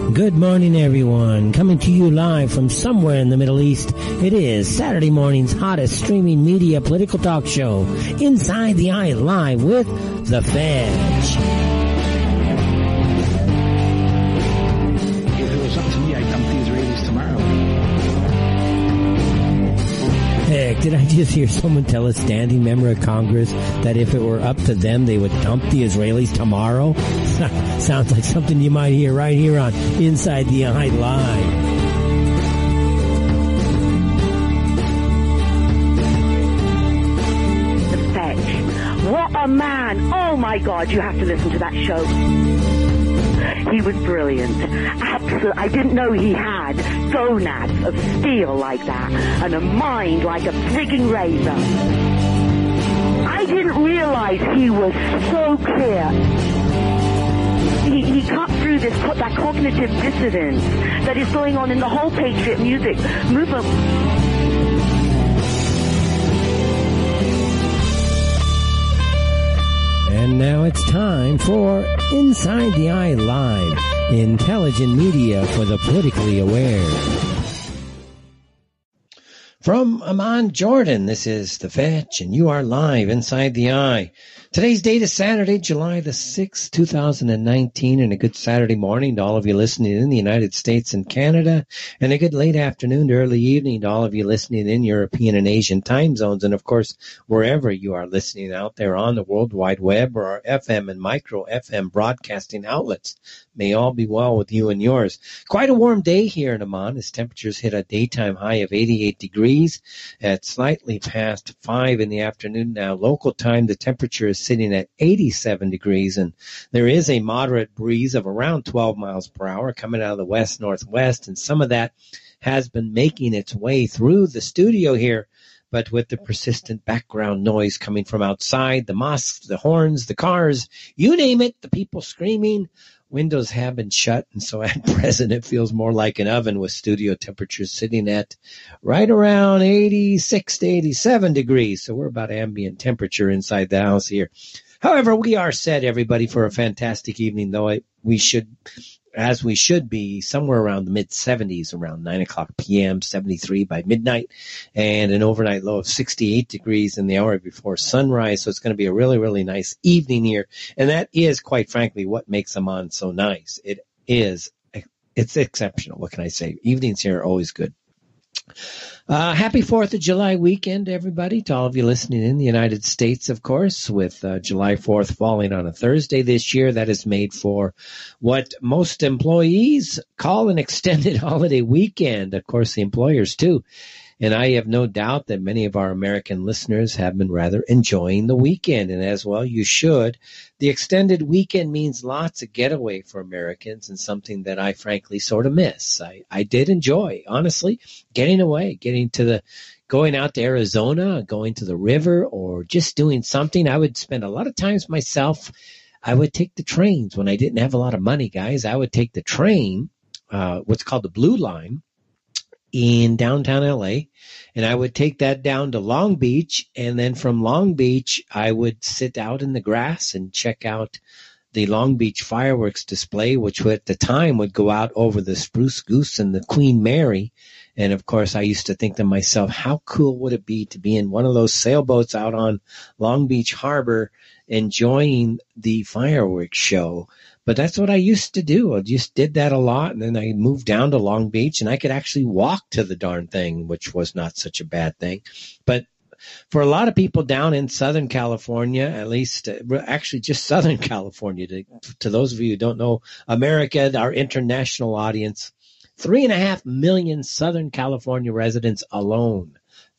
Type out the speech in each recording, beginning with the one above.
Good morning, everyone. Coming to you live from somewhere in the Middle East. It is Saturday morning's hottest streaming media political talk show, Inside the Eye Live with The Fetch. If it was up to me, I'd dump the Israelis tomorrow. Heck, did I just hear someone tell a standing member of Congress that if it were up to them, they would dump the Israelis tomorrow? Sounds like something you might hear right here on Inside the Eye Live. The Fetch. What a man. Oh my God, you have to listen to that show. He was brilliant. Absolutely. I didn't know he had gonads of steel like that and a mind like a frigging razor. I didn't realize he was so clear. He cut through that cognitive dissonance that is going on in the whole patriot music movement. And now it's time for Inside the Eye Live, intelligent media for the politically aware. From Amman, Jordan, this is The Fetch, and you are live Inside the Eye. Today's date is Saturday, July the 6th, 2019, and a good Saturday morning to all of you listening in the United States and Canada, and a good late afternoon to early evening to all of you listening in European and Asian time zones, and of course, wherever you are listening out there on the World Wide Web or our FM and micro FM broadcasting outlets. May all be well with you and yours. Quite a warm day here in Amman as temperatures hit a daytime high of 88 degrees at slightly past 5 in the afternoon now. Local time, the temperature is sitting at 87 degrees, and there is a moderate breeze of around 12 miles per hour coming out of the west-northwest, and some of that has been making its way through the studio here, but with the persistent background noise coming from outside, the mosques, the horns, the cars, you name it, the people screaming. Windows have been shut, and so at present it feels more like an oven with studio temperatures sitting at right around 86 to 87 degrees. So we're about ambient temperature inside the house here. However, we are set, everybody, for a fantastic evening, though we should be somewhere around the mid-70s, around 9 o'clock p.m., 73 by midnight, and an overnight low of 68 degrees in the hour before sunrise. So it's going to be a really, really nice evening here. And that is, quite frankly, what makes Amman so nice. It's exceptional. What can I say? Evenings here are always good. Happy 4th of July weekend, everybody, to all of you listening in the United States, of course, with July 4th falling on a Thursday this year. That is made for what most employees call an extended holiday weekend. Of course, the employers, too. And I have no doubt that many of our American listeners have been rather enjoying the weekend. And as well, you should. The extended weekend means lots of getaway for Americans and something that I frankly sort of miss. I did enjoy, honestly, getting away, going out to Arizona, going to the river, or just doing something. I would spend a lot of times myself. I would take the trains when I didn't have a lot of money, guys. I would take the train, what's called the Blue Line, in downtown LA, and I would take that down to Long Beach, and then from Long Beach, I would sit out in the grass and check out the Long Beach fireworks display, which at the time would go out over the Spruce Goose and the Queen Mary. And of course, I used to think to myself, how cool would it be to be in one of those sailboats out on Long Beach Harbor enjoying the fireworks show? But that's what I used to do. I just did that a lot, and then I moved down to Long Beach, and I could actually walk to the darn thing, which was not such a bad thing. But for a lot of people down in Southern California, at least, actually just Southern California, to those of you who don't know America, our international audience, 3.5 million Southern California residents alone.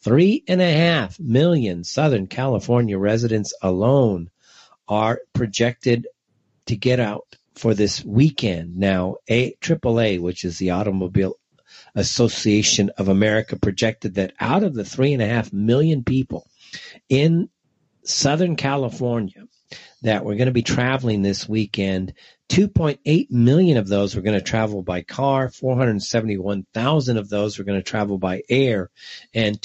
3.5 million Southern California residents alone are projected to get out for this weekend. Now, AAA, which is the Automobile Association of America, projected that out of the 3.5 million people in Southern California that were going to be traveling this weekend, 2.8 million of those were going to travel by car, 471,000 of those were going to travel by air, and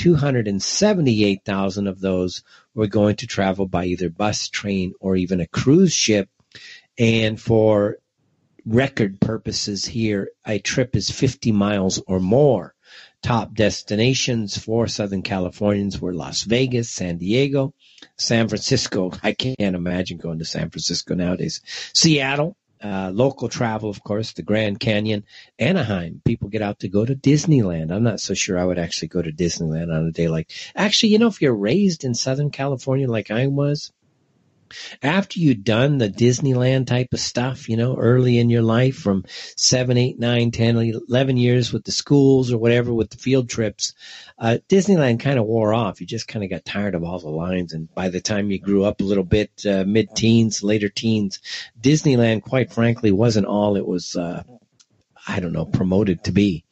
278,000 of those were going to travel by either bus, train, or even a cruise ship. And for record purposes here, a trip is 50 miles or more. Top destinations for Southern Californians were Las Vegas, San Diego, San Francisco. I can't imagine going to San Francisco nowadays. Seattle, local travel, of course, the Grand Canyon, Anaheim. People get out to go to Disneyland. I'm not so sure I would actually go to Disneyland on a day like, actually, if you're raised in Southern California like I was, after you've done the Disneyland type of stuff, early in your life from 7, 8, 9, 10, 11 years with the schools or whatever, with the field trips, Disneyland kind of wore off. You just kind of got tired of all the lines. And by the time you grew up a little bit, mid-teens, later teens, Disneyland, quite frankly, wasn't all it was, promoted to be.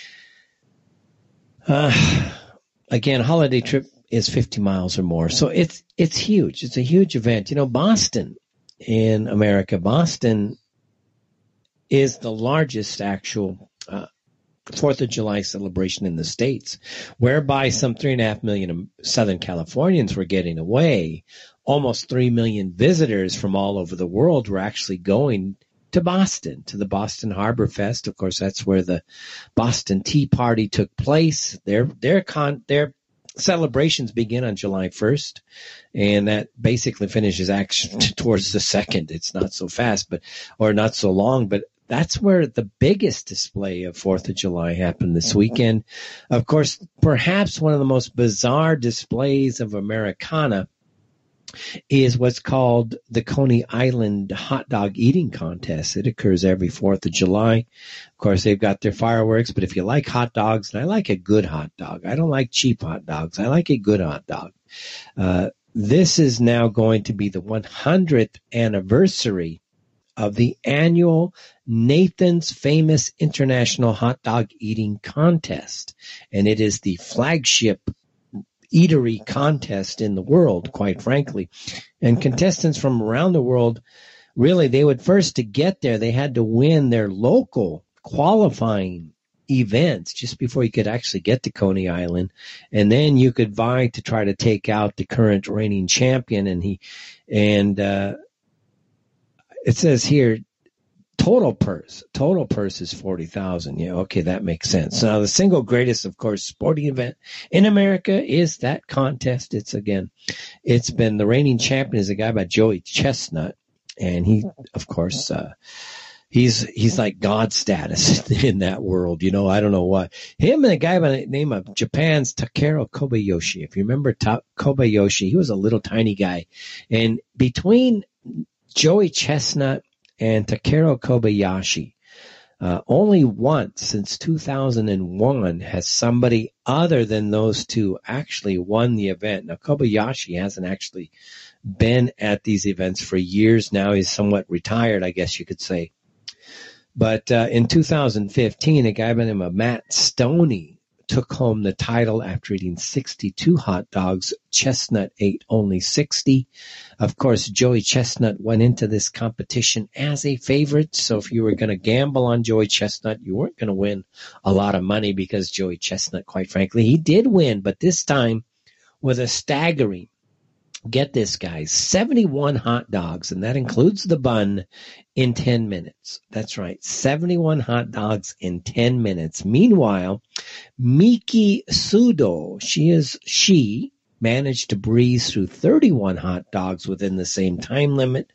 Again, holiday trip is 50 miles or more. So it's huge. It's a huge event. Boston in America, Boston is the largest actual 4th of July celebration in the States, whereby some 3.5 million Southern Californians were getting away. Almost 3 million visitors from all over the world were actually going to Boston, to the Boston Harbor Fest. Of course, that's where the Boston Tea Party took place. Their celebrations begin on July 1st, and that basically finishes action towards the 2nd. It's not so fast, or not so long, but that's where the biggest display of 4th of July happened this weekend. Of course, perhaps one of the most bizarre displays of Americana is what's called the Coney Island hot dog eating contest. It occurs every 4th of July. Of course, they've got their fireworks, but if you like hot dogs, and I like a good hot dog, I don't like cheap hot dogs, I like a good hot dog. This is now going to be the 100th anniversary of the annual Nathan's Famous International Hot Dog Eating Contest, and it is the flagship eatery contest in the world, quite frankly. And contestants from around the world, really, they would first, to get there, they had to win their local qualifying events just before you could actually get to Coney Island. And then you could vie to try to take out the current reigning champion. And it says here, total purse is $40,000. Yeah, okay, that makes sense. Now, the single greatest, of course, sporting event in America is that contest. It's been the reigning champion is a guy by Joey Chestnut, and he, of course, he's like God status in that world. I don't know what. Him and a guy by the name of Japan's Takeru Kobayashi. If you remember Kobayashi, he was a little tiny guy, and between Joey Chestnut and Takeru Kobayashi, only once since 2001 has somebody other than those two actually won the event. Now, Kobayashi hasn't actually been at these events for years now. He's somewhat retired, I guess you could say. But in 2015, a guy by the name of Matt Stoney took home the title after eating 62 hot dogs. Chestnut ate only 60. Of course, Joey Chestnut went into this competition as a favorite. So if you were going to gamble on Joey Chestnut, you weren't going to win a lot of money, because Joey Chestnut, quite frankly, he did win, but this time with a staggering, get this, guys, 71 hot dogs, and that includes the bun, in 10 minutes. That's right, 71 hot dogs in 10 minutes. Meanwhile, Miki Sudo, she managed to breeze through 31 hot dogs within the same time limit.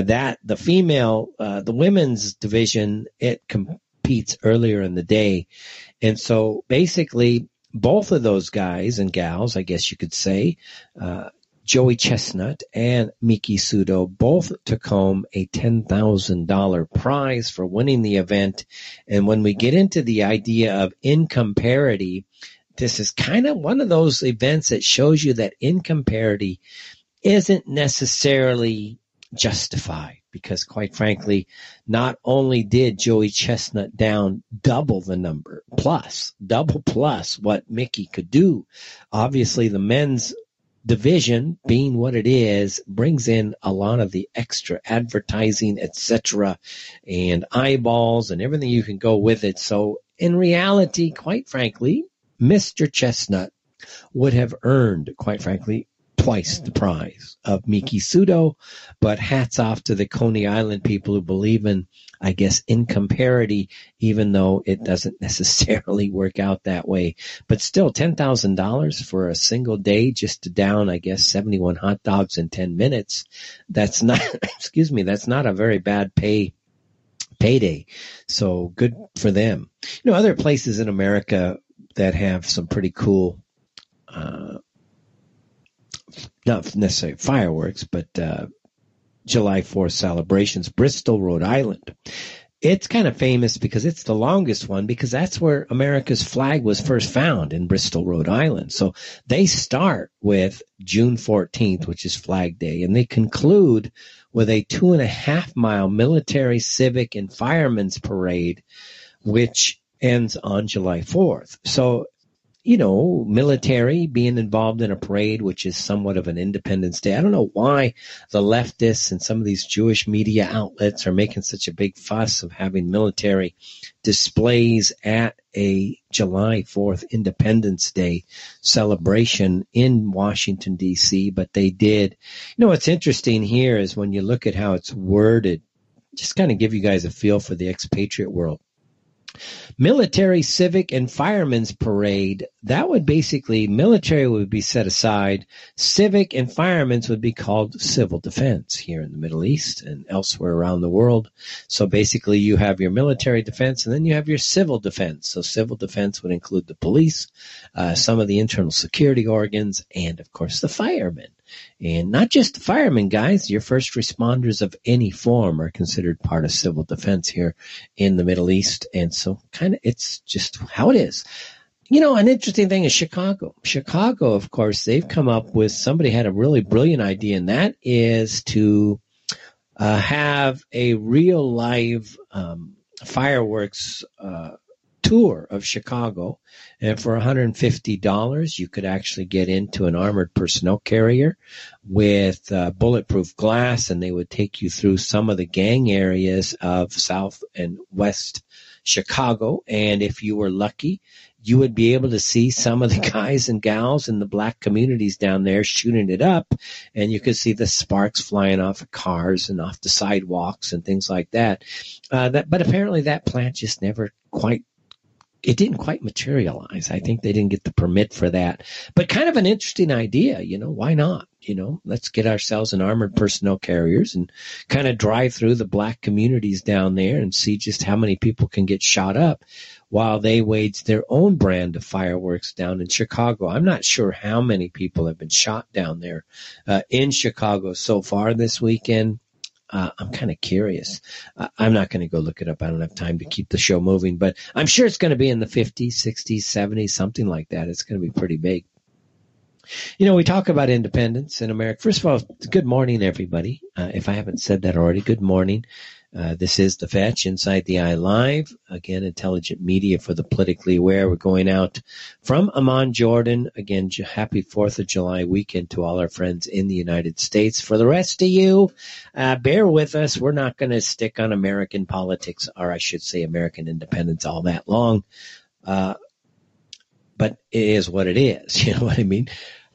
The women's division, it competes earlier in the day. And so basically, both of those guys and gals, I guess you could say, Joey Chestnut and Miki Sudo, both took home a $10,000 prize for winning the event. And when we get into the idea of income parity, this is kind of one of those events that shows you that income parity isn't necessarily justified, because quite frankly, not only did Joey Chestnut down double the number, plus what Mickey could do, obviously the men's division, being what it is, brings in a lot of the extra advertising, etc., and eyeballs and everything you can go with it. So in reality, quite frankly, Mr. Chestnut would have earned, quite frankly, twice the price of Miki Sudo, but hats off to the Coney Island people who believe in, I guess, income parity, even though it doesn't necessarily work out that way. But still, $10,000 for a single day just to down, I guess, 71 hot dogs in 10 minutes. That's not, that's not a very bad payday. So good for them. Other places in America that have some pretty cool, not necessarily fireworks, but July 4th celebrations. Bristol, Rhode Island. It's kind of famous because it's the longest one, because that's where America's flag was first found, in Bristol, Rhode Island. So they start with June 14th, which is Flag Day, and they conclude with a 2.5-mile military, civic, and firemen's parade, which ends on July 4th. So, military being involved in a parade, which is somewhat of an Independence Day. I don't know why the leftists and some of these Jewish media outlets are making such a big fuss of having military displays at a July 4th Independence Day celebration in Washington, D.C., but they did. What's interesting here is when you look at how it's worded, just kind of give you guys a feel for the expatriate world. Military, civic, and firemen's parade, that would basically, military would be set aside, civic and firemen's would be called civil defense here in the Middle East and elsewhere around the world. So basically you have your military defense and then you have your civil defense. So civil defense would include the police, some of the internal security organs, and of course the firemen. And not just the firemen, guys, your first responders of any form are considered part of civil defense here in the Middle East. And so it's just how it is. An interesting thing is Chicago. Chicago, of course, they've come up with, somebody had a really brilliant idea, and that is to have a real live fireworks tour of Chicago. And for $150, you could actually get into an armored personnel carrier with bulletproof glass, and they would take you through some of the gang areas of South and West Chicago. And if you were lucky, you would be able to see some of the guys and gals in the black communities down there shooting it up, and you could see the sparks flying off of cars and off the sidewalks and things like that. But apparently that plant just it didn't quite materialize. I think they didn't get the permit for that. But kind of an interesting idea, why not? Let's get ourselves an armored personnel carriers and kind of drive through the black communities down there and see just how many people can get shot up while they wage their own brand of fireworks down in Chicago. I'm not sure how many people have been shot down there in Chicago so far this weekend. I'm kind of curious. I'm not going to go look it up. I don't have time to keep the show moving, but I'm sure it's going to be in the 50s, 60s, 70s, something like that. It's going to be pretty big. We talk about independence in America. First of all, good morning, everybody. If I haven't said that already, good morning. This is The Fetch, Inside the Eye Live. Again, intelligent media for the politically aware. We're going out from Amman, Jordan. Again, happy 4th of July weekend to all our friends in the United States. For the rest of you, bear with us. We're not going to stick on American politics, or I should say American independence, all that long. But it is what it is. You know what I mean?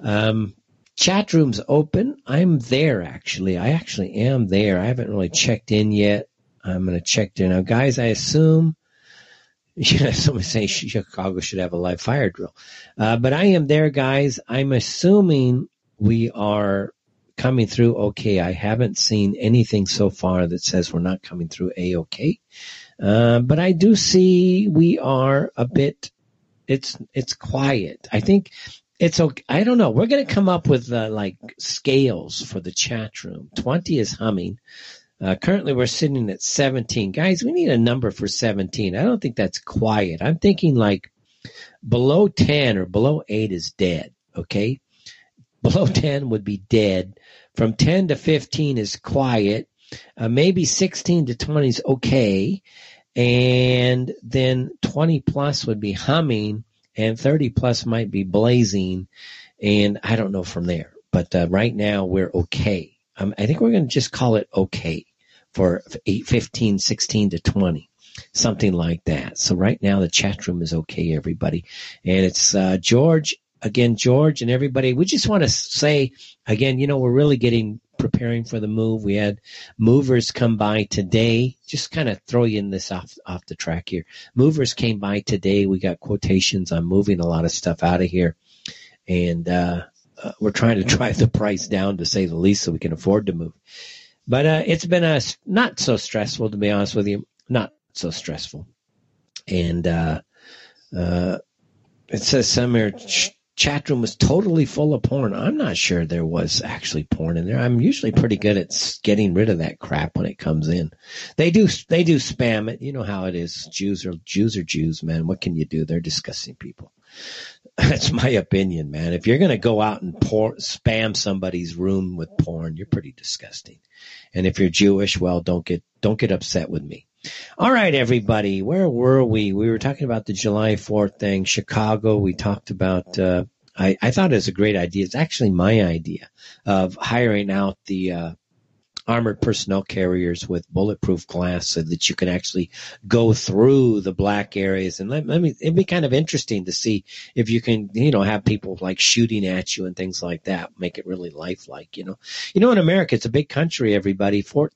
Chat room's open. I'm there, actually. I actually am there. I haven't really checked in yet. I'm going to check there. Now, guys, I assume, somebody say Chicago should have a live fire drill. But I am there, guys. I'm assuming we are coming through okay. I haven't seen anything so far that says we're not coming through A-okay. But I do see we are a bit, it's quiet. I think it's okay. I don't know. We're going to come up with scales for the chat room. 20 is humming. Currently we're sitting at 17. Guys, we need a number for 17. I don't think that's quiet. I'm thinking below 10 or below 8 is dead. Okay. Below 10 would be dead. From 10 to 15 is quiet. Maybe 16 to 20 is okay. And then 20 plus would be humming. And 30 plus might be blazing, and I don't know from there. But right now we're okay. I think we're going to just call it okay for 8, 15, 16 to 20, something like that. So right now the chat room is okay, everybody. And it's George again, George and everybody, we just want to say, again, we're really preparing for the move. We had movers come by today. Just kind of throw you in this off the track here. Movers came by today. We got quotations on moving a lot of stuff out of here. And we're trying to drive the price down, to say the least, so we can afford to move. But it's been not so stressful, to be honest with you. Not so stressful. And it says somewhere, chat room was totally full of porn. I'm not sure there was actually porn in there. I'm usually pretty good at getting rid of that crap when it comes in. They do spam it. You know how it is. Jews are Jews, man. What can you do? They're disgusting people. That's my opinion, man. If you're going to go out and spam somebody's room with porn, you're pretty disgusting. And if you're Jewish, well, don't get upset with me. All right, everybody. Where were we? We were talking about the July 4th thing, Chicago. We talked about, I thought it was a great idea. It's actually my idea of hiring out the armored personnel carriers with bulletproof glass so that you can actually go through the black areas. And it'd be kind of interesting to see if you can, have people like shooting at you and things like that, make it really lifelike, in America, it's a big country, everybody.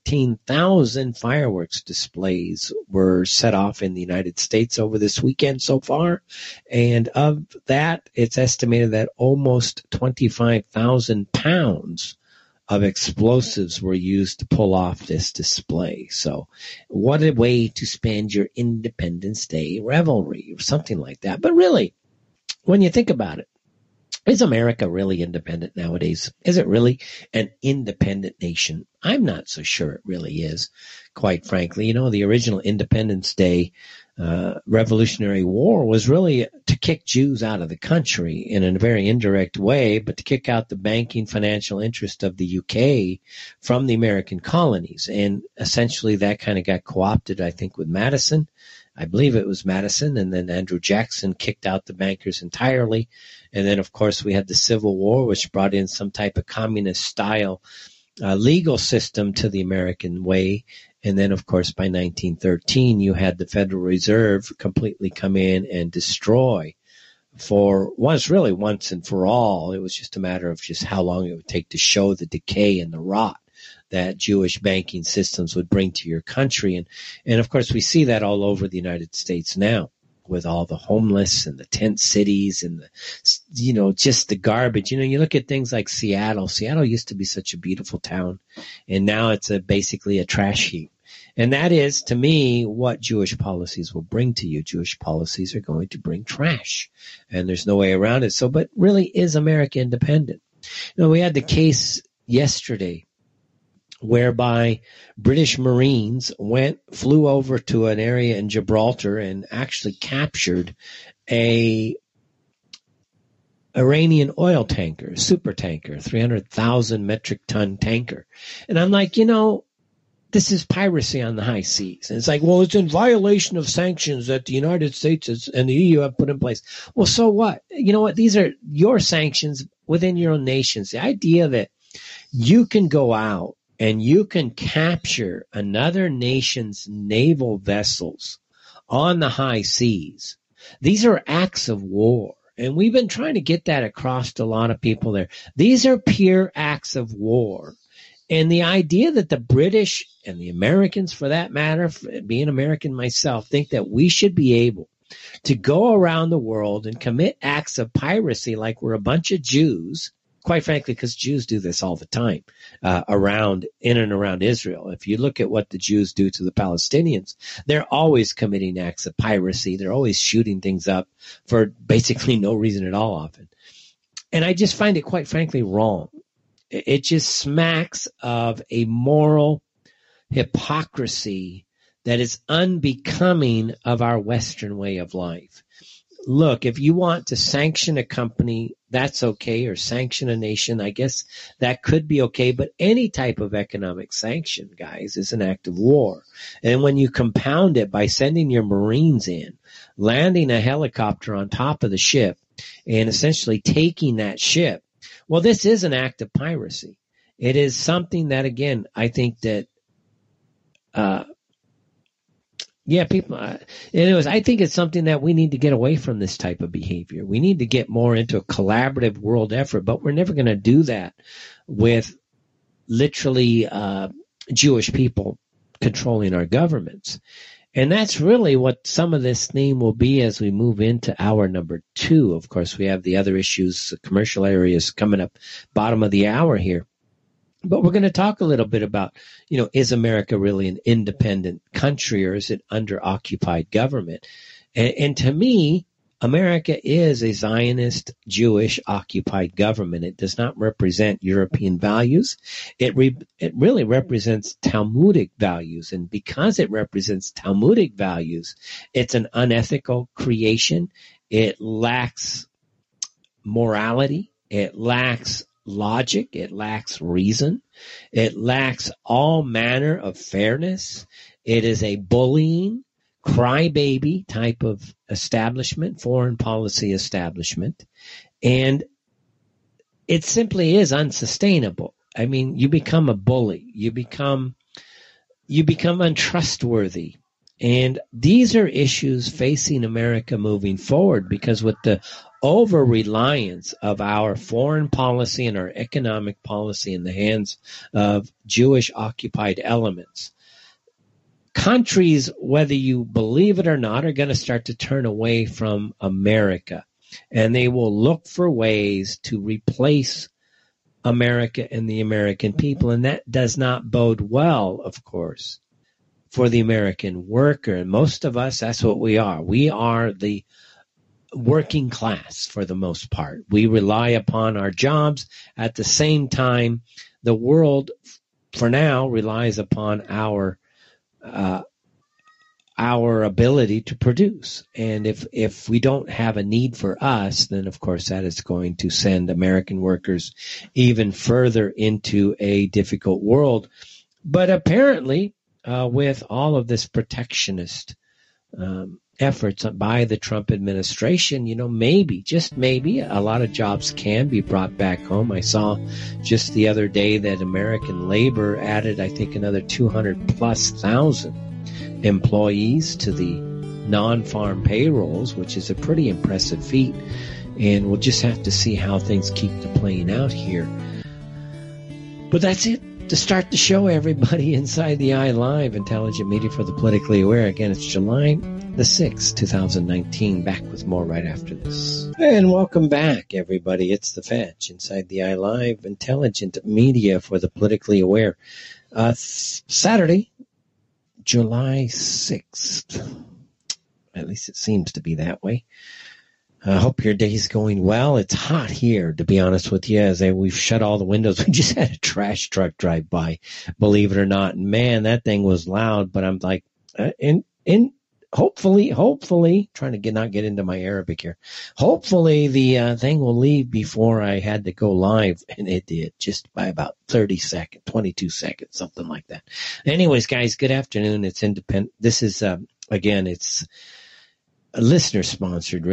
14,000 fireworks displays were set off in the United States over this weekend so far. And of that, it's estimated that almost 25,000 pounds of explosives were used to pull off this display. So what a way to spend your Independence Day revelry or something like that. But really, when you think about it, is America really independent nowadays? Is it really an independent nation? I'm not so sure it really is, quite frankly. The original Independence Day Revolutionary War was really to kick Jews out of the country in a very indirect way, but to kick out the banking financial interest of the UK from the American colonies. And essentially that kind of got co-opted, I think, with Madison. I believe it was Madison, and then Andrew Jackson kicked out the bankers entirely. And then, of course, we had the Civil War, which brought in some type of communist-style legal system to the American way. And then, of course, by 1913, you had the Federal Reserve completely come in and destroy for once and for all. It was just a matter of just how long it would take to show the decay and the rot that Jewish banking systems would bring to your country. And of course, we see that all over the United States now with all the homeless and the tent cities and just the garbage. You look at things like Seattle. Seattle used to be such a beautiful town, and now it's basically a trash heap. And that is, to me, what Jewish policies will bring to you. Jewish policies are going to bring trash, and there's no way around it. So, but really, is America independent? We had the case yesterday whereby British Marines flew over to an area in Gibraltar and actually captured a Iranian oil tanker, super tanker, 300,000 metric ton tanker. And I'm like, this is piracy on the high seas. And it's like, well, it's in violation of sanctions that the United States and the EU have put in place. Well, so what? You know what? These are your sanctions within your own nations. The idea that you can go out and you can capture another nation's naval vessels on the high seas. These are acts of war. And we've been trying to get that across to a lot of people there. These are pure acts of war. And the idea that the British and the Americans, for that matter, being American myself, think that we should be able to go around the world and commit acts of piracy like we're a bunch of Jews, quite frankly, because Jews do this all the time in and around Israel. If you look at what the Jews do to the Palestinians, they're always committing acts of piracy. They're always shooting things up for basically no reason at all often. And I just find it, quite frankly, wrong. It just smacks of a moral hypocrisy that is unbecoming of our Western way of life. Look, if you want to sanction a company, that's okay, or sanction a nation, I guess that could be okay. But any type of economic sanction, guys, is an act of war. And when you compound it by sending your Marines in, landing a helicopter on top of the ship, and essentially taking that ship, well, this is an act of piracy. It is something that, again, I think that Yeah, people. Anyways, I think it's something that we need to get away from, this type of behavior. We need to get more into a collaborative world effort, but we're never going to do that with literally Jewish people controlling our governments. And that's really what some of this theme will be as we move into hour number 2. Of course, we have the other issues, the commercial areas coming up bottom of the hour here. But we're going to talk a little bit about, is America really an independent country, or is it under occupied government? And to me, America is a Zionist, Jewish occupied government. It does not represent European values. It really represents Talmudic values. And because it represents Talmudic values, it's an unethical creation. It lacks morality. It lacks logic. It lacks reason. It lacks all manner of fairness. It is a bullying, crybaby type of establishment, foreign policy establishment. And it simply is unsustainable. I mean, you become a bully. You become untrustworthy. And these are issues facing America moving forward, because with the over-reliance of our foreign policy and our economic policy in the hands of Jewish-occupied elements, countries, whether you believe it or not, are going to start to turn away from America. And they will look for ways to replace America and the American people. And that does not bode well, of course, for the American worker. And most of us, that's what we are. We are the working class for the most part. We rely upon our jobs. At the same time, the world, for now, relies upon our ability to produce. And if we don't have a need for us, then of course that is going to send American workers even further into a difficult world. But apparently, with all of this protectionist efforts by the Trump administration, maybe, just maybe, a lot of jobs can be brought back home. I saw just the other day that American labor added, I think, another 200,000+ employees to the non-farm payrolls, which is a pretty impressive feat. And we'll just have to see how things keep playing out here. But that's it to start the show, everybody. Inside the Eye Live, intelligent media for the politically aware. Again, it's July the 6th, 2019. Back with more right after this. And welcome back, everybody. It's the Fetch, Inside the Eye Live, intelligent media for the politically aware. Saturday, July 6th. At least it seems to be that way. I hope your day's going well. It's hot here, to be honest with you, as we've shut all the windows. We just had a trash truck drive by, believe it or not. And man, that thing was loud, but I'm like, hopefully, trying to not get into my Arabic here. Hopefully the thing will leave before I had to go live, and it did, just by about 30 seconds, 22 seconds, something like that. Anyways, guys, good afternoon. It's independent. This is, again, it's listener-sponsored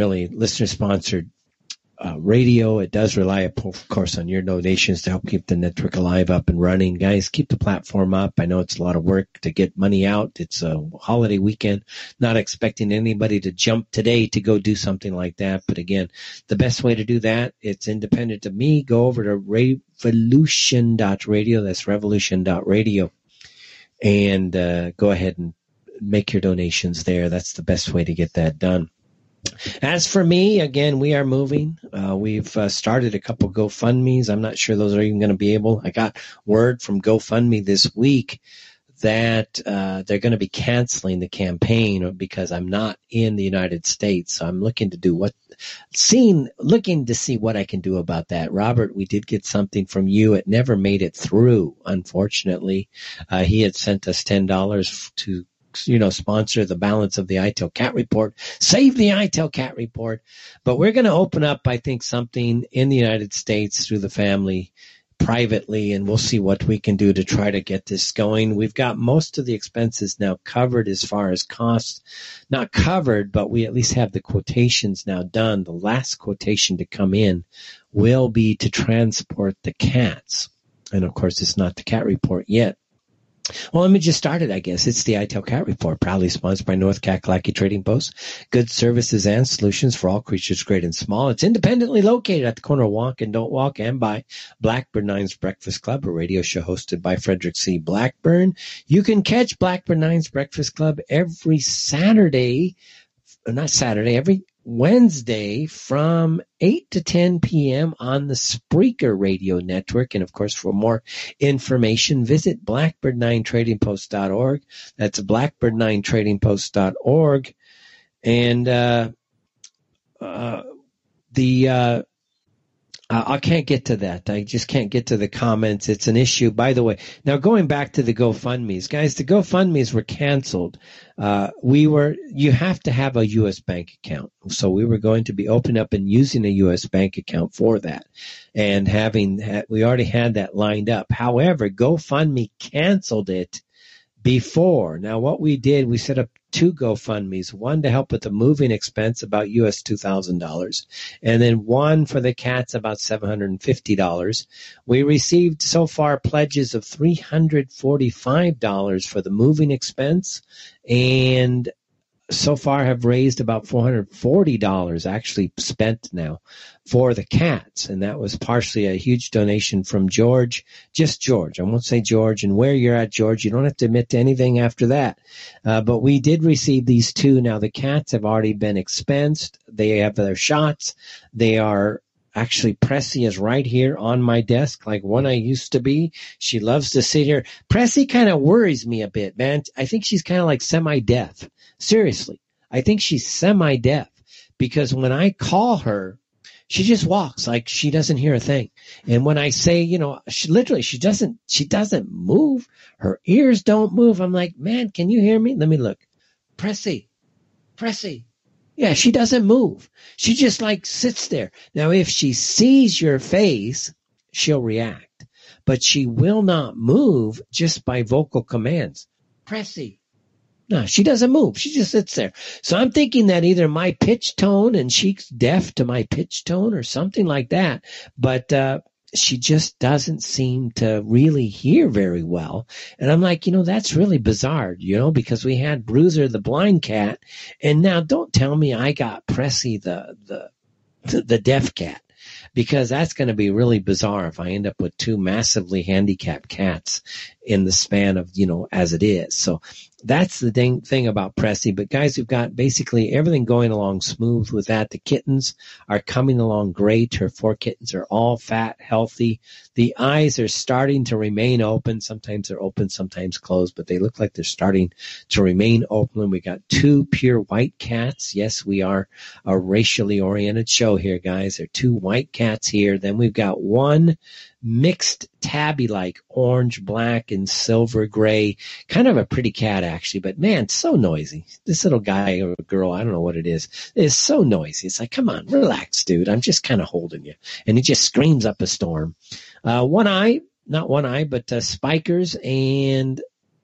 radio. It does rely, of course, on your donations to help keep the network alive, up and running. Guys, keep the platform up. I know it's a lot of work to get money out. It's a holiday weekend. Not expecting anybody to jump today to go do something like that. But again, the best way to do that, it's independent of me. Go over to revolution.radio. That's revolution.radio. And go ahead and make your donations there. That's the best way to get that done. As for me, again, we are moving. We've started a couple GoFundMes. I'm not sure those are even going to be able. I got word from GoFundMe this week that they're going to be canceling the campaign because I'm not in the United States. So I'm looking to see what I can do about that. Robert, we did get something from you. It never made it through, unfortunately. He had sent us $10 to sponsor the balance of the ITEL Cat Report, save the ITEL Cat Report. But we're going to open up, I think, something in the United States through the family privately, and we'll see what we can do to try to get this going. We've got most of the expenses now covered as far as costs. Not covered, but we at least have the quotations now done. The last quotation to come in will be to transport the cats. And, of course, it's not the Cat Report yet. Well, let me just start it, I guess. It's the ITEL Cat Report, proudly sponsored by North Kakalaki Trading Post. Good services and solutions for all creatures great and small. It's independently located at the corner of Walk and Don't Walk and by Blackbird 9's Breakfast Club, a radio show hosted by Frederick C. Blackburn. You can catch Blackbird 9's Breakfast Club every every Wednesday from 8 to 10 p.m. on the Spreaker Radio Network. And, of course, for more information, visit blackbird9tradingpost.org. That's blackbird9tradingpost.org. And I can't get to that. I just can't get to the comments. It's an issue. By the way, now going back to the GoFundMes, guys, the GoFundMes were canceled. You have to have a U.S. bank account. So we were going to be opening up and using a U.S. bank account for that. And we already had that lined up. However, GoFundMe canceled it before. Now, what we did, we set up two GoFundMes, one to help with the moving expense, about US $2,000, and then one for the cats, about $750. We received so far pledges of $345 for the moving expense, and so far have raised about $440 actually spent now for the cats. And that was partially a huge donation from George, just George. I won't say George and where you're at, George. You don't have to admit to anything after that. But we did receive these two. Now the cats have already been expensed. They have their shots. They are actually, Pressy is right here on my desk, like when I used to be. She loves to sit here. Pressy kind of worries me a bit, man. I think she's kind of like semi-deaf. Seriously, I think she's semi-deaf because when I call her, she just walks like she doesn't hear a thing. And when I say, she doesn't move. Her ears don't move. I'm like, man, can you hear me? Let me look. Pressy. Yeah, she doesn't move. She just like sits there. Now, if she sees your face, she'll react, but she will not move just by vocal commands. Pressy. No, she doesn't move. She just sits there. So I'm thinking that either my pitch tone and she's deaf to my pitch tone or something like that. But she just doesn't seem to really hear very well. And I'm like, that's really bizarre, because we had Bruiser the blind cat. And now don't tell me I got Pressy the deaf cat, because that's going to be really bizarre if I end up with two massively handicapped cats in the span of, as it is. So that's the thing about Pressy. But guys, we've got basically everything going along smooth with that. The kittens are coming along great. Her 4 kittens are all fat, healthy. The eyes are starting to remain open. Sometimes they're open, sometimes closed, but they look like they're starting to remain open. We got 2 pure white cats. Yes, we are a racially oriented show here, guys. There are 2 white cats here. Then we've got 1 mixed tabby, like orange, black, and silver gray. Kind of a pretty cat, actually, but man, so noisy. This little guy or girl, I don't know what it is so noisy. It's like, come on, relax, dude. I'm just kind of holding you. And he just screams up a storm. Not one eye, but Spikers and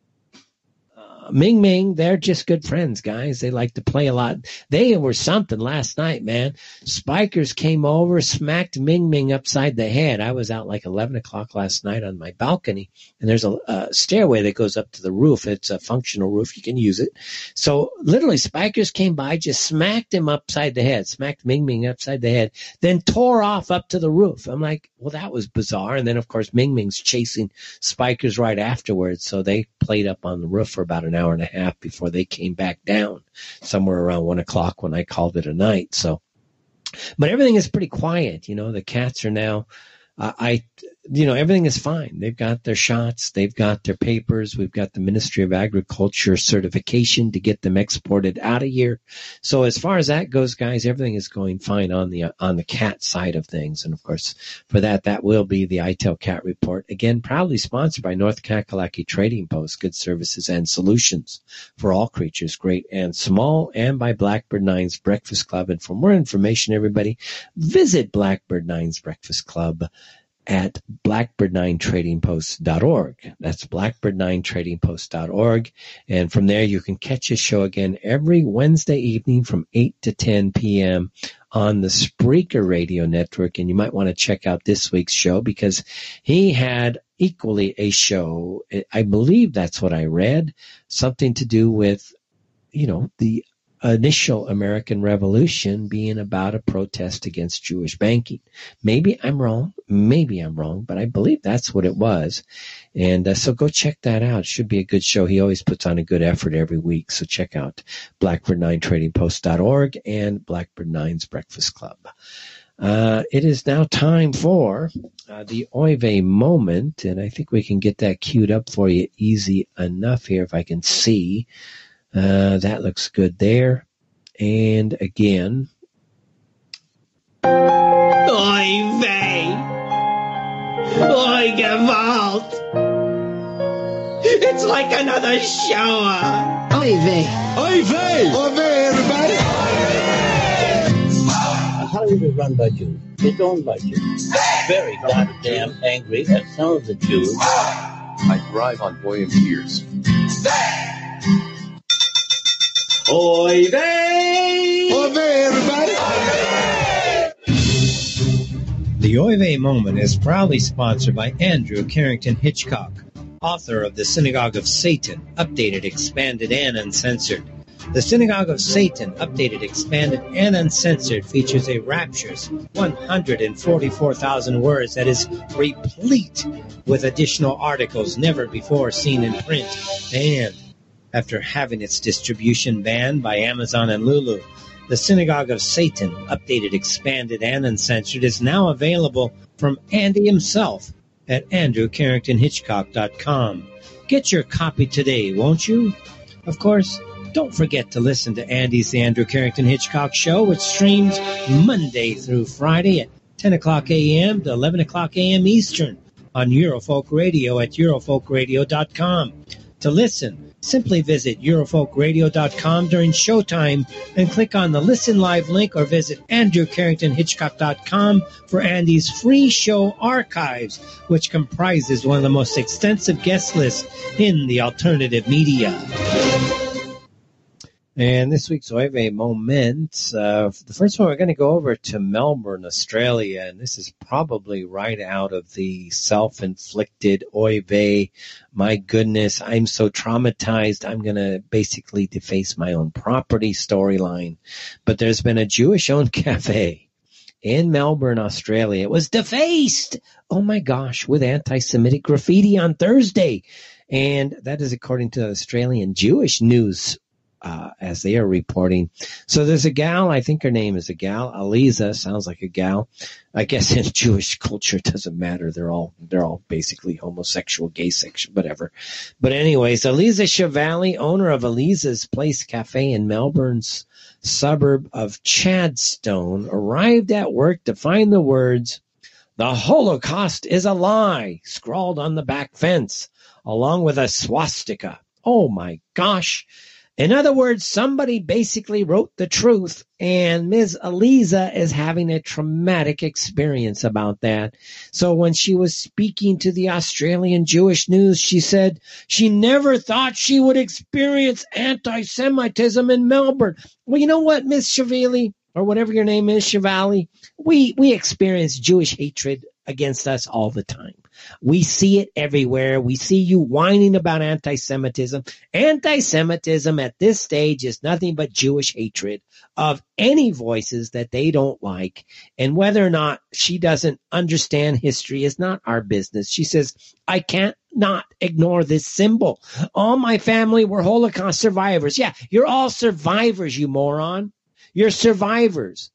Ming Ming, they're just good friends, guys. They like to play a lot. They were something last night, man. Spikers came over, smacked Ming Ming upside the head. I was out like 11 o'clock last night on my balcony, and there's a stairway that goes up to the roof. It's a functional roof. You can use it. So literally Spikers came by, just smacked him upside the head, smacked Ming Ming upside the head, then tore off up to the roof. I'm like, well, that was bizarre. And then, of course, Ming Ming's chasing Spikers right afterwards. So they played up on the roof for about an hour and a half before they came back down somewhere around 1 o'clock when I called it a night. So, but everything is pretty quiet. The cats are now, everything is fine. They've got their shots. They've got their papers. We've got the Ministry of Agriculture certification to get them exported out of here. So as far as that goes, guys, everything is going fine on the cat side of things. And of course, for that will be the ITEL Cat Report. Again, proudly sponsored by North Kakalaki Trading Post, good services and solutions for all creatures, great and small, and by Blackbird 9's Breakfast Club. And for more information, everybody, visit Blackbird 9's Breakfast Club at blackbird9tradingpost.org. That's blackbird9tradingpost.org. And from there, you can catch his show again every Wednesday evening from 8 to 10 p.m. on the Spreaker Radio Network. And you might want to check out this week's show because he had equally a show. I believe that's what I read. Something to do with, the initial American Revolution being about a protest against Jewish banking. Maybe I'm wrong, but I believe that's what it was. And so go check that out. It should be a good show. He always puts on a good effort every week. So check out blackbird9tradingpost.org and Blackbird 9's Breakfast Club. It is now time for the Oy Vey moment, and I think we can get that queued up for you easy enough here if I can see. That looks good there. And again. Oy vey! Oy gewalt! It's like another shower! Oy vey! Oy vey! Oy vey, everybody! Hollywood is run by Jews. It's owned by Jews. Very goddamn angry at some of the Jews. I thrive on boy and tears. Oy vey! Oy vey, everybody! The Oy Vey moment is proudly sponsored by Andrew Carrington Hitchcock, author of The Synagogue of Satan, updated, expanded, and uncensored. The Synagogue of Satan, updated, expanded, and uncensored, features a rapturous 144,000 words that is replete with additional articles never before seen in print. And after having its distribution banned by Amazon and Lulu, The Synagogue of Satan, updated, expanded, and uncensored, is now available from Andy himself at andrewcarringtonhitchcock.com. Get your copy today, won't you? Of course, don't forget to listen to Andy's The Andrew Carrington Hitchcock Show, which streams Monday through Friday at 10 o'clock a.m. to 11 o'clock a.m. Eastern on Eurofolk Radio at eurofolkradio.com. To listen, simply visit eurofolkradio.com during showtime and click on the Listen Live link, or visit andrewcarringtonhitchcock.com for Andy's free show archives, which comprises one of the most extensive guest lists in the alternative media. And this week's Oy Vey moment, the first one we're going to go over to Melbourne, Australia, and this is probably right out of the self-inflicted Oy Vey. My goodness, I'm so traumatized, I'm going to basically deface my own property storyline. But there's been a Jewish-owned cafe in Melbourne, Australia. It was defaced, oh my gosh, with anti-Semitic graffiti on Thursday. And that is according to Australian Jewish news, as they are reporting. So there's a gal, I think her name is a gal, Aliza, sounds like a gal. I guess in Jewish culture it doesn't matter. They're all basically homosexual, gay, sexual, whatever. But anyways, Aliza Chevali, owner of Aliza's Place Cafe in Melbourne's suburb of Chadstone, arrived at work to find the words, "The Holocaust is a lie," scrawled on the back fence, along with a swastika. Oh my gosh. In other words, somebody basically wrote the truth, and Ms. Aliza is having a traumatic experience about that. So when she was speaking to the Australian Jewish News, she said she never thought she would experience anti-Semitism in Melbourne. Well, you know what, Ms. Chevali, or whatever your name is, Chevali, we experience Jewish hatred against us all the time. We see it everywhere. We see you whining about anti-Semitism. Anti-Semitism at this stage is nothing but Jewish hatred of any voices that they don't like. And whether or not she doesn't understand history is not our business. She says, I can't not ignore this symbol. All my family were Holocaust survivors. Yeah, you're all survivors, you moron. You're survivors.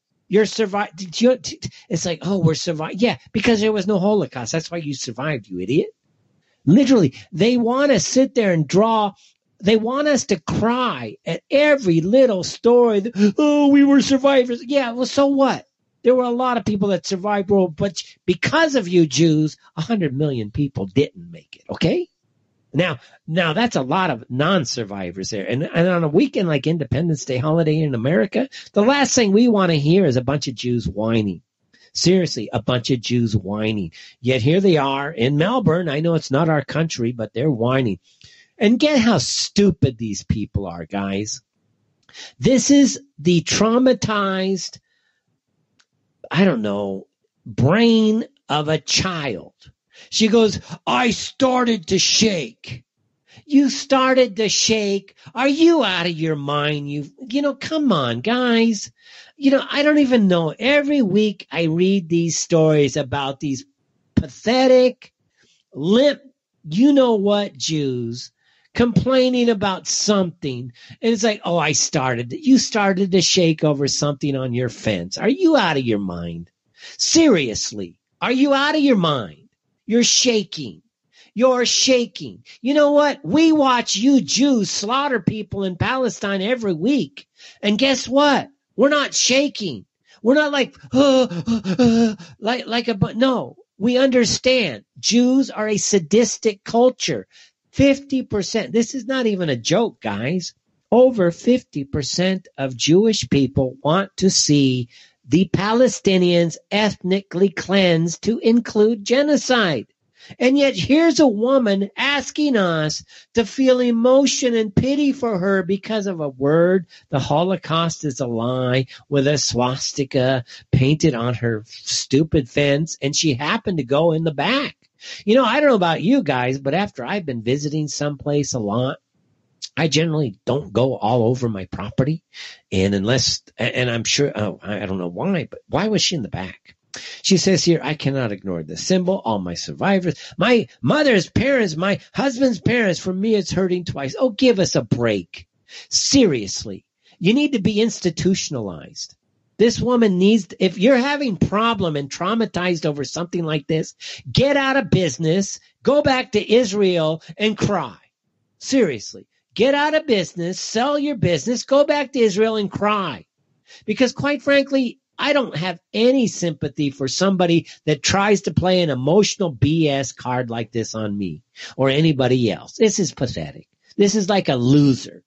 It's like, oh, we're surviving. Yeah, because there was no Holocaust. That's why you survived, you idiot. Literally, they want to sit there and draw. They want us to cry at every little story. Oh, we were survivors. Yeah, well, so what? There were a lot of people that survived world, but because of you Jews, 100 million people didn't make it, okay? Now that's a lot of non-survivors there. And on a weekend like Independence Day holiday in America, the last thing we want to hear is a bunch of Jews whining. Seriously, a bunch of Jews whining. Yet here they are in Melbourne. I know it's not our country, but they're whining. And get how stupid these people are, guys. This is the traumatized, I don't know, brain of a child. She goes, I started to shake. You started to shake. Are you out of your mind? Come on, guys. I don't even know. Every week I read these stories about these pathetic, Jews complaining about something. And it's like, oh, you started to shake over something on your fence. Are you out of your mind? Seriously, are you out of your mind? You're shaking. You're shaking. You know what? We watch you Jews slaughter people in Palestine every week. And guess what? We're not shaking. We're not like, no, we understand. Jews are a sadistic culture. 50%. This is not even a joke, guys. Over 50% of Jewish people want to see the Palestinians ethnically cleansed to include genocide. And yet here's a woman asking us to feel emotion and pity for her because of a word. The Holocaust is a lie with a swastika painted on her stupid fence, and she happened to go in the back. I don't know about you guys, but after I've been visiting someplace a lot, I generally don't go all over my property. And I'm sure, I don't know why, but why was she in the back? She says here, I cannot ignore the symbol, all my survivors, my mother's parents, my husband's parents. For me, it's hurting twice. Oh, give us a break. Seriously, you need to be institutionalized. This woman if you're having problem and traumatized over something like this, get out of business, go back to Israel and cry. Seriously, get out of business, sell your business, go back to Israel and cry. Because quite frankly, I don't have any sympathy for somebody that tries to play an emotional BS card like this on me or anybody else. This is pathetic. This is like a loser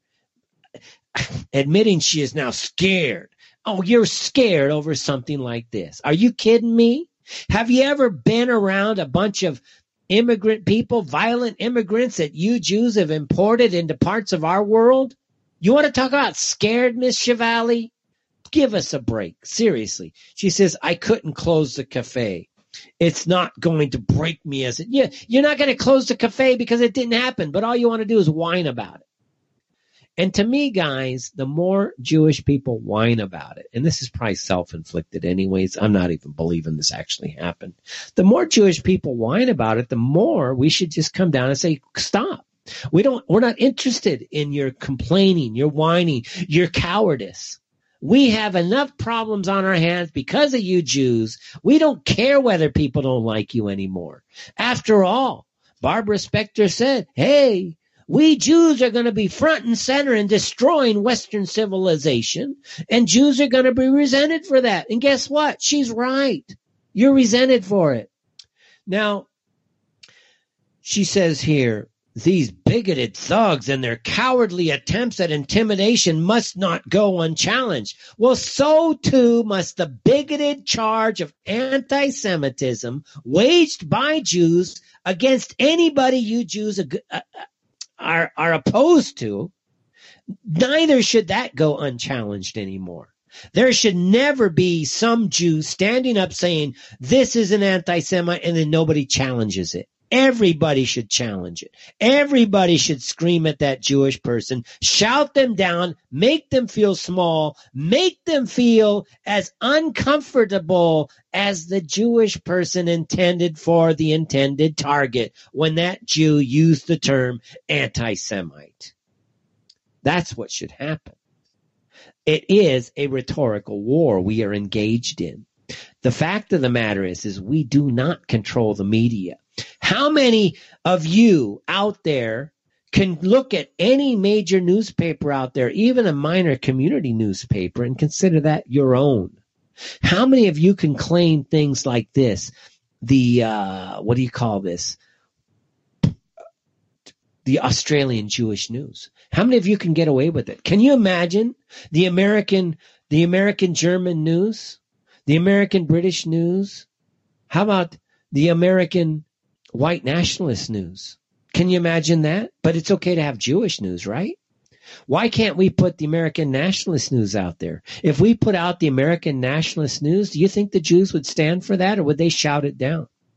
admitting she is now scared. Oh, you're scared over something like this. Are you kidding me? Have you ever been around a bunch of immigrant people, violent immigrants that you Jews have imported into parts of our world? You want to talk about scared, Miss Chevali? Give us a break. Seriously. She says, I couldn't close the cafe. It's not going to break me you're not going to close the cafe because it didn't happen, but all you want to do is whine about it. And to me, guys, the more Jewish people whine about it, and this is probably self-inflicted anyways, I'm not even believing this actually happened. The more Jewish people whine about it, the more we should just come down and say, stop. We're not interested in your complaining, your whining, your cowardice. We have enough problems on our hands because of you Jews. We don't care whether people don't like you anymore. After all, Barbara Specter said, hey, we Jews are going to be front and center in destroying Western civilization, and Jews are going to be resented for that. And guess what? She's right. You're resented for it. Now, she says here, these bigoted thugs and their cowardly attempts at intimidation must not go unchallenged. Well, so too must the bigoted charge of anti-Semitism waged by Jews against anybody you Jews are opposed to. Neither should that go unchallenged anymore. There should never be some Jew standing up saying, this is an anti-Semite, and then nobody challenges it. Everybody should challenge it. Everybody should scream at that Jewish person, shout them down, make them feel small, make them feel as uncomfortable as the Jewish person intended for the intended target when that Jew used the term anti-Semite. That's what should happen. It is a rhetorical war we are engaged in. The fact of the matter is we do not control the media. How many of you out there can look at any major newspaper out there, even a minor community newspaper, and consider that your own? How many of you can claim things like this? What do you call this? The Australian Jewish News. How many of you can get away with it? Can you imagine the American German news? The American British news? How about the American white nationalist news? Can you imagine that? But it's okay to have Jewish news, right? Why can't we put the American nationalist news out there? If we put out the American nationalist news, do you think the Jews would stand for that, or would they shout it down?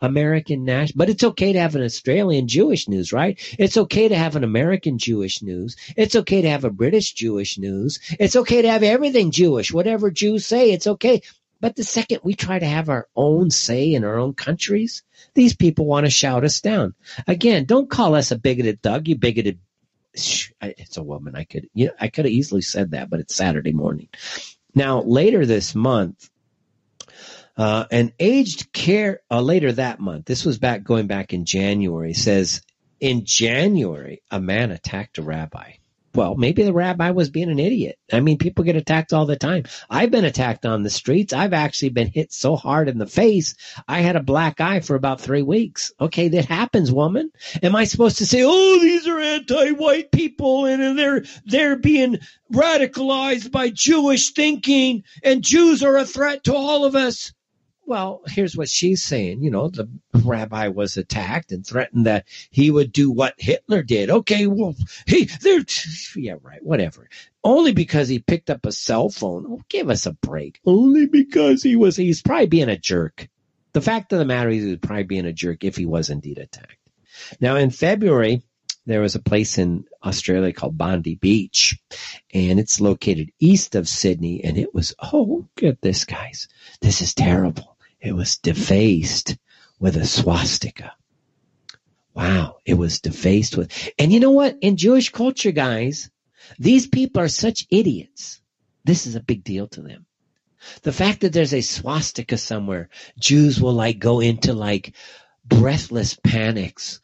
American national, but it's okay to have an Australian Jewish news, right? It's okay to have an American Jewish news. It's okay to have a British Jewish news. It's okay to have everything Jewish. Whatever Jews say, it's okay. But the second we try to have our own say in our own countries, these people want to shout us down. Again, don't call us a bigoted thug, you bigoted. It's a woman. I could have easily said that, but it's Saturday morning. Now, later this month, an aged care, later that month, this was going back in January, says in January, a man attacked a rabbi. Well, maybe the rabbi was being an idiot. I mean, people get attacked all the time. I've been attacked on the streets. I've actually been hit so hard in the face, I had a black eye for about 3 weeks. Okay, that happens, woman. Am I supposed to say, oh, these are anti-white people and they're being radicalized by Jewish thinking and Jews are a threat to all of us? Well, here's what she's saying. You know, the rabbi was attacked and threatened that he would do what Hitler did. Okay, well, yeah, right, whatever. Only because he picked up a cell phone. Oh, give us a break. Only because he's probably being a jerk. The fact of the matter is he was probably being a jerk if he was indeed attacked. Now, in February, there was a place in Australia called Bondi Beach, and it's located east of Sydney, and it was, oh, get this, guys. This is terrible. It was defaced with a swastika. Wow, it was defaced with, and you know what? In Jewish culture, guys, these people are such idiots. This is a big deal to them. The fact that there's a swastika somewhere, Jews will go into breathless panics.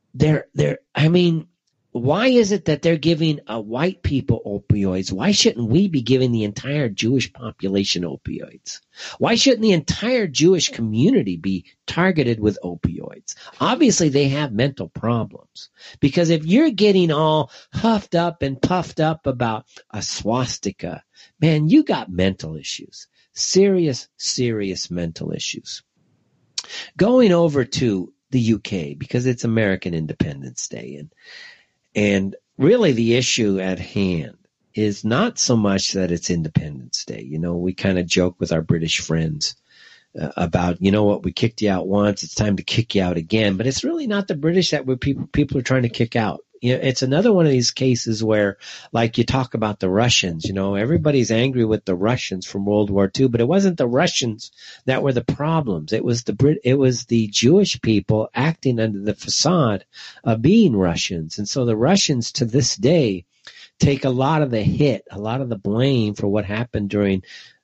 Why is it that they're giving white people opioids? Why shouldn't we be giving the entire Jewish population opioids? Why shouldn't the entire Jewish community be targeted with opioids? Obviously, they have mental problems. Because if you're getting all huffed up and puffed up about a swastika, man, you got mental issues. Serious, serious mental issues. Going over to the UK, because it's American Independence Day, and really the issue at hand is not so much that it's Independence Day. You know, we kind of joke with our British friends about, you know what, we kicked you out once, it's time to kick you out again. But it's really not the British that people are trying to kick out. You know, it's another one of these cases where, you talk about the Russians, you know, everybody's angry with the Russians from World War II, but it wasn't the Russians that were the problems. It was the Jewish people acting under the facade of being Russians. And so the Russians to this day take a lot of the hit, a lot of the blame for what happened during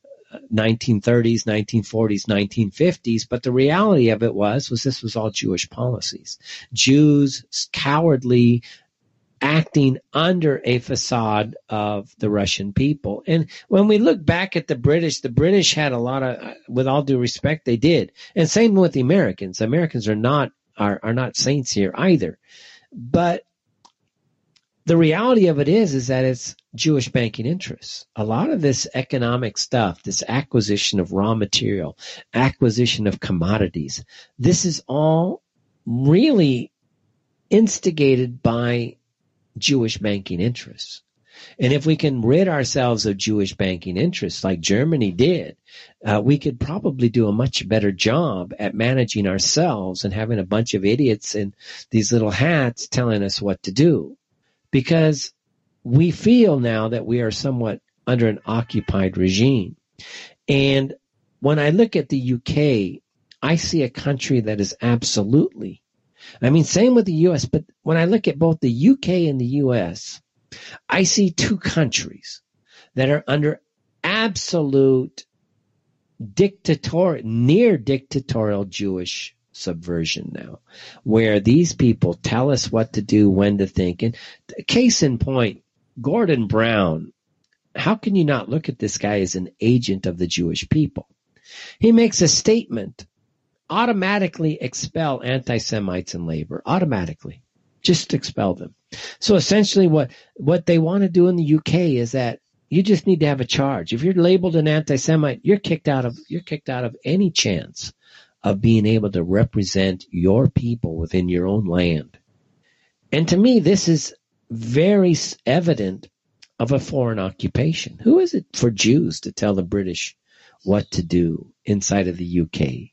1930s, 1940s, 1950s, but the reality of it was this was all Jewish policies. Jews cowardly acting under a facade of the Russian people. And when we look back at the British had a lot of, with all due respect, they did. And same with the Americans. Americans are not saints here either. But the reality of it is that it's Jewish banking interests. A lot of this economic stuff, this acquisition of raw material, acquisition of commodities, this is all really instigated by Jewish banking interests. And if we can rid ourselves of Jewish banking interests like Germany did, we could probably do a much better job at managing ourselves and having a bunch of idiots in these little hats telling us what to do. Because we feel now that we are somewhat under an occupied regime. And when I look at the UK, I see a country that is absolutely, same with the U.S., but when I look at both the UK and the U.S., I see two countries that are under absolute near dictatorial Jewish subversion now, where these people tell us what to do, when to think. And case in point, Gordon Brown, how can you not look at this guy as an agent of the Jewish people? He makes a statement, automatically expel anti-Semites in labor, automatically. Just expel them. So essentially what they want to do in the UK is that you just need to have a charge. If you're labeled an anti-Semite, you're kicked out of any chance of being able to represent your people within your own land. And to me, this is very evident of a foreign occupation. Who is it for Jews to tell the British what to do inside of the UK?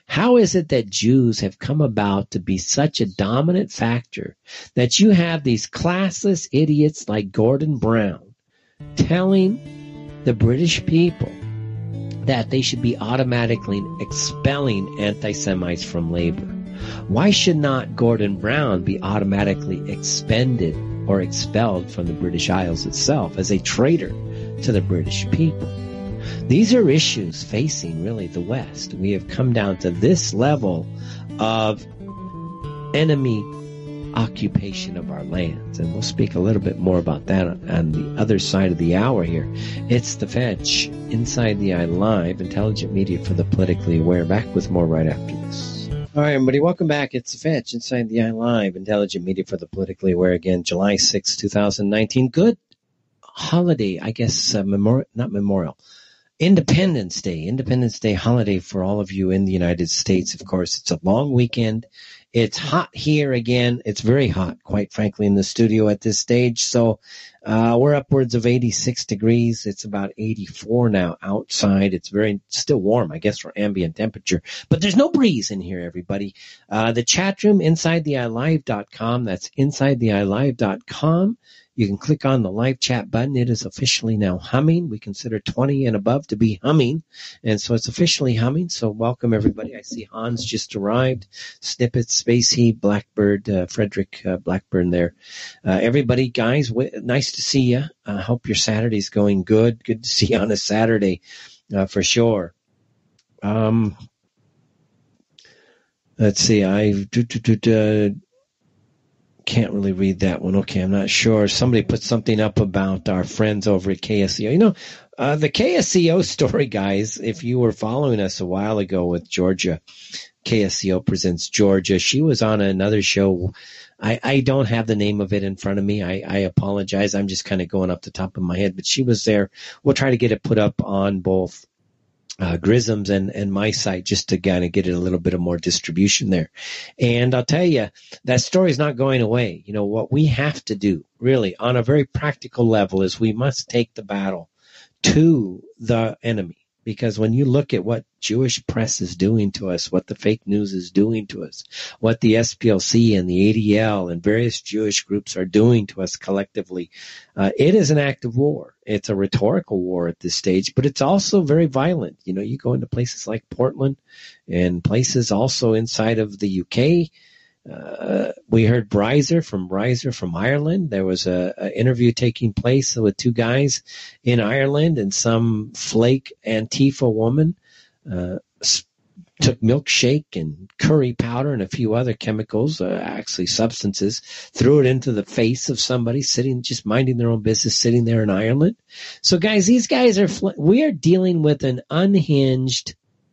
How is it that Jews have come about to be such a dominant factor that you have these classless idiots like Gordon Brown telling the British people that they should be automatically expelling anti-Semites from labor? Why should not Gordon Brown be automatically expended or expelled from the British Isles itself as a traitor to the British people? These are issues facing really the West. We have come down to this level of enemy occupation of our lands. And we'll speak a little bit more about that on the other side of the hour here. It's The Fetch, Inside the Eye Live, intelligent media for the politically aware. Back with more right after this. All right, everybody, welcome back. It's The Fetch, Inside the Eye Live, intelligent media for the politically aware. Again, July 6, 2019. Good holiday, I guess, Independence Day holiday for all of you in the United States. Of course, it's a long weekend. It's hot here again. It's very hot, quite frankly, in the studio at this stage. So we're upwards of 86 degrees. It's about 84 now outside. It's still warm, I guess, for ambient temperature. But there's no breeze in here, everybody. The chat room, InsideTheEyeLive.com. That's InsideTheEyeLive.com. You can click on the live chat button. It is officially now humming. We consider 20 and above to be humming. And so it's officially humming. So welcome, everybody. I see Hans just arrived. Snippet, Spacey, Blackbird, Frederick Blackburn there. Everybody, guys, nice to see you. I hope your Saturday's going good. Good to see you on a Saturday for sure. Let's see. Can't really read that one. Okay, I'm not sure. Somebody put something up about our friends over at KSCO. You know, the KSCO story, guys, if you were following us a while ago with Georgia, KSCO Presents Georgia, she was on another show. I don't have the name of it in front of me. I apologize. I'm just kind of going off the top of my head, but she was there. We'll try to get it put up on both Grism's and my site just to kind of get it a little bit of more distribution there. And I'll tell you, that story's not going away. You know, what we have to do really on a very practical level is we must take the battle to the enemy. Because when you look at what Jewish press is doing to us, what the fake news is doing to us, what the SPLC and the ADL and various Jewish groups are doing to us collectively, it is an act of war. It's a rhetorical war at this stage, but it's also very violent. You know, you go into places like Portland and places also inside of the UK. We heard Bryser from Ireland. There was an interview taking place with two guys in Ireland, and some flake Antifa woman took milkshake and curry powder and a few other chemicals, actually substances, threw it into the face of somebody sitting, just minding their own business, sitting there in Ireland. So, guys, these guys we are dealing with an unhinged,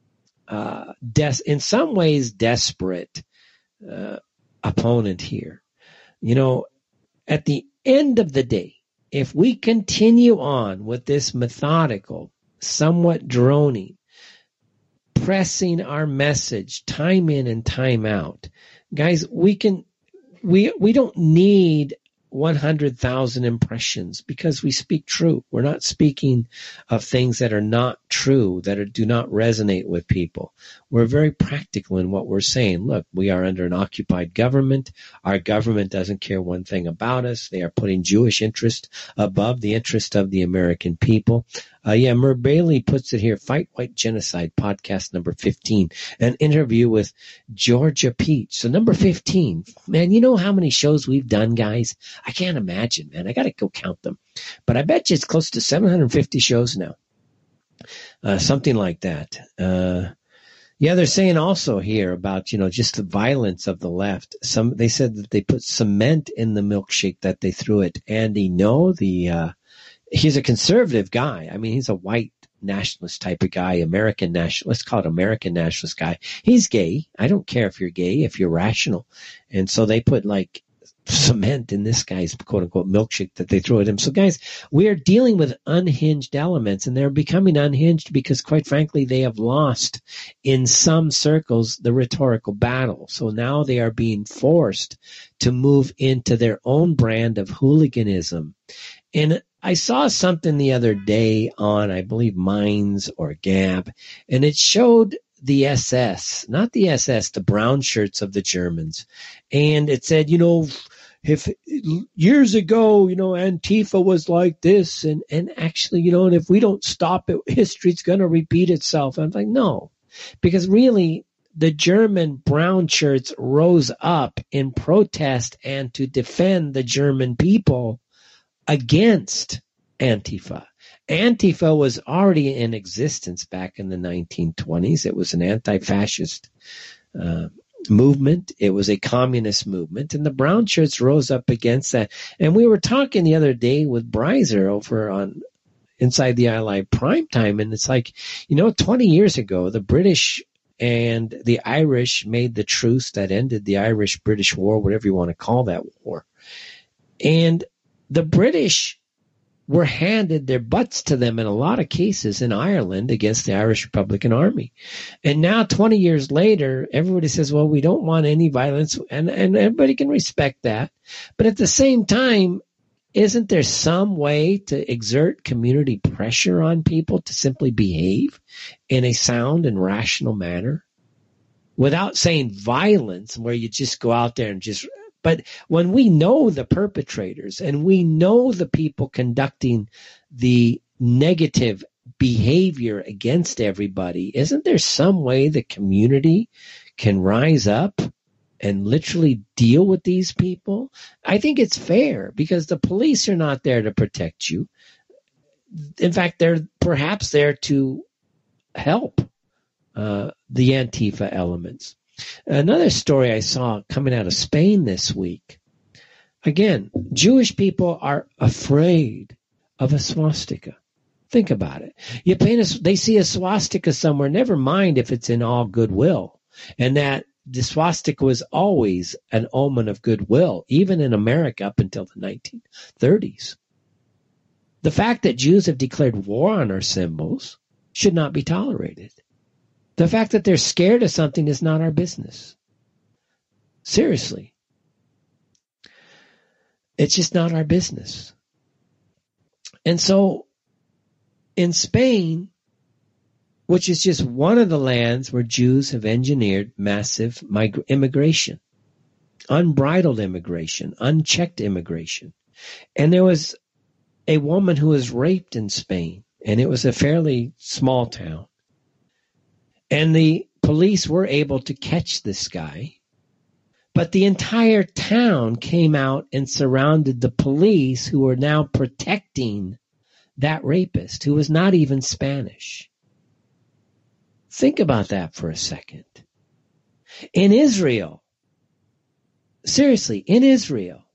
in some ways desperate, opponent here. You know, at the end of the day, if we continue on with this methodical, somewhat droning, pressing our message time in and time out, guys, we don't need 100,000 impressions because we speak true. We're not speaking of things that are not true, that do not resonate with people. We're very practical in what we're saying. Look, we are under an occupied government. Our government doesn't care one thing about us. They are putting Jewish interest above the interest of the American people. Mur Bailey puts it here, Fight White Genocide, podcast number 15, an interview with Georgia Peach. So number 15, man, you know how many shows we've done, guys? I can't imagine, man. I got to go count them. But I bet you it's close to 750 shows now. Something like that. They're saying also here about, you know, just the violence of the left. They said that they put cement in the milkshake that they threw at Andy Ngo, he's a conservative guy. I mean, he's a white nationalist type of guy, American nationalist. Let's call it American nationalist guy. He's gay. I don't care if you're gay, if you're rational. And so they put like cement in this guy's quote unquote milkshake that they throw at him. So guys, we are dealing with unhinged elements, and they're becoming unhinged because quite frankly, they have lost in some circles the rhetorical battle. So now they are being forced to move into their own brand of hooliganism. And I saw something the other day on, I believe, Minds or Gab, and it showed the SS, not the SS, the brown shirts of the Germans. And it said, if years ago, Antifa was like this, and actually, and if we don't stop it, history's going to repeat itself. I'm like, no, because really the German brown shirts rose up in protest and to defend the German people against Antifa. Antifa was already in existence back in the 1920s. It was an anti-fascist movement. It was a communist movement, and the brown shirts rose up against that. And we were talking the other day with Breiser over on Inside the Eye Live Primetime, and it's like, 20 years ago, the British and the Irish made the truce that ended the Irish-British War, whatever you want to call that war. And the British were handed their butts to them in a lot of cases in Ireland against the Irish Republican Army. And now 20 years later, everybody says, well, we don't want any violence, and everybody can respect that. But at the same time, isn't there some way to exert community pressure on people to simply behave in a sound and rational manner without saying violence, where you just go out there and just... But when we know the perpetrators and we know the people conducting the negative behavior against everybody, isn't there some way the community can rise up and literally deal with these people? I think it's fair, because the police are not there to protect you. In fact, they're perhaps there to help the Antifa elements. Another story I saw coming out of Spain this week. Again, Jewish people are afraid of a swastika. Think about it. They see a swastika somewhere, never mind if it's in all goodwill. And that the swastika was always an omen of goodwill, even in America up until the 1930s. The fact that Jews have declared war on our symbols should not be tolerated. The fact that they're scared of something is not our business. Seriously. It's just not our business. And so in Spain, which is just one of the lands where Jews have engineered massive immigration, unbridled immigration, unchecked immigration. And there was a woman who was raped in Spain, and it was a fairly small town. And the police were able to catch this guy, but the entire town came out and surrounded the police, who were now protecting that rapist, who was not even Spanish. Think about that for a second. In Israel, seriously, in Israel,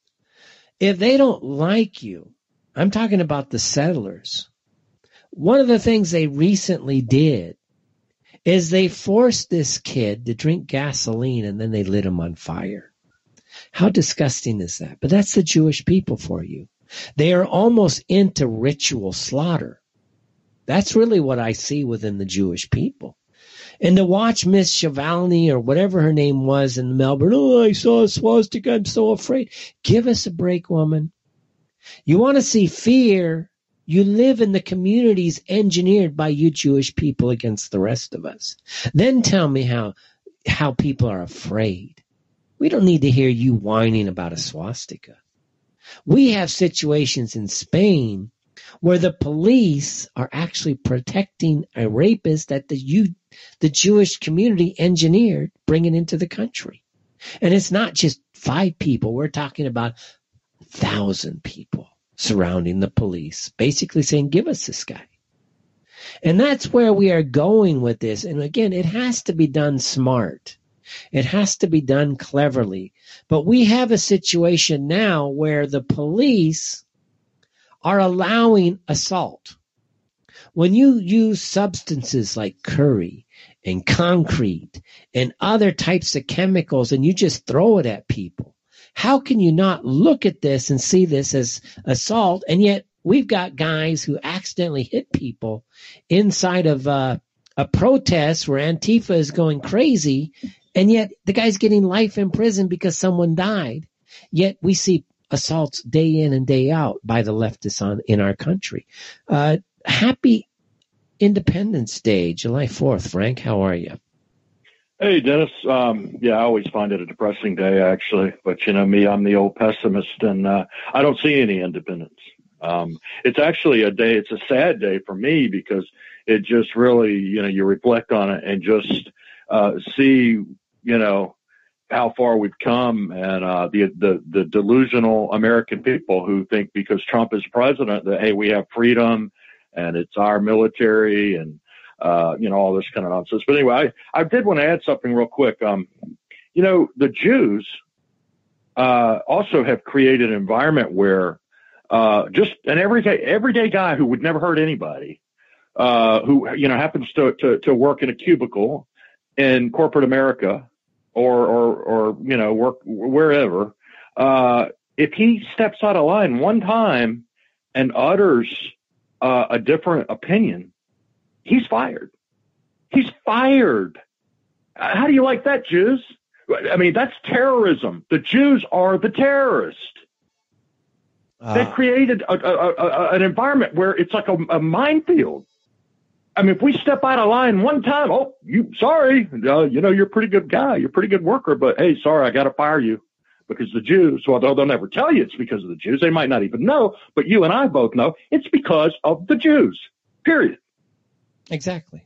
if they don't like you, I'm talking about the settlers, one of the things they recently did is they forced this kid to drink gasoline, and then they lit him on fire. How disgusting is that? But that's the Jewish people for you. They are almost into ritual slaughter. That's really what I see within the Jewish people. And to watch Miss Shavalny, or whatever her name was in Melbourne, I saw a swastika, I'm so afraid. Give us a break, woman. You want to see fear? You live in the communities engineered by you Jewish people against the rest of us. Then tell me how people are afraid. We don't need to hear you whining about a swastika. We have situations in Spain where the police are actually protecting a rapist that the Jewish community engineered bringing into the country. And it's not just 5 people. We're talking about 1,000 people surrounding the police, basically saying, give us this guy. And that's where we are going with this. And again, it has to be done smart. It has to be done cleverly. But we have a situation now where the police are allowing assault. When you use substances like curry and concrete and other types of chemicals and you just throw it at people, how can you not look at this and see this as assault? And yet we've got guys who accidentally hit people inside of a protest where Antifa is going crazy, and yet the guy's getting life in prison because someone died. Yet we see assaults day in and day out by the leftists in our country. Happy Independence Day, July 4th. Frank, how are you? Hey, Dennis. Yeah, I always find it a depressing day, actually. But you know me, I'm the old pessimist, and I don't see any independence. It's actually it's a sad day for me because it just really, you reflect on it and just see, how far we've come, and the delusional American people who think because Trump is president that, hey, we have freedom and it's our military and all this kind of nonsense. But anyway, I did want to add something real quick. The Jews also have created an environment where just an everyday guy who would never hurt anybody, who happens to work in a cubicle in corporate America or work wherever, if he steps out of line one time and utters a different opinion, he's fired. He's fired. How do you like that, Jews? I mean, that's terrorism. The Jews are the terrorists. They created an environment where it's like a minefield. I mean, if we step out of line one time, sorry, you're a pretty good guy. You're a pretty good worker, but hey, sorry, I got to fire you because the Jews, well, they'll never tell you it's because of the Jews. They might not even know, but you and I both know it's because of the Jews, period. Exactly.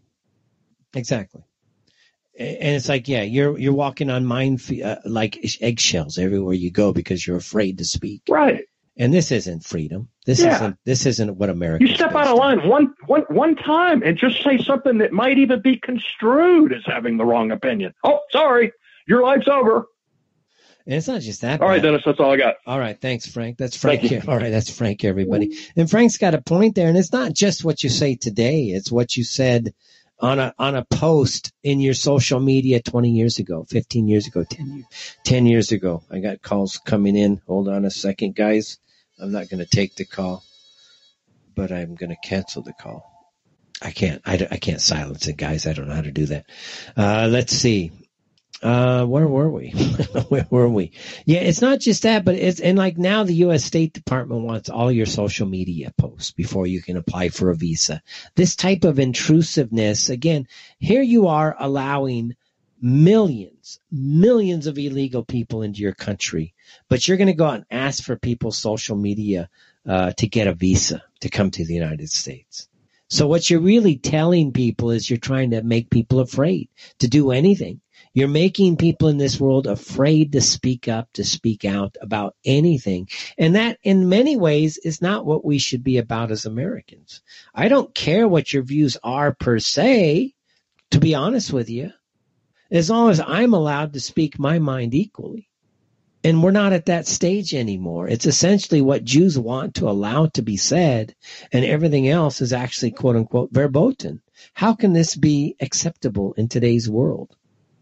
And it's like, yeah, you're walking on like eggshells everywhere you go because you're afraid to speak. Right. And this isn't freedom. This isn't what America. You step out of line one time and just say something that might even be construed as having the wrong opinion. Oh, sorry, your life's over. And it's not just that. All right, Dennis, that's all I got. All right, thanks, Frank. That's Frank. All right, that's Frank, everybody. And Frank's got a point there, and it's not just what you say today. It's what you said on a post in your social media 20 years ago, 15 years ago, 10 years ago. I got calls coming in. Hold on a second, guys. I'm not going to take the call, but I'm going to cancel the call. I can't silence it, guys. I don't know how to do that. Let's see. Where were we? Where were we? Yeah, it's not just that, but like now the U.S. State Department wants all your social media posts before you can apply for a visa. This type of intrusiveness, again, here you are allowing millions of illegal people into your country, but you're going to go out and ask for people's social media to get a visa to come to the United States. So what you're really telling people is you're trying to make people afraid to do anything. You're making people in this world afraid to speak up, to speak out about anything. And that, in many ways, is not what we should be about as Americans. I don't care what your views are per se, to be honest with you, as long as I'm allowed to speak my mind equally. And we're not at that stage anymore. It's essentially what Jews want to allow to be said, and everything else is actually, quote unquote, verboten. How can this be acceptable in today's world?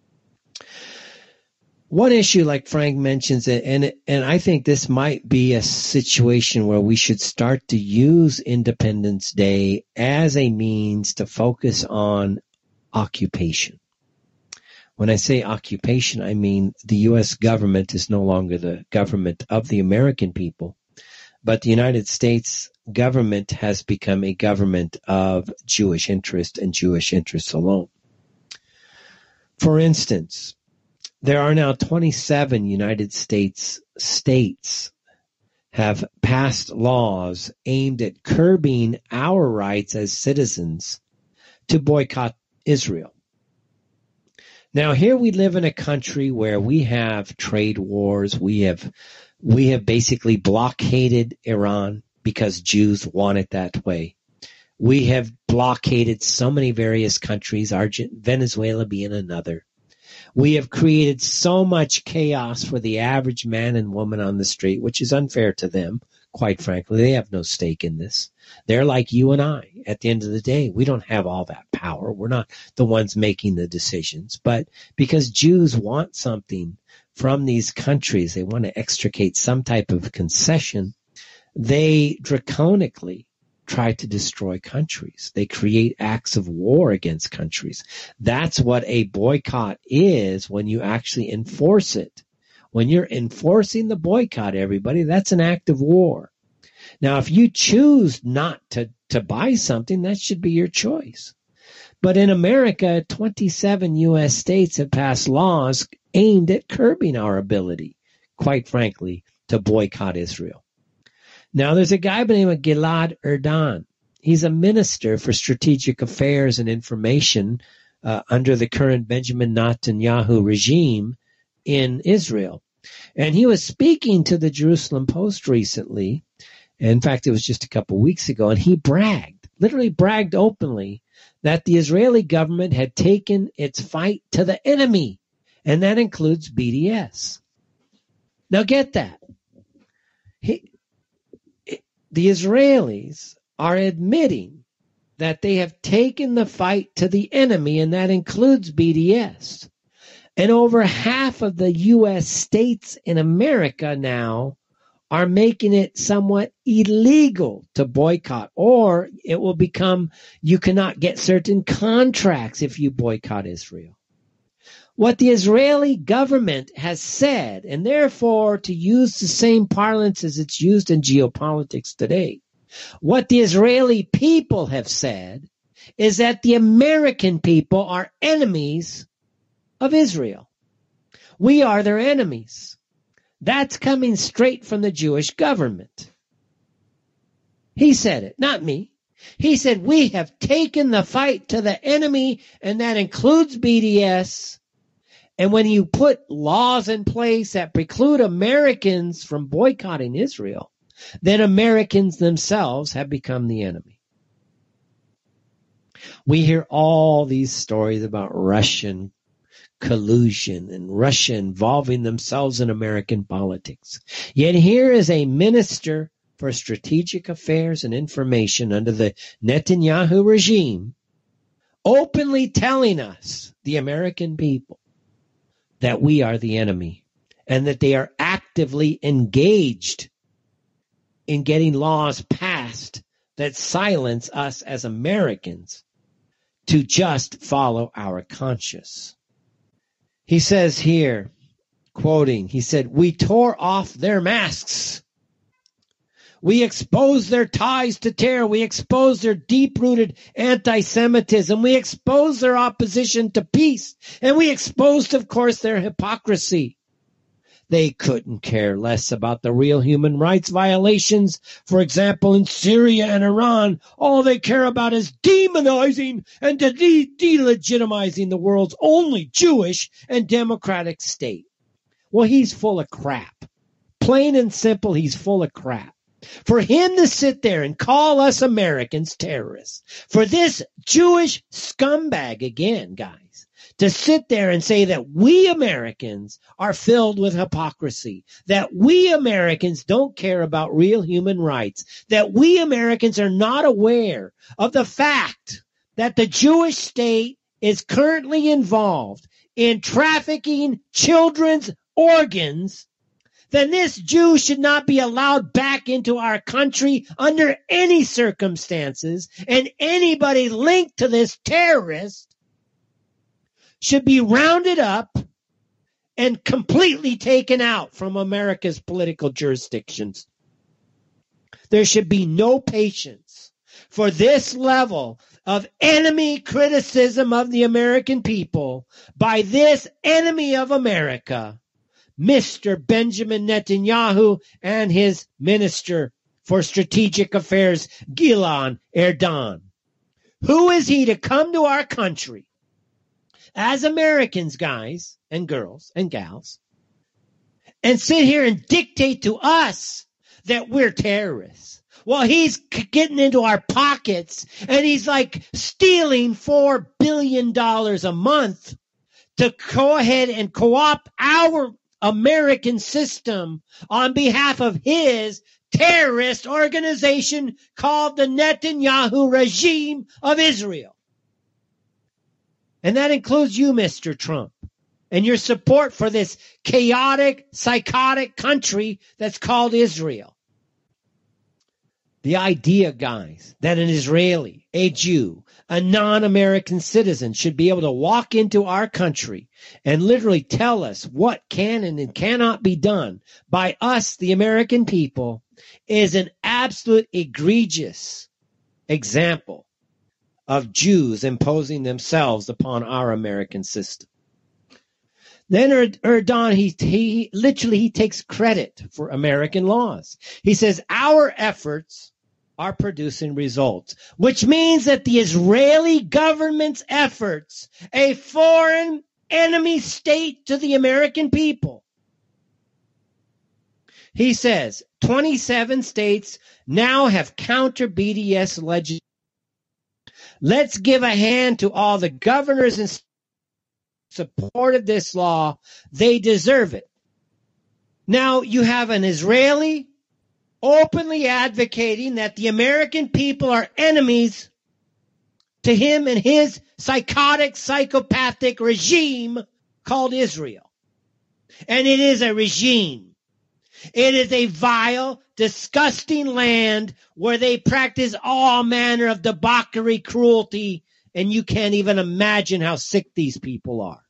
One issue, like Frank mentions, and I think this might be a situation where we should start to use Independence Day as a means to focus on occupation. When I say occupation, I mean the U.S. government is no longer the government of the American people, but the United States government has become a government of Jewish interest and Jewish interests alone. For instance, there are now 27 United States states have passed laws aimed at curbing our rights as citizens to boycott Israel. Now, here we live in a country where we have trade wars. We have basically blockaded Iran because Jews want it that way. We have blockaded so many various countries, Venezuela being another. We have created so much chaos for the average man and woman on the street, which is unfair to them. Quite frankly, they have no stake in this. They're like you and I. At the end of the day, we don't have all that power. We're not the ones making the decisions. But because Jews want something from these countries, they want to extricate some type of concession, they draconically try to destroy countries. They create acts of war against countries. That's what a boycott is when you actually enforce it. When you're enforcing the boycott, everybody, that's an act of war. Now, if you choose not to buy something, that should be your choice. But in America, 27 U.S. states have passed laws aimed at curbing our ability, quite frankly, to boycott Israel. Now, there's a guy by the name of Gilad Erdan. He's a minister for strategic affairs and information under the current Benjamin Netanyahu regime in Israel. And he was speaking to the Jerusalem Post recently. In fact, it was just a couple weeks ago, and he literally bragged openly that the Israeli government had taken its fight to the enemy, and that includes BDS. Now get that. The Israelis are admitting that they have taken the fight to the enemy, and that includes BDS. And over half of the U.S. states in America now are making it somewhat illegal to boycott, or it will become you cannot get certain contracts if you boycott Israel. What the Israeli government has said, and therefore to use the same parlance as it's used in geopolitics today, what the Israeli people have said is that the American people are enemies of Israel. We are their enemies. That's coming straight from the Jewish government. He said it, not me. He said, we have taken the fight to the enemy, and that includes BDS. And when you put laws in place that preclude Americans from boycotting Israel, then Americans themselves have become the enemy. We hear all these stories about Russian collusion and Russia involving themselves in American politics. Yet here is a minister for strategic affairs and information under the Netanyahu regime openly telling us, the American people, that we are the enemy and that they are actively engaged in getting laws passed that silence us as Americans to just follow our conscience. He says here, quoting, he said, we tore off their masks. We exposed their ties to terror. We exposed their deep-rooted anti-Semitism. We exposed their opposition to peace. And we exposed, of course, their hypocrisy. They couldn't care less about the real human rights violations. For example, in Syria and Iran, all they care about is demonizing and delegitimizing the world's only Jewish and democratic state. Well, he's full of crap. Plain and simple, he's full of crap. For him to sit there and call us Americans terrorists, for this Jewish scumbag again, guys, to sit there and say that we Americans are filled with hypocrisy, that we Americans don't care about real human rights, that we Americans are not aware of the fact that the Jewish state is currently involved in trafficking children's organs, then this Jew should not be allowed back into our country under any circumstances, and anybody linked to this terrorist should be rounded up and completely taken out from America's political jurisdictions. There should be no patience for this level of enemy criticism of the American people by this enemy of America, Mr. Benjamin Netanyahu and his Minister for Strategic Affairs, Gilad Erdan. Who is he to come to our country as Americans, guys and girls and gals, and sit here and dictate to us that we're terrorists? Well, he's getting into our pockets, and he's like stealing $4 billion a month to go ahead and co-opt our American system on behalf of his terrorist organization called the Netanyahu regime of Israel. And that includes you, Mr. Trump, and your support for this chaotic, psychotic country that's called Israel. The idea, guys, that an Israeli, a Jew, a non-American citizen should be able to walk into our country and literally tell us what can and cannot be done by us, the American people, is an absolute egregious example of Jews imposing themselves upon our American system. Then Erdogan, he literally takes credit for American laws. He says, our efforts are producing results, which means that the Israeli government's efforts, a foreign enemy state to the American people. He says 27 states now have counter BDS legislation. Let's give a hand to all the governors and supported this law. They deserve it. Now you have an Israeli openly advocating that the American people are enemies to him and his psychotic, psychopathic regime called Israel. And it is a regime. It is a vile, disgusting land where they practice all manner of debauchery, cruelty, and you can't even imagine how sick these people are.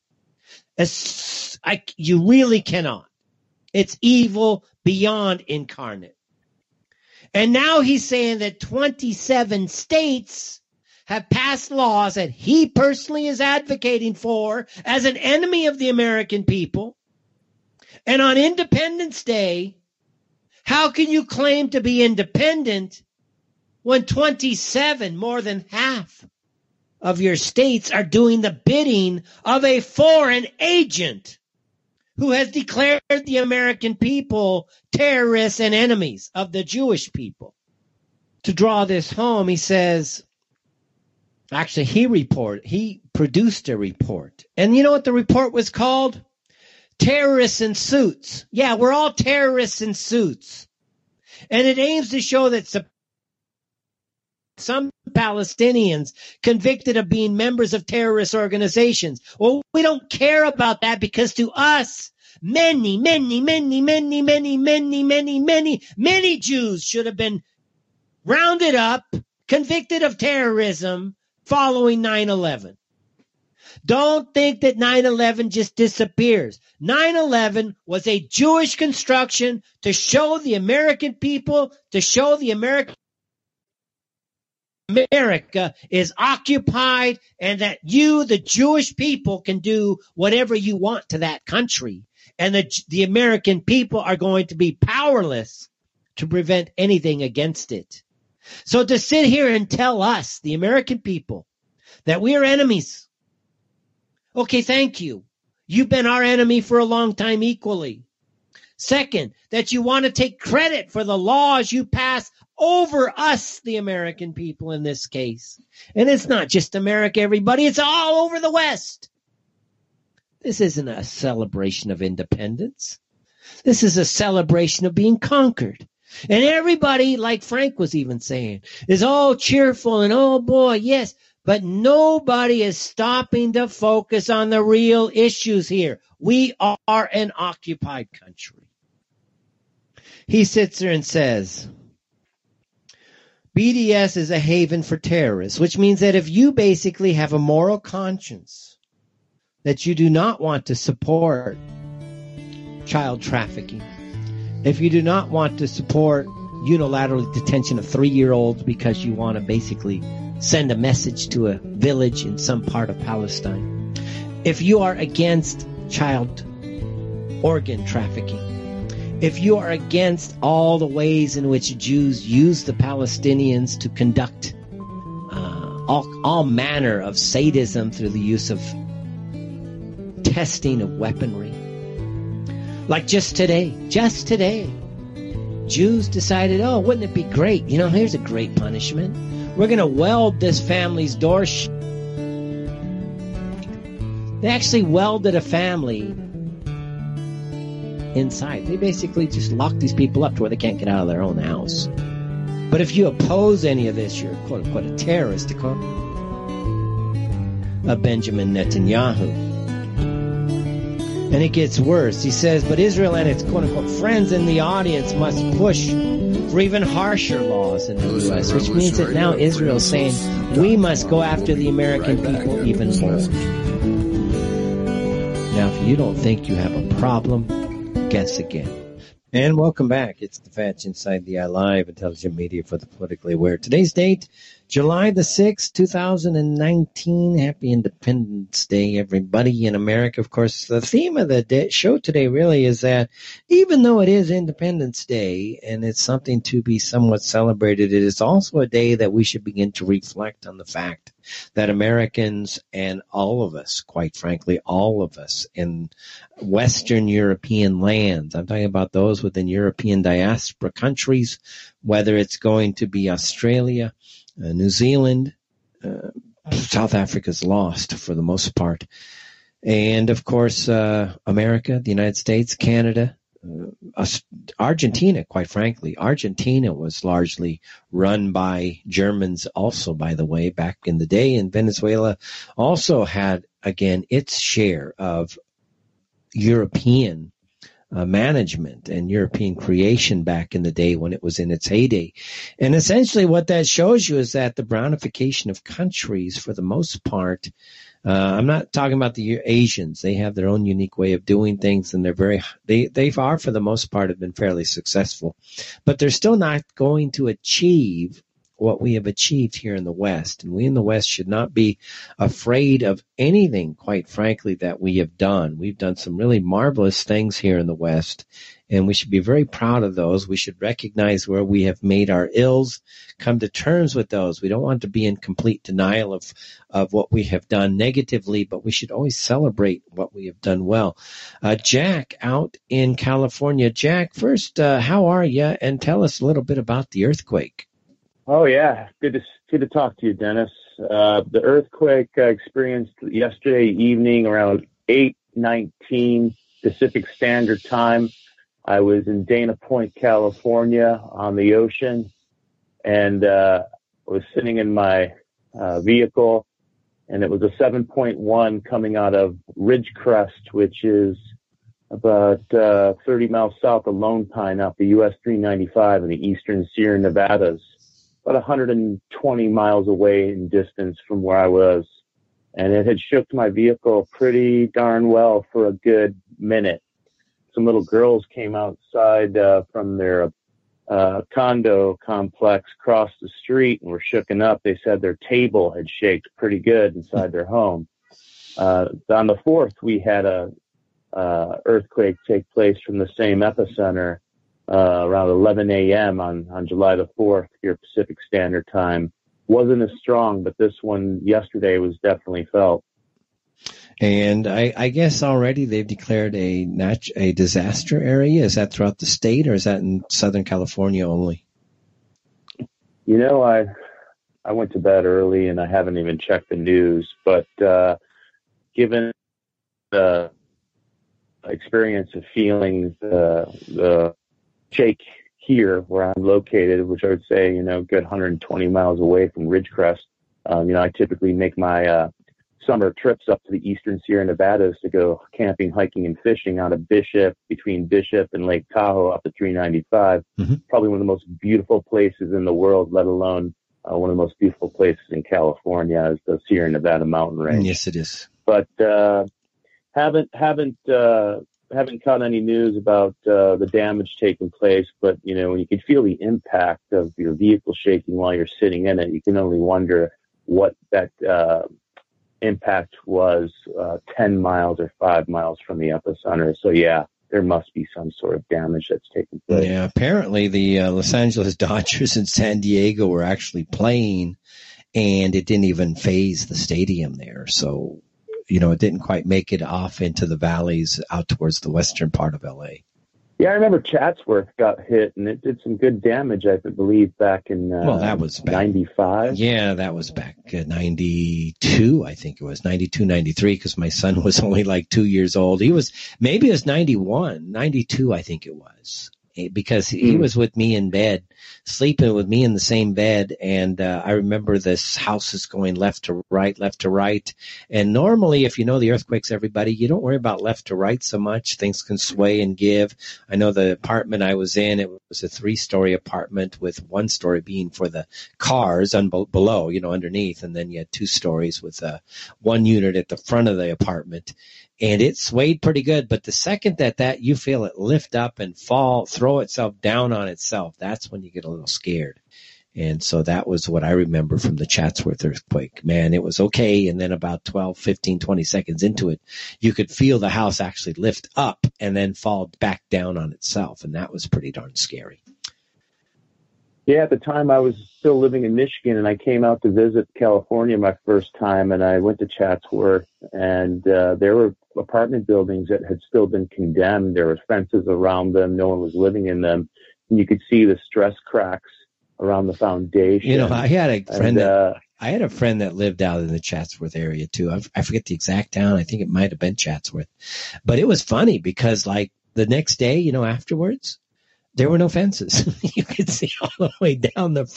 You really cannot. It's evil beyond incarnate. And now he's saying that 27 states have passed laws that he personally is advocating for as an enemy of the American people. And on Independence Day, how can you claim to be independent when 27, more than half of your states, are doing the bidding of a foreign agent who has declared the American people terrorists and enemies of the Jewish people? To draw this home, he says, actually, he produced a report. And you know what the report was called? Terrorists in Suits. Yeah, we're all terrorists in suits. And it aims to show that some Palestinians convicted of being members of terrorist organizations. Well, we don't care about that because to us, many Jews should have been rounded up, convicted of terrorism following 9/11. Don't think that 9/11 just disappears. 9/11 was a Jewish construction to show the American people, to show the America is occupied and that you, the Jewish people, can do whatever you want to that country. And the American people are going to be powerless to prevent anything against it. So to sit here and tell us, the American people, that we are enemies. Okay, thank you. You've been our enemy for a long time equally. Second, that you want to take credit for the laws you pass over us, the American people in this case. And it's not just America, everybody. It's all over the West. This isn't a celebration of independence. This is a celebration of being conquered. And everybody, like Frank was even saying, is all cheerful and, oh boy, yes. But nobody is stopping to focus on the real issues here. We are an occupied country. He sits there and says, BDS is a haven for terrorists, which means that if you basically have a moral conscience that you do not want to support child trafficking, if you do not want to support unilateral detention of 3-year-olds because you want to basically send a message to a village in some part of Palestine, if you are against child organ trafficking, if you are against all the ways in which Jews use the Palestinians to conduct all manner of sadism through the use of testing of weaponry. Like just today, Jews decided, oh, wouldn't it be great? You know, here's a great punishment. We're going to weld this family's door shut. They actually welded a family inside. They basically just locked these people up to where they can't get out of their own house. But if you oppose any of this, you're quote unquote a terrorist, of Benjamin Netanyahu. And it gets worse. He says, but Israel and its quote unquote friends in the audience must push for even harsher laws in the U.S., which means that now Israel's saying we must go after the American people even more. Now, if you don't think you have a problem, guess again. And welcome back. It's the Fetch Inside the Eye Live, intelligent media for the politically aware. Today's date, July the 6th, 2019. Happy Independence Day, everybody in America. Of course, the theme of the show today really is that even though it is Independence Day and it's something to be somewhat celebrated, it is also a day that we should begin to reflect on the fact that Americans and all of us, quite frankly, all of us in Western European lands, I'm talking about those within European diaspora countries, whether it's going to be Australia, New Zealand, South Africa's lost for the most part. And, of course, America, the United States, Canada, Argentina, quite frankly. Argentina was largely run by Germans also, by the way, back in the day. And Venezuela also had, again, its share of European management and European creation back in the day when it was in its heyday. And essentially what that shows you is that the brownification of countries, for the most part, I'm not talking about the Asians. They have their own unique way of doing things, and they are, for the most part, have been fairly successful. But they're still not going to achieve what we have achieved here in the West. And we in the West should not be afraid of anything, quite frankly, that we have done. We've done some really marvelous things here in the West, and we should be very proud of those. We should recognize where we have made our ills, come to terms with those. We don't want to be in complete denial of what we have done negatively, but we should always celebrate what we have done well. Jack out in California. Jack, first, how are you? And tell us a little bit about the earthquake. Oh, yeah. Good to talk to you, Dennis. The earthquake experienced yesterday evening around 8:19 Pacific Standard Time. I was in Dana Point, California on the ocean, and was sitting in my vehicle, and it was a 7.1 coming out of Ridgecrest, which is about 30 miles south of Lone Pine off the US 395 in the eastern Sierra Nevadas. About 120 miles away in distance from where I was. And it had shook my vehicle pretty darn well for a good minute. Some little girls came outside from their condo complex across the street and were shooken up. They said their table had shaken pretty good inside their home. On the 4th, we had a earthquake take place from the same epicenter around 11 a.m. on July the 4th, here Pacific Standard Time. Wasn't as strong, but this one yesterday was definitely felt. And I guess already they've declared a disaster area. Is that throughout the state, or is that in Southern California only? You know, I went to bed early and I haven't even checked the news, but given the experience of feeling the shake here where I'm located, which I would say, good 120 miles away from Ridgecrest. I typically make my summer trips up to the eastern Sierra Nevadas to go camping, hiking, and fishing out of Bishop, between Bishop and Lake Tahoe up to 395. Mm-hmm. Probably one of the most beautiful places in the world, let alone one of the most beautiful places in California is the Sierra Nevada mountain range. Yes, it is. But haven't caught any news about the damage taking place, but when you can feel the impact of your vehicle shaking while you're sitting in it, you can only wonder what that impact was 10 miles or 5 miles from the epicenter. So yeah, there must be some sort of damage that's taken place. Yeah, apparently the Los Angeles Dodgers and San Diego were actually playing, and it didn't even phase the stadium there. So it didn't quite make it off into the valleys out towards the western part of L.A. Yeah, I remember Chatsworth got hit, and it did some good damage, I believe, back in that was back 95. Yeah, that was back 92, I think it was, 92, 93, because my son was only like 2 years old. Maybe it was 91, 92, I think it was, because he was with me in bed sleeping with me in the same bed. And I remember this house is going left to right. And normally, if you know the earthquakes, everybody, you don't worry about left to right so much. Things can sway and give. I know the apartment I was in, it was a 3-story apartment with 1 story being for the cars below, underneath. And then you had 2 stories with 1 unit at the front of the apartment. And it swayed pretty good. But the second that you feel it lift up and throw itself down on itself, that's when you get a little scared. And so that was what I remember from the Chatsworth earthquake. Man, it was okay. And then about 12, 15, 20 seconds into it, you could feel the house actually lift up and then fall back down on itself. And that was pretty darn scary. Yeah, at the time I was still living in Michigan, and I came out to visit California my first time, and I went to Chatsworth, and there were apartment buildings that had still been condemned. There were fences around them. No one was living in them. And you could see the stress cracks around the foundation. I had a friend that lived out in the Chatsworth area too. I forget the exact town. I think it might have been Chatsworth. But it was funny because like the next day, afterwards, there were no fences. You could see all the way down the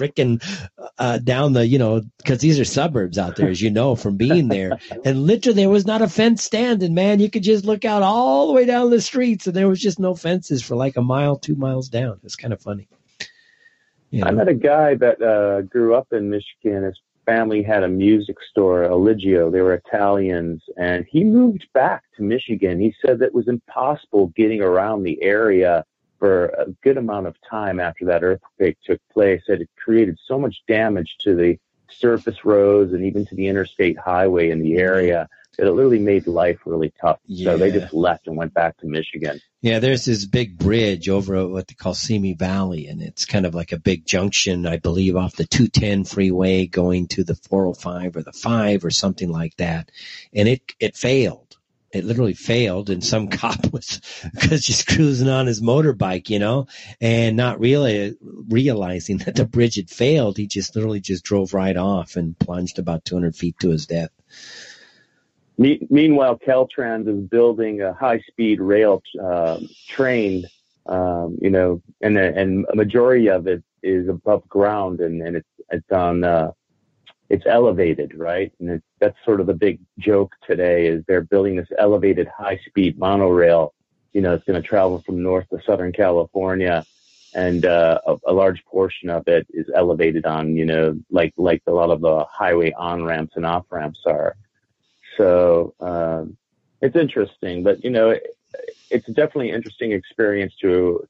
because these are suburbs out there, as from being there. And literally there was not a fence standing, man. You could just look out all the way down the streets and there was just no fences for like a mile, 2 miles down. It's kind of funny. I met a guy that grew up in Michigan. His family had a music store, Eligio. They were Italians, and he moved back to Michigan. He said that it was impossible getting around the area for a good amount of time after that earthquake took place. That it created so much damage to the surface roads and even to the interstate highway in the area that it literally made life really tough. Yeah. So they just left and went back to Michigan. Yeah, there's this big bridge over what they call Simi Valley, and it's kind of like a big junction, I believe, off the 210 freeway going to the 405 or the 5 or something like that. And it failed. It literally failed, and some cop was just cruising on his motorbike, and not really realizing that the bridge had failed. He just literally drove right off and plunged about 200 feet to his death. Meanwhile, Caltrans is building a high-speed rail train, and a majority of it is above ground, and it's elevated, right? And that's sort of the big joke today is they're building this elevated high-speed monorail. It's going to travel from north to Southern California, and a large portion of it is elevated on, like a lot of the highway on-ramps and off-ramps are. So it's interesting, but it's definitely an interesting experience to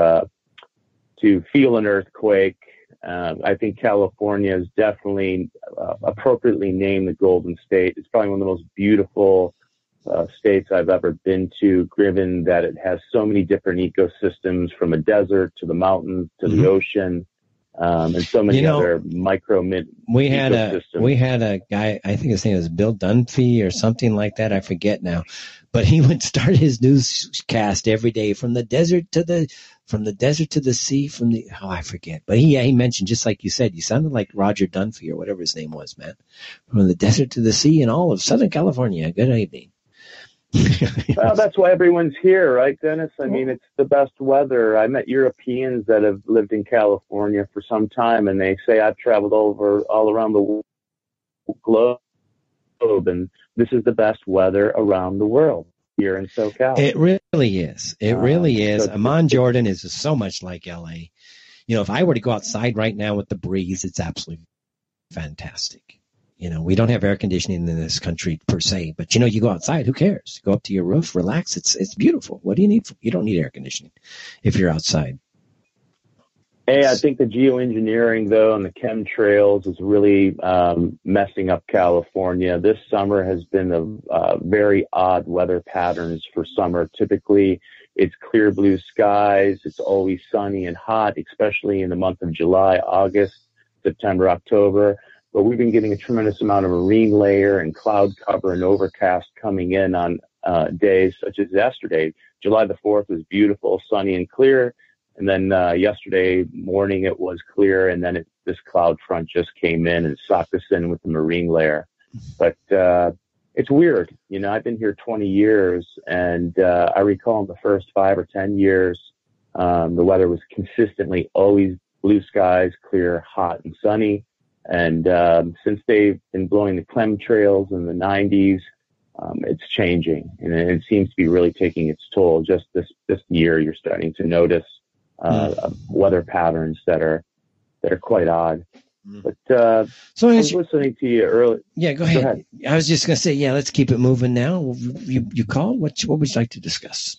feel an earthquake. I think California is definitely appropriately named the Golden State. It's probably one of the most beautiful states I've ever been to, given that it has so many different ecosystems, from a desert to the mountains to the ocean. And so many other we had a guy, I think his name was Bill Dunphy or something like that. I forget now, but he would start his newscast every day from the desert to the sea, I forget. But he mentioned, just like you said, you sounded like Roger Dunphy or whatever his name was, man. From the desert to the sea and all of Southern California. Good evening. Well, that's why everyone's here, right, Dennis? I mean, it's the best weather. I met Europeans that have lived in California for some time, and they say, I've traveled all around the globe, and this is the best weather around the world here in SoCal. It really is. It really is. Amman, Jordan is so much like LA. If I were to go outside right now with the breeze, it's absolutely fantastic. We don't have air conditioning in this country per se, but you go outside, who cares? Go up to your roof, relax. It's beautiful. What do you need? You don't need air conditioning if you're outside. Hey, I think the geoengineering, though, and the chemtrails is really messing up California. This summer has been very odd weather patterns for summer. Typically, it's clear blue skies. It's always sunny and hot, especially in the month of July, August, September, October. But we've been getting a tremendous amount of marine layer and cloud cover and overcast coming in on days such as yesterday. July the 4th was beautiful, sunny and clear. And then yesterday morning it was clear, and then this cloud front just came in and socked us in with the marine layer. But it's weird. I've been here 20 years, and I recall in the first 5 or 10 years, the weather was consistently always blue skies, clear, hot, and sunny. And since they've been blowing the chemtrails in the 90s, it's changing, and it seems to be really taking its toll. Just this year, you're starting to notice weather patterns that are quite odd. But so I was listening to you earlier. Yeah, go ahead. I was just going to say, yeah, let's keep it moving now. You called? What would you like to discuss?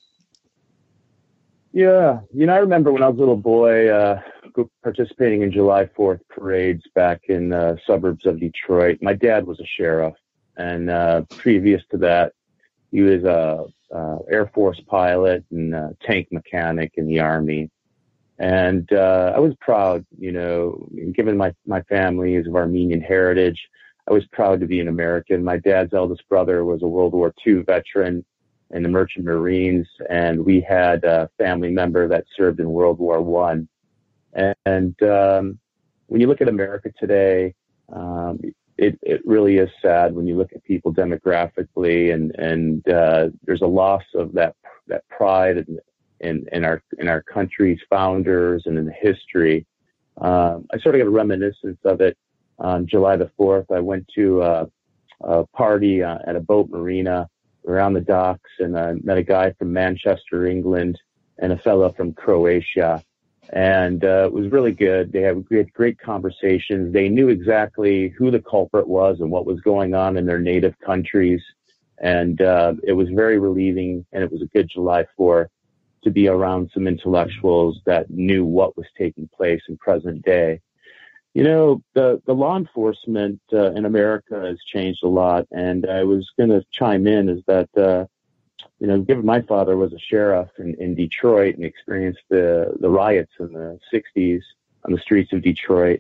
Yeah, I remember when I was a little boy participating in July 4th parades back in the suburbs of Detroit. My dad was a sheriff, and previous to that, he was a Air Force pilot and a tank mechanic in the Army. And I was proud, given my family is of Armenian heritage, I was proud to be an American. My dad's eldest brother was a World War II veteran in the Merchant Marines, and we had a family member that served in World War I. And when you look at America today, it really is sad when you look at people demographically, and there's a loss of that pride in our country's founders and in the history. I sort of got a reminiscence of it on July the 4th. I went to a party at a boat marina around the docks, and I met a guy from Manchester, England, and a fellow from Croatia. And it was really good. We had great conversations. They knew exactly who the culprit was and what was going on in their native countries. And it was very relieving, and it was a good July 4th to be around some intellectuals that knew what was taking place in present day. The law enforcement in America has changed a lot, and I was going to chime in is that, given my father was a sheriff in Detroit and experienced the riots in the 60s on the streets of Detroit,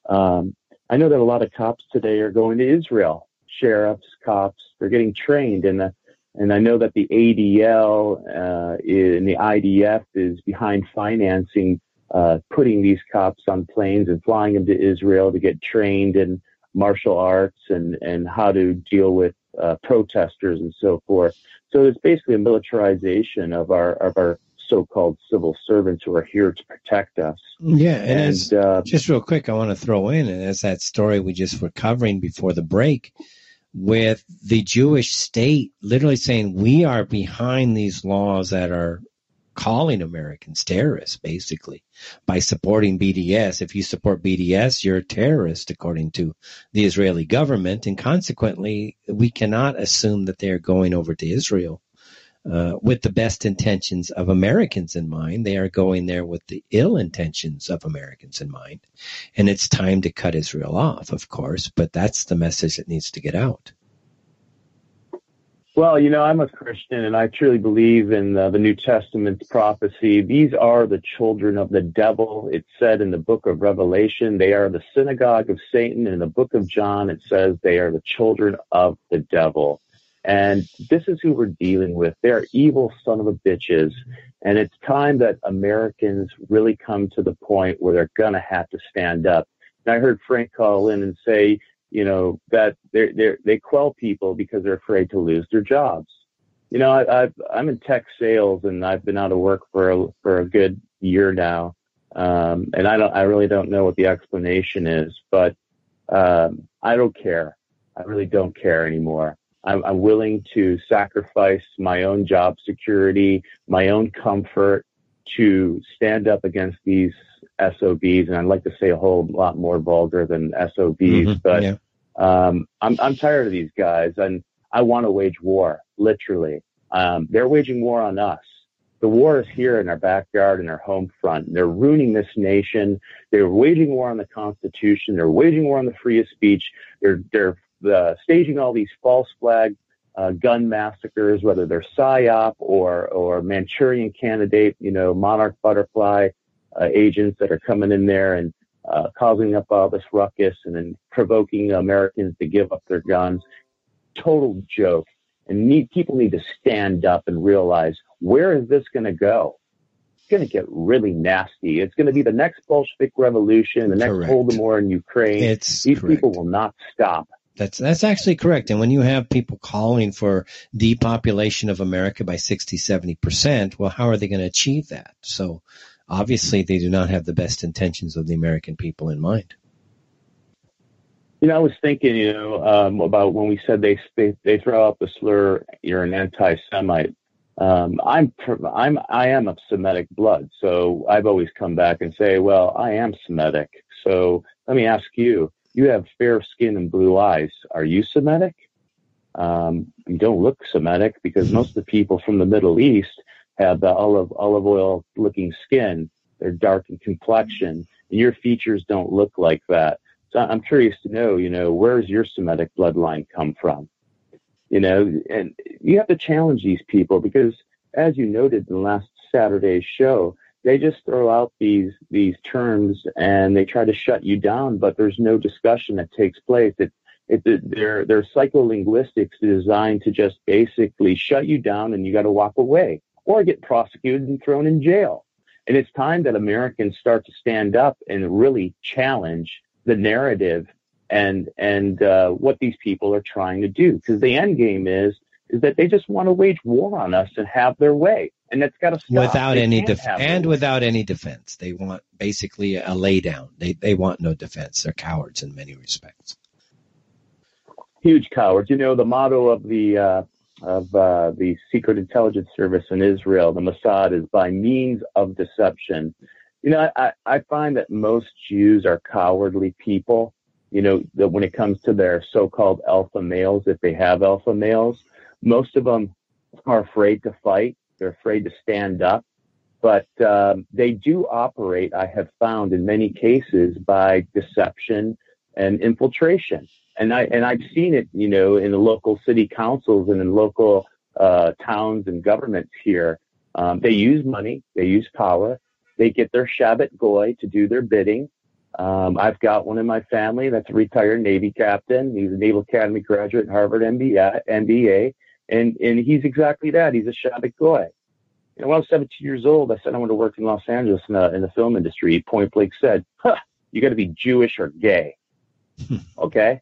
I know that a lot of cops today are going to Israel. Sheriffs, cops, they're getting trained, and I know that the ADL and the IDF is behind financing putting these cops on planes and flying them to Israel to get trained in martial arts and how to deal with protesters and so forth. So it's basically a militarization of our so-called civil servants who are here to protect us. Yeah, and just real quick, I want to throw in, and that's that story we just were covering before the break, with the Jewish state literally saying we are behind these laws that are calling Americans terrorists, basically, by supporting BDS. If you support BDS, you're a terrorist, according to the Israeli government, and consequently, we cannot assume that they're going over to Israel with the best intentions of Americans in mind. They are going there with the ill intentions of Americans in mind, and it's time to cut Israel off, of course, but that's the message that needs to get out. Well, I'm a Christian, and I truly believe in the New Testament's prophecy. These are the children of the devil. It's said in the book of Revelation, they are the synagogue of Satan. In the book of John, it says they are the children of the devil. And this is who we're dealing with. They're evil son of a bitches. And it's time that Americans really come to the point where they're going to have to stand up. And I heard Frank call in and say, that they quell people because they're afraid to lose their jobs. I'm in tech sales, and I've been out of work for a good year now. And I really don't know what the explanation is, but I don't care. I really don't care anymore. I'm willing to sacrifice my own job security, my own comfort to stand up against these SOBs, and I'd like to say a whole lot more vulgar than SOBs, but yeah. I'm tired of these guys, and I want to wage war, literally. They're waging war on us. The war is here in our backyard, in our home front. They're ruining this nation. They're waging war on the Constitution. They're waging war on the free speech. They're staging all these false flag gun massacres, whether they're PSYOP or Manchurian Candidate, monarch butterfly agents that are coming in there and causing up all this ruckus and then provoking Americans to give up their guns. Total joke. And people need to stand up and realize, where is this going to go? It's going to get really nasty. It's going to be the next Bolshevik revolution, the next Holodomor in Ukraine. These people will not stop. That's actually correct. And when you have people calling for depopulation of America by 60, 70%, well, how are they going to achieve that? So obviously they do not have the best intentions of the American people in mind. I was thinking, about when we said they throw out the slur, you're an anti-Semite. I am of Semitic blood, so I've always come back and say, well, I am Semitic. So let me ask you, you have fair skin and blue eyes. Are you Semitic? You don't look Semitic because most of the people from the Middle East have the olive oil looking skin. They're dark in complexion, and your features don't look like that. So I'm curious to know, where's your Semitic bloodline come from? And you have to challenge these people because, as you noted in last Saturday's show, they just throw out these terms and they try to shut you down, but there's no discussion that takes place. Their psycholinguistics is designed to just basically shut you down and you got to walk away or get prosecuted and thrown in jail. And it's time that Americans start to stand up and really challenge the narrative and what these people are trying to do. Because the end game is that they just want to wage war on us and have their way. And that's got to stop. Without any defense. They want basically a lay down. They want no defense. They're cowards in many respects. Huge cowards. The motto of the Secret Intelligence Service in Israel, the Mossad, is by means of deception. I find that most Jews are cowardly people. That when it comes to their so-called alpha males, if they have alpha males, most of them are afraid to fight. They're afraid to stand up. But they do operate, I have found in many cases, by deception and infiltration. And I've seen it, in the local city councils and in local towns and governments here. They use money. They use power. They get their Shabbat Goy to do their bidding. I've got one in my family that's a retired Navy captain. He's a Naval Academy graduate, Harvard MBA, and he's exactly that. He's a Shabbat Goy. When I was 17 years old, I said I wanted to work in Los Angeles in the film industry. He point blank said, you got to be Jewish or gay. Okay?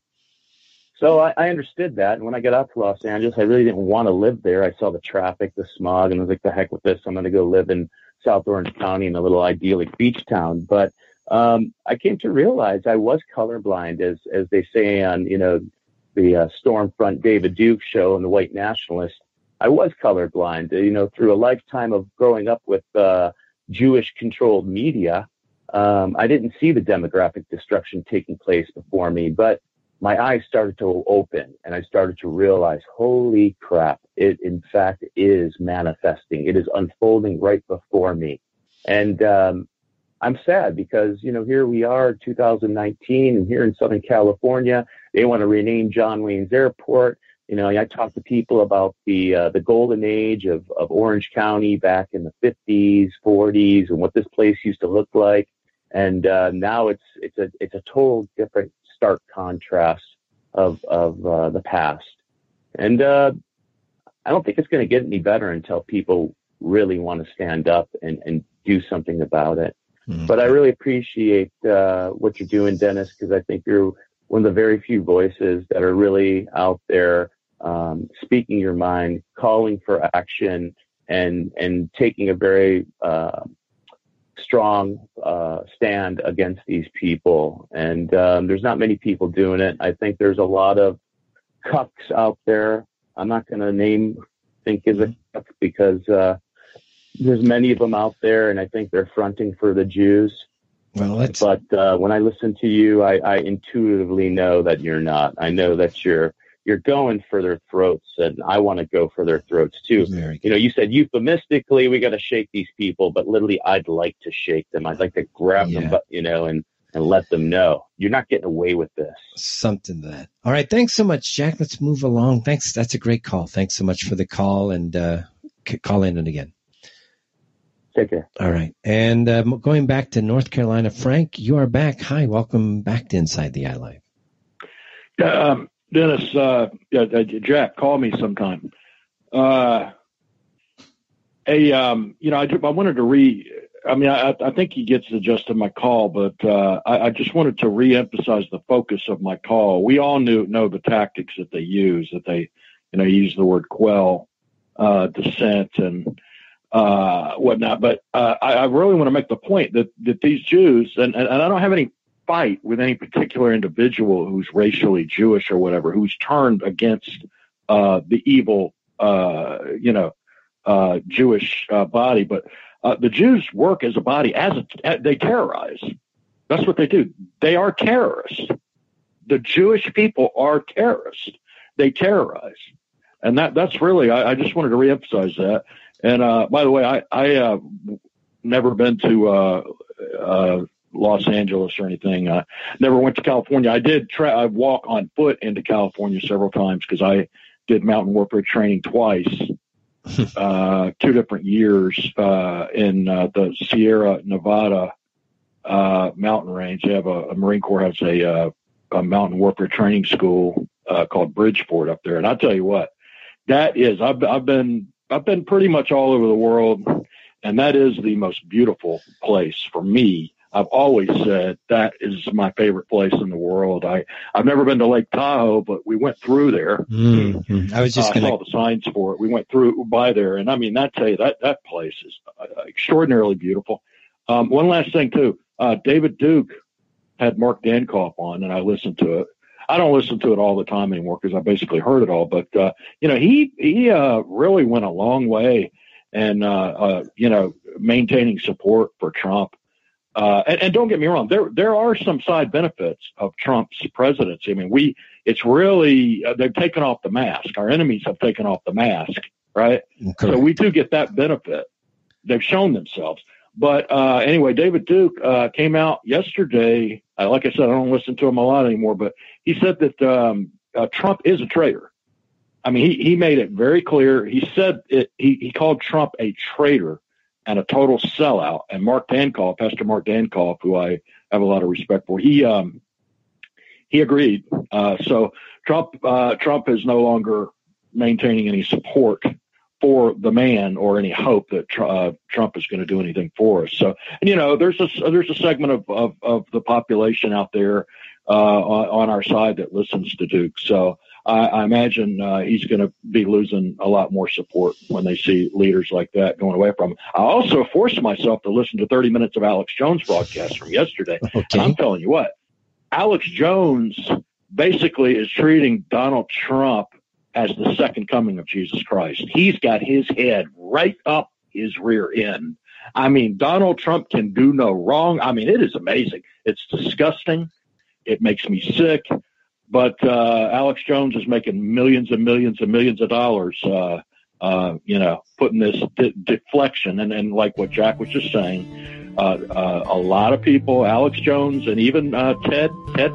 So I understood that. And when I got out to Los Angeles, I really didn't want to live there. I saw the traffic, the smog, and I was like, the heck with this. I'm going to go live in South Orange County in a little idyllic beach town. But I came to realize I was colorblind, as they say on, the Stormfront David Duke show and the White Nationalist. I was colorblind, through a lifetime of growing up with Jewish-controlled media. I didn't see the demographic destruction taking place before me, but my eyes started to open and I started to realize, holy crap, it in fact is manifesting. It is unfolding right before me. And I'm sad because, here we are, 2019, and here in Southern California, they want to rename John Wayne's Airport. I talk to people about the golden age of Orange County back in the 50s, 40s, and what this place used to look like. And now it's a total different, stark contrast of the past. And I don't think it's going to get any better until people really want to stand up and do something about it. Mm-hmm. But I really appreciate what you're doing, Dennis, because I think you're one of the very few voices that are really out there speaking your mind, calling for action, and taking a very strong stand against these people. And there's not many people doing it. I think there's a lot of cucks out there. I'm not going to think is a cuck because there's many of them out there, and I think they're fronting for the Jews. But when I listen to you, I intuitively know that you're not. I know that you're going for their throats, and I want to go for their throats too. You said euphemistically, we got to shake these people, but literally, I'd like to shake them. I'd like to grab them, and let them know you're not getting away with this. Something to that. All right. Thanks so much, Jack. Let's move along. Thanks. That's a great call. Thanks so much for the call, and call in and again. Take care. All right. And going back to North Carolina, Frank, you are back. Hi. Welcome back to Inside the Eye Live. Dennis, Jack, call me sometime. I wanted to I think he gets the gist of my call, but I just wanted to reemphasize the focus of my call. We all know the tactics that they use, that they, use the word quell, dissent, and whatnot. But I really want to make the point that these Jews, and I don't have any fight with any particular individual who's racially Jewish or whatever, who's turned against the evil, Jewish body. But the Jews work as a body, they terrorize. That's what they do. They are terrorists. The Jewish people are terrorists. They terrorize. And that's really, I just wanted to reemphasize that. And by the way, I never been to Los Angeles or anything. Never went to California. I did I walk on foot into California several times because I did mountain warfare training twice, 2 different years in the Sierra Nevada mountain range. They have a Marine Corps has a mountain warfare training school called Bridgeport up there. And I'll tell you what, that is, I've been pretty much all over the world, and that is the most beautiful place for me. I've always said that is my favorite place in the world. I've never been to Lake Tahoe, but we went through there. Mm-hmm. I was just I saw the signs for it. We went by there, and I mean, I tell you, that place is extraordinarily beautiful. One last thing too, David Duke had Mark Dankoff on, and I listened to it. I don't listen to it all the time anymore because I basically heard it all. But he really went a long way, and maintaining support for Trump. And don't get me wrong, there are some side benefits of Trump's presidency. I mean, it's really they've taken off the mask. Our enemies have taken off the mask, right? Correct. So we do get that benefit. They've shown themselves. But anyway, David Duke came out yesterday. Like I said, I don't listen to him a lot anymore, but he said that Trump is a traitor. I mean, he made it very clear. He said he called Trump a traitor and a total sellout. And Pastor Mark Dankoff, who I have a lot of respect for, he agreed. So Trump is no longer maintaining any support for the man or any hope that Trump is going to do anything for us. So, and, there's a segment of the population out there on our side that listens to Duke. So I imagine he's going to be losing a lot more support when they see leaders like that going away from him. I also forced myself to listen to 30 minutes of Alex Jones' broadcast from yesterday. Okay. And I'm telling you what, Alex Jones basically is treating Donald Trump as the second coming of Jesus Christ. He's got his head right up his rear end. I mean, Donald Trump can do no wrong. I mean, it is amazing. It's disgusting. It makes me sick. But Alex Jones is making millions and millions and millions of dollars, putting this deflection. And like what Jack was just saying, a lot of people, Alex Jones and even Ted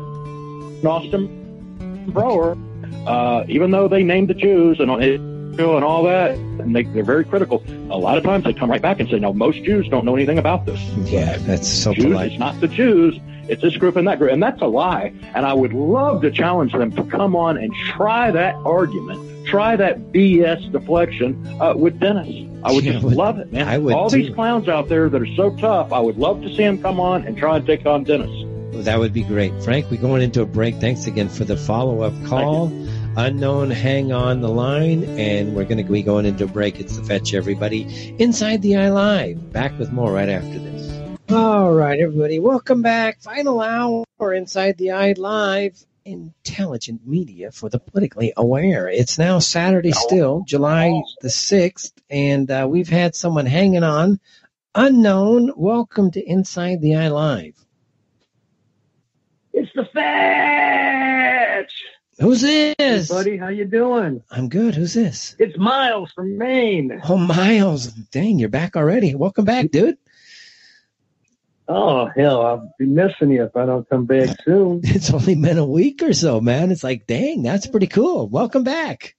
Austin Brower, even though they named the Jews and all that, and they're very critical, a lot of times they come right back and say, no, most Jews don't know anything about this. Yeah, that's so Jews, polite. It's not the Jews. It's this group and that group. And that's a lie. And I would love to challenge them to come on and try that argument, try that BS deflection with Dennis. I would just love it, man. I would all these clowns out there that are so tough, I would love to see them come on and try and take on Dennis. Well, that would be great. Frank, we're going into a break. Thanks again for the follow-up call. Unknown, hang on the line, and we're going to be going into a break. It's The Fetch, everybody. Inside the Eye Live. Back with more right after this. All right, everybody. Welcome back. Final hour Inside the Eye Live. Intelligent media for the politically aware. It's now Saturday still, July the 6th, and we've had someone hanging on. Unknown, welcome to Inside the Eye Live. It's The Fetch! Who's this? Hey, buddy, how you doing? I'm good. Who's this? It's Miles from Maine. Oh, Miles. Dang, you're back already. Welcome back, dude. Oh, hell, I'll be missing you if I don't come back soon. It's only been a week or so, man. It's like, dang, that's pretty cool. Welcome back.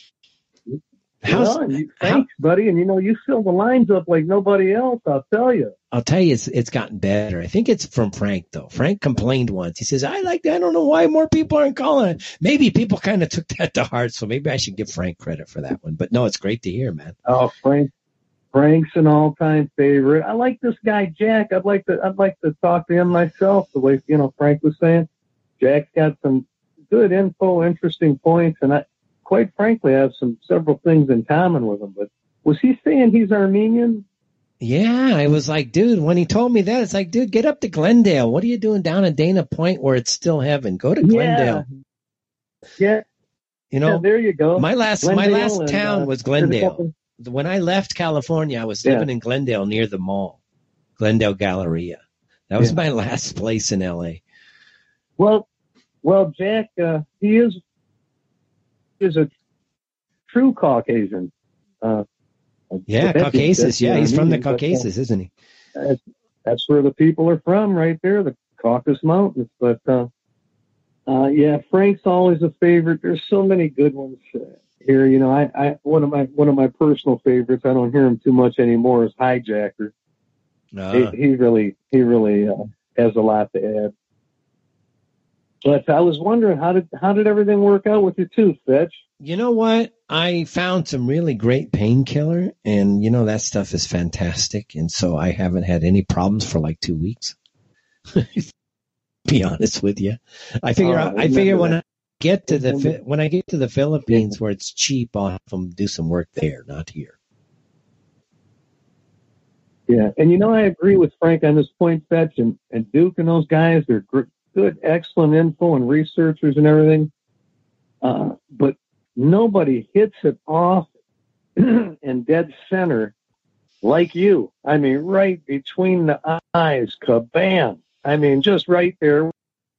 Thanks, buddy. And, you fill the lines up like nobody else, I'll tell you. I'll tell you, it's gotten better. I think it's from Frank, though. Frank complained once. He says, I don't know why more people aren't calling. Maybe people kind of took that to heart, so maybe I should give Frank credit for that one. But, no, it's great to hear, man. Oh, Frank's an all-time favorite. I like this guy, Jack. I'd like to talk to him myself, the way, Frank was saying. Jack's got some good info, interesting points, and I, quite frankly, have several things in common with him. But Was he saying he's Armenian? Yeah, I was like, dude, when he told me that, it's like, dude, get up to Glendale. What are you doing down at Dana Point where it's still heaven? Go to Glendale. Yeah. You know, there you go. My last town was Glendale. When I left California, I was living in Glendale near the mall, Glendale Galleria. That was my last place in L.A. Well, Jack, he is a true Caucasian. Caucasus. Yeah, he's from the Caucasus, isn't he? That's where the people are from, right there, the Caucasus Mountains. But Frank's always a favorite. There's so many good ones here. You know, I one of my personal favorites. I don't hear him too much anymore. Is Hijacker. He really has a lot to add. But I was wondering, how did everything work out with your tooth, Fetch? You know what? I found some really great painkiller, and you know that stuff is fantastic. And so I haven't had any problems for like 2 weeks. Be honest with you, I figure when I get to the Philippines where it's cheap, I'll have them do some work there, not here. Yeah, and you know I agree with Frank on this point, Fetch, and Duke and those guys. They're good, excellent info and researchers and everything. But nobody hits it off in dead center like you. I mean, right between the eyes, kabam. I mean, just right there.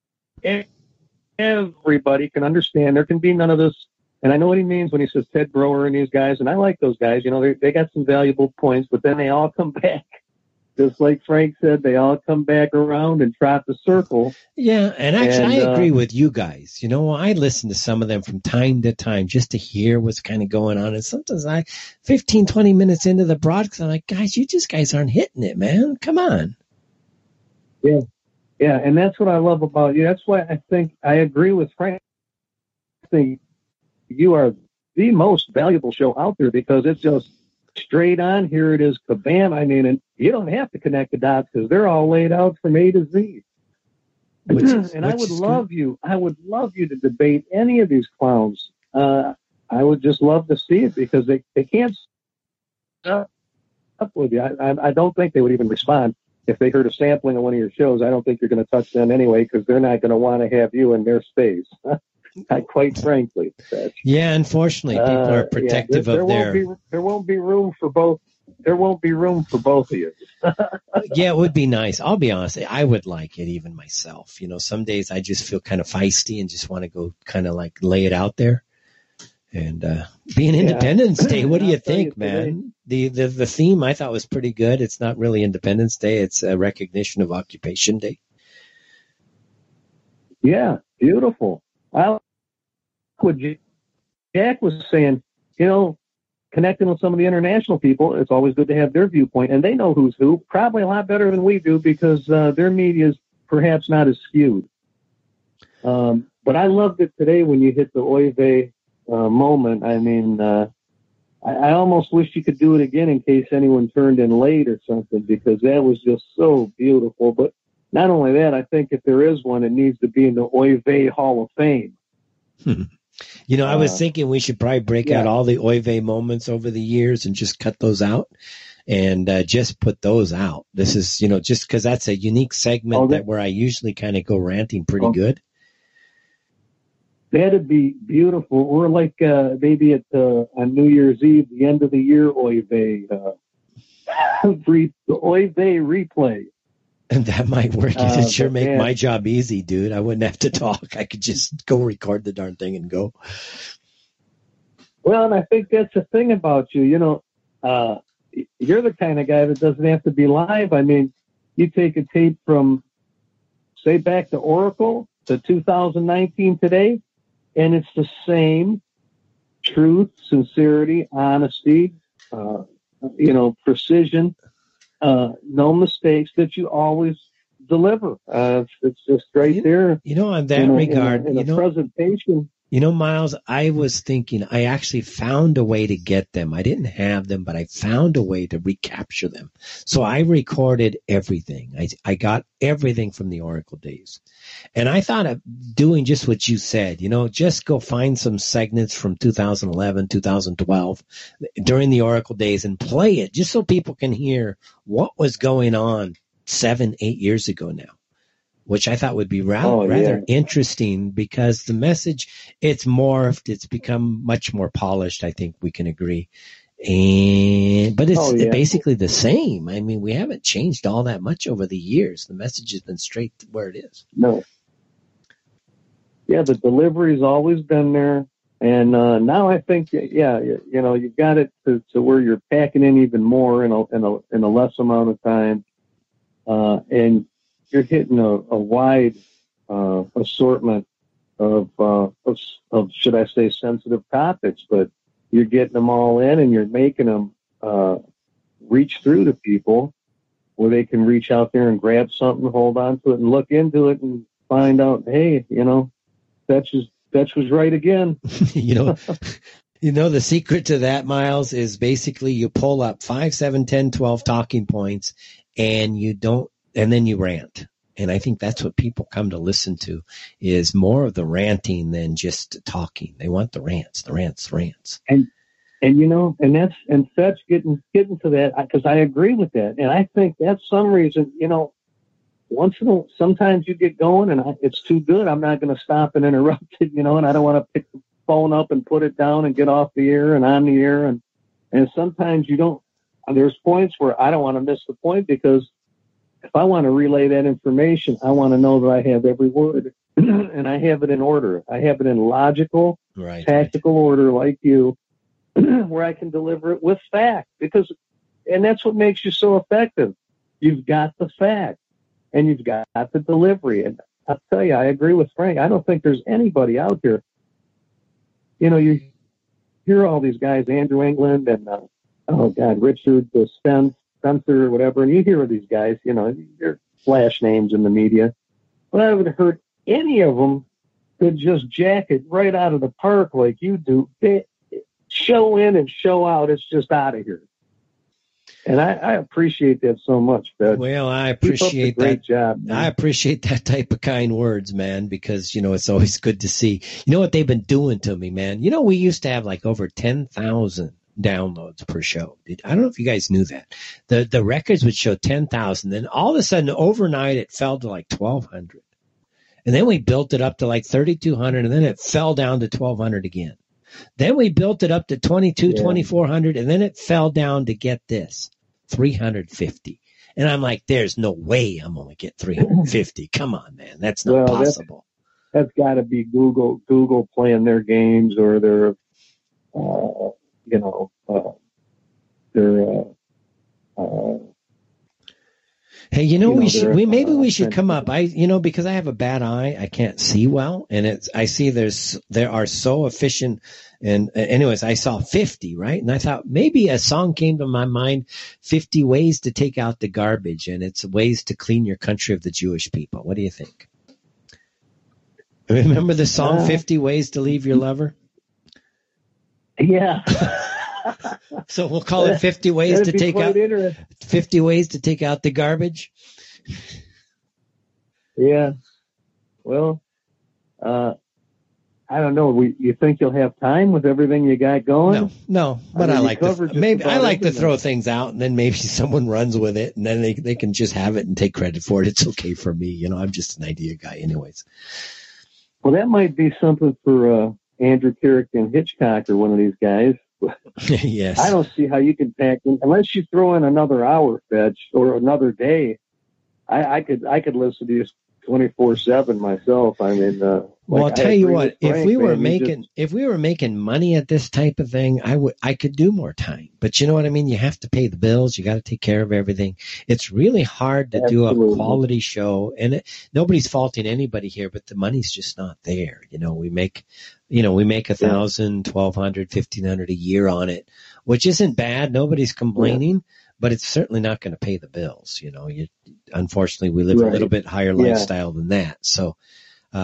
Everybody can understand. There can be none of this. And I know what he means when he says Ted Broer and these guys. And I like those guys. You know, they got some valuable points, but then they all come back. Just like Frank said, they all come back around and trot the circle. Yeah, and actually, I agree with you guys. You know, I listen to some of them from time to time just to hear what's kind of going on. And sometimes 15, 20 minutes into the broadcast, I'm like, guys, you guys aren't hitting it, man. Come on. Yeah. Yeah, and that's what I love about you. That's why I think I agree with Frank. I think you are the most valuable show out there because it's just straight on. Here it is, kabam. I mean, and you don't have to connect the dots because they're all laid out from A to Z. I would love you to debate any of these clowns. I would just love to see it because they can't stop with you. I don't think they would even respond if they heard a sampling of one of your shows. I don't think you're going to touch them anyway because they're not going to want to have you in their space. Quite frankly. Yeah, unfortunately, people are protective of their. There won't be room for both. There won't be room for both of you. Yeah, it would be nice. I'll be honest. I would like it even myself. You know, some days I just feel kind of feisty and just want to go kind of like lay it out there. And being Independence Day, what do you think, man? The theme I thought was pretty good. It's not really Independence Day. It's a recognition of Occupation Day. Yeah, beautiful. Jack was saying, you know, connecting with some of the international people, it's always good to have their viewpoint, and they know who's who, probably a lot better than we do because their media is perhaps not as skewed. But I loved it today when you hit the Oy vey moment. I mean, I almost wish you could do it again in case anyone turned in late or something because that was just so beautiful. But not only that, I think if there is one, it needs to be in the Oy vey Hall of Fame. You know, I was thinking we should probably break out all the Oy vey moments over the years and just cut those out and just put those out. This is, you know, just because that's a unique segment where I usually kind of go ranting pretty good. That'd be beautiful. Or like maybe on New Year's Eve, the end of the year Oy vey, the Oy vey replay. And that might work. It'd sure make my job easy, dude. I wouldn't have to talk. I could just go record the darn thing and go. Well, and I think that's the thing about you. You know, you're the kind of guy that doesn't have to be live. I mean, you take a tape from, say, back to Oracle to 2019 today, and it's the same truth, sincerity, honesty, you know, precision. No mistakes that you always deliver. It's just right there. You know, on that regard, in a presentation. You know, Miles, I was thinking I actually found a way to get them. I didn't have them, but I found a way to recapture them. So I recorded everything. I got everything from the Oracle days. And I thought of doing just what you said, you know, just go find some segments from 2011, 2012 during the Oracle days and play it just so people can hear what was going on 7, 8 years ago now, which I thought would be rather interesting because the message, it's morphed. It's become much more polished. I think we can agree. But it's basically the same. I mean, we haven't changed all that much over the years. The message has been straight to where it is. No. Yeah, the delivery's always been there. And now I think, you know, you've got it to where you're packing in even more in a less amount of time. And you're hitting a wide assortment of should I say sensitive topics, but you're getting them all in and you're making them reach through to people where they can reach out there and grab something, hold on to it, and look into it and find out, hey, you know, Fetch was right again. You know, the secret to that, Miles, is basically you pull up 5, 7, 10, 12 talking points and then you rant. And I think that's what people come to listen to is more of the ranting than just talking. They want the rants. And you know, and Fetch getting to that, because I agree with that. And I think that's some reason, you know, sometimes you get going and it's too good. I'm not going to stop and interrupt it, you know, and I don't want to pick the phone up and put it down and get off the air and on the air. And sometimes you don't, there's points where I don't want to miss the point because if I want to relay that information, I want to know that I have every word and I have it in order. I have it in logical, tactical order like you, where I can deliver it with fact and that's what makes you so effective. You've got the fact and you've got the delivery. And I'll tell you, I agree with Frank. I don't think there's anybody out there. You know, you hear all these guys, Andrew England and, Richard Spencer or whatever, and you hear of these guys, you know, they're flash names in the media, but I haven't heard any of them that just jack it right out of the park like you do. They show in and show out. It's just out of here. And I appreciate that so much, Fed. Well, I appreciate that. Great job, man. I appreciate that type of kind words, man, because, you know, it's always good to see. You know what they've been doing to me, man? You know, we used to have like over 10,000 downloads per show. I don't know if you guys knew that. The records would show 10,000. Then all of a sudden, overnight, it fell to like 1,200. And then we built it up to like 3,200, and then it fell down to 1,200 again. Then we built it up to 2,400, and then it fell down to, get this, 350. And I'm like, there's no way I'm going to get 350. Come on, man. That's not possible. That's got to be Google playing their games or their, hey, you know, maybe we should come up. Because I have a bad eye, I can't see well, and I see there are so efficient. And anyways, I saw 50, right? And I thought maybe a song came to my mind, 50 ways to take out the garbage, and it's ways to clean your country of the Jewish people. What do you think? Remember the song 50 Ways to Leave Your Lover? Yeah. So we'll call it 50 ways to take out 50 ways to take out the garbage. Yeah. Well, I don't know. You think you'll have time with everything you got going? No. But I like to throw things out, and then maybe someone runs with it, and then they can just have it and take credit for it. It's okay for me. You know, I'm just an idea guy, anyways. Well, that might be something for Andrew Carrick and Hitchcock or one of these guys. Yes. I don't see how you can pack in unless you throw in another hour, Fetch, or another day. I could listen to you 24/7 myself. I mean, well, I'll tell you what, if we were making money at this type of thing, I could do more time. But you know what I mean? You have to pay the bills. You got to take care of everything. It's really hard to do a quality show, and nobody's faulting anybody here, but the money's just not there. You know, we make 1,000, 1,200, 1,500 a year on it, which isn't bad. Nobody's complaining. But it's certainly not going to pay the bills. You know, unfortunately, we live a little bit higher lifestyle than that. So,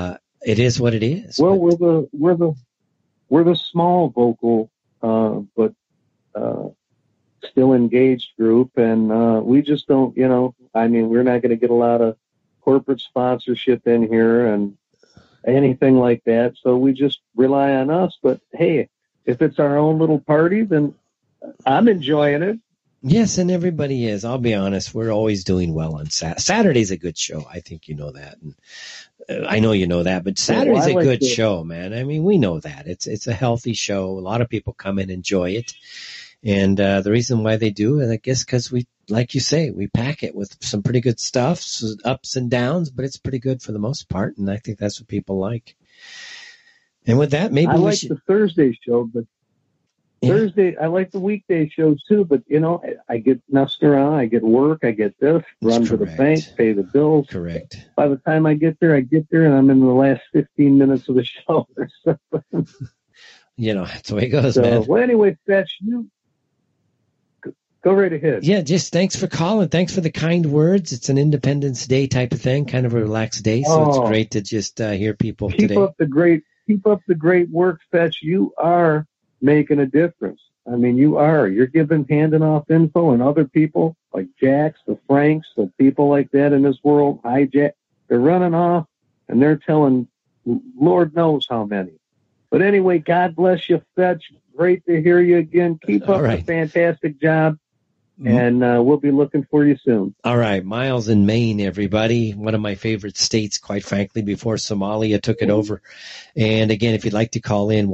it is what it is. Well, we're the small vocal, but still engaged group, and we just don't, we're not going to get a lot of corporate sponsorship in here and anything like that. So we just rely on us. But hey, if it's our own little party, then I'm enjoying it. Yes, and everybody is. I'll be honest. We're always doing well on Saturday's a good show. I think you know that. And I know you know that, but Saturday's a good show, man. I mean, we know that. It's a healthy show. A lot of people come and enjoy it. And the reason why they do, and I guess because we, like you say, we pack it with some pretty good stuff, ups and downs, but it's pretty good for the most part. And I think that's what people like. And with that, maybe I like the Thursday show, but Thursday, I like the weekday shows too, but I get messed around, I get work, I get this, run to the bank, pay the bills. Correct. By the time I get there, and I'm in the last 15 minutes of the show or something. That's the way it goes, man. Well, anyway, Fetch, you go right ahead. Yeah, just thanks for calling. Thanks for the kind words. It's an Independence Day type of thing, kind of a relaxed day, so it's great to just hear people today. Keep up the great work, Fetch. You are making a difference. I mean, you're handing off info, and other people like Jax, the Franks, the people like that in this world, they're running off and they're telling Lord knows how many. But anyway, God bless you, Fetch. Great to hear you again. Keep up the fantastic job. And we'll be looking for you soon. All right. Miles in Maine, everybody. One of my favorite states, quite frankly, before Somalia took it over. And again, if you'd like to call in,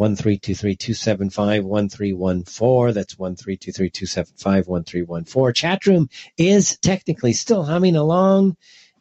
1-323-275-1314. That's 1-323-275-1314. Chat room is technically still humming along.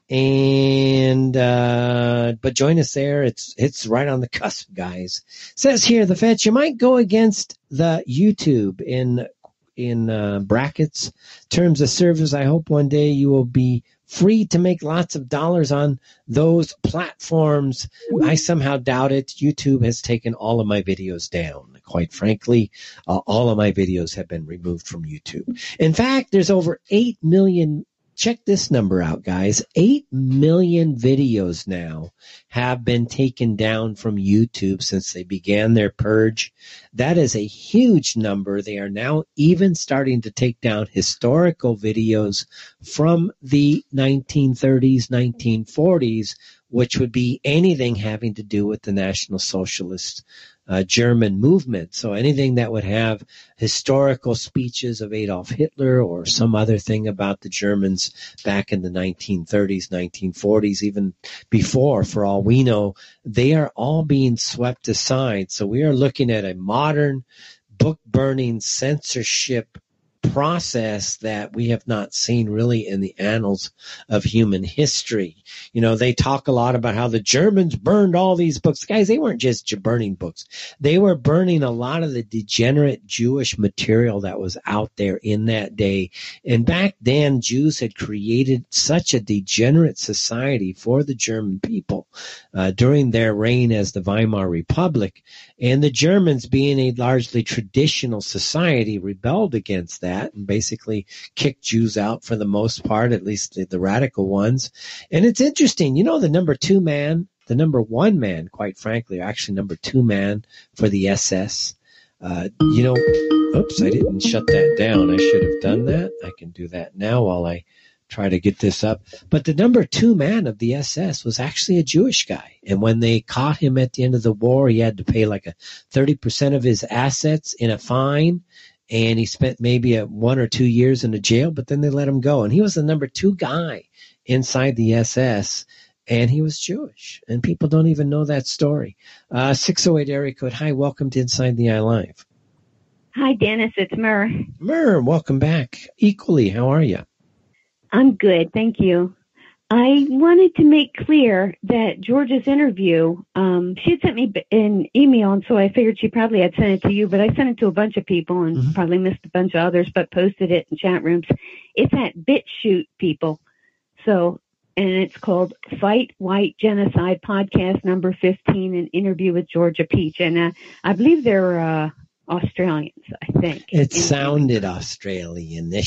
And but join us there. It's right on the cusp, guys. Says here, the Fetch, you might go against the YouTube in brackets terms of service. I hope one day you will be free to make lots of dollars on those platforms. I somehow doubt it. YouTube has taken all of my videos down. Quite frankly, all of my videos have been removed from YouTube. In fact, there's over 8 million. Check this number out, guys. 8 million videos now have been taken down from YouTube since they began their purge. That is a huge number. They are now even starting to take down historical videos from the 1930s, 1940s, which would be anything having to do with the National Socialist German movement. So anything that would have historical speeches of Adolf Hitler or some other thing about the Germans back in the 1930s, 1940s, even before, for all we know, they are all being swept aside. So we are looking at a modern book-burning censorship process that we have not seen really in the annals of human history. They talk a lot about how the Germans burned all these books. Guys, they weren't just burning books. They were burning a lot of the degenerate Jewish material that was out there in that day. And back then, Jews had created such a degenerate society for the German people during their reign as the Weimar Republic. And the Germans, being a largely traditional society, rebelled against that and basically kicked Jews out for the most part, at least the radical ones. And it's interesting, the number one man, quite frankly, or actually number 2 man for the SS. Oops, I didn't shut that down. I should have done that. I can do that now while I try to get this up. But the number 2 man of the SS was actually a Jewish guy. And when they caught him at the end of the war, he had to pay like 30% of his assets in a fine. And he spent maybe 1 or 2 years in the jail, but then they let him go. And he was the number 2 guy inside the SS, and he was Jewish. And people don't even know that story. 608 area code. Hi, welcome to Inside the Eye Live. Hi, Dennis. It's Myrrh. Myrrh, welcome back. Equally, how are you? I'm good, thank you. I wanted to make clear that Georgia's interview, she had sent me an email, and so I figured she probably had sent it to you, but I sent it to a bunch of people and probably missed a bunch of others, but posted it in chat rooms. It's at BitChute, people. So, and it's called Fight White Genocide Podcast number 15, an interview with Georgia Peach. And I believe they're Australians, I think. It sounded Australian-ish.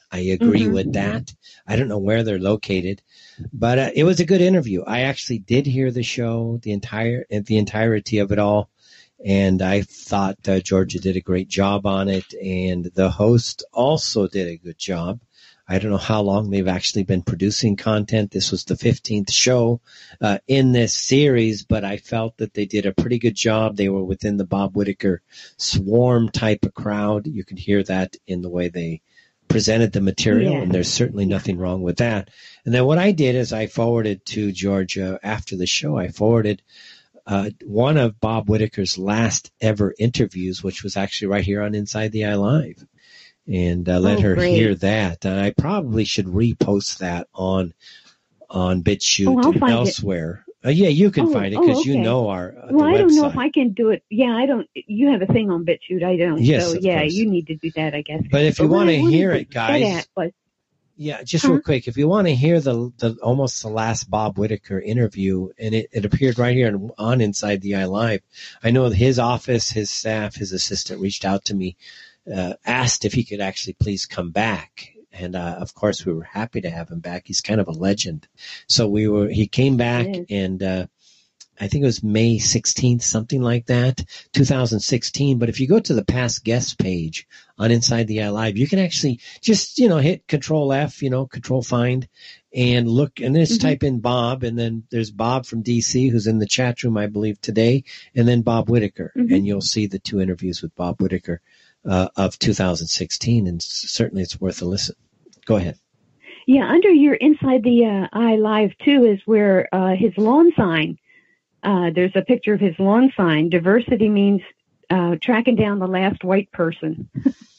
I agree with that. I don't know where they're located, but it was a good interview. I actually did hear the show, the entirety of it all, and I thought Georgia did a great job on it, and the host also did a good job. I don't know how long they've actually been producing content. This was the 15th show in this series, but I felt that they did a pretty good job. They were within the Bob Whitaker swarm type of crowd. You could hear that in the way they presented the material, and there's certainly nothing wrong with that. And then what I did is I forwarded to Georgia after the show, I forwarded one of Bob Whitaker's last ever interviews, which was actually right here on Inside the Eye Live. And let her hear that. And I probably should repost that on BitChute and elsewhere. Yeah, you can find it because you know our Well, I don't website. know if I can do it. Yeah, I don't. You have a thing on BitChute. I don't. Yes, so, of yeah, course. you need to do that, I guess. But if you want to hear it, guys, But, yeah, just real quick, if you want to hear the almost the last Bob Whitaker interview, and it appeared right here on Inside the Eye Live. I know his office, his staff, his assistant reached out to me, asked if he could actually please come back. And, of course, we were happy to have him back. He's kind of a legend. So he came back and, I think it was May 16th, something like that, 2016. But if you go to the past guests page on Inside the Eye Live, you can actually just, hit Control F, Control Find and look and just type in Bob. And then there's Bob from DC who's in the chat room, I believe, today. And then Bob Whitaker. And you'll see the two interviews with Bob Whitaker of 2016. And certainly it's worth a listen. Go ahead. Yeah, under your Inside the Eye Live, too, is where his lawn sign. There's a picture of his lawn sign. Diversity means tracking down the last white person.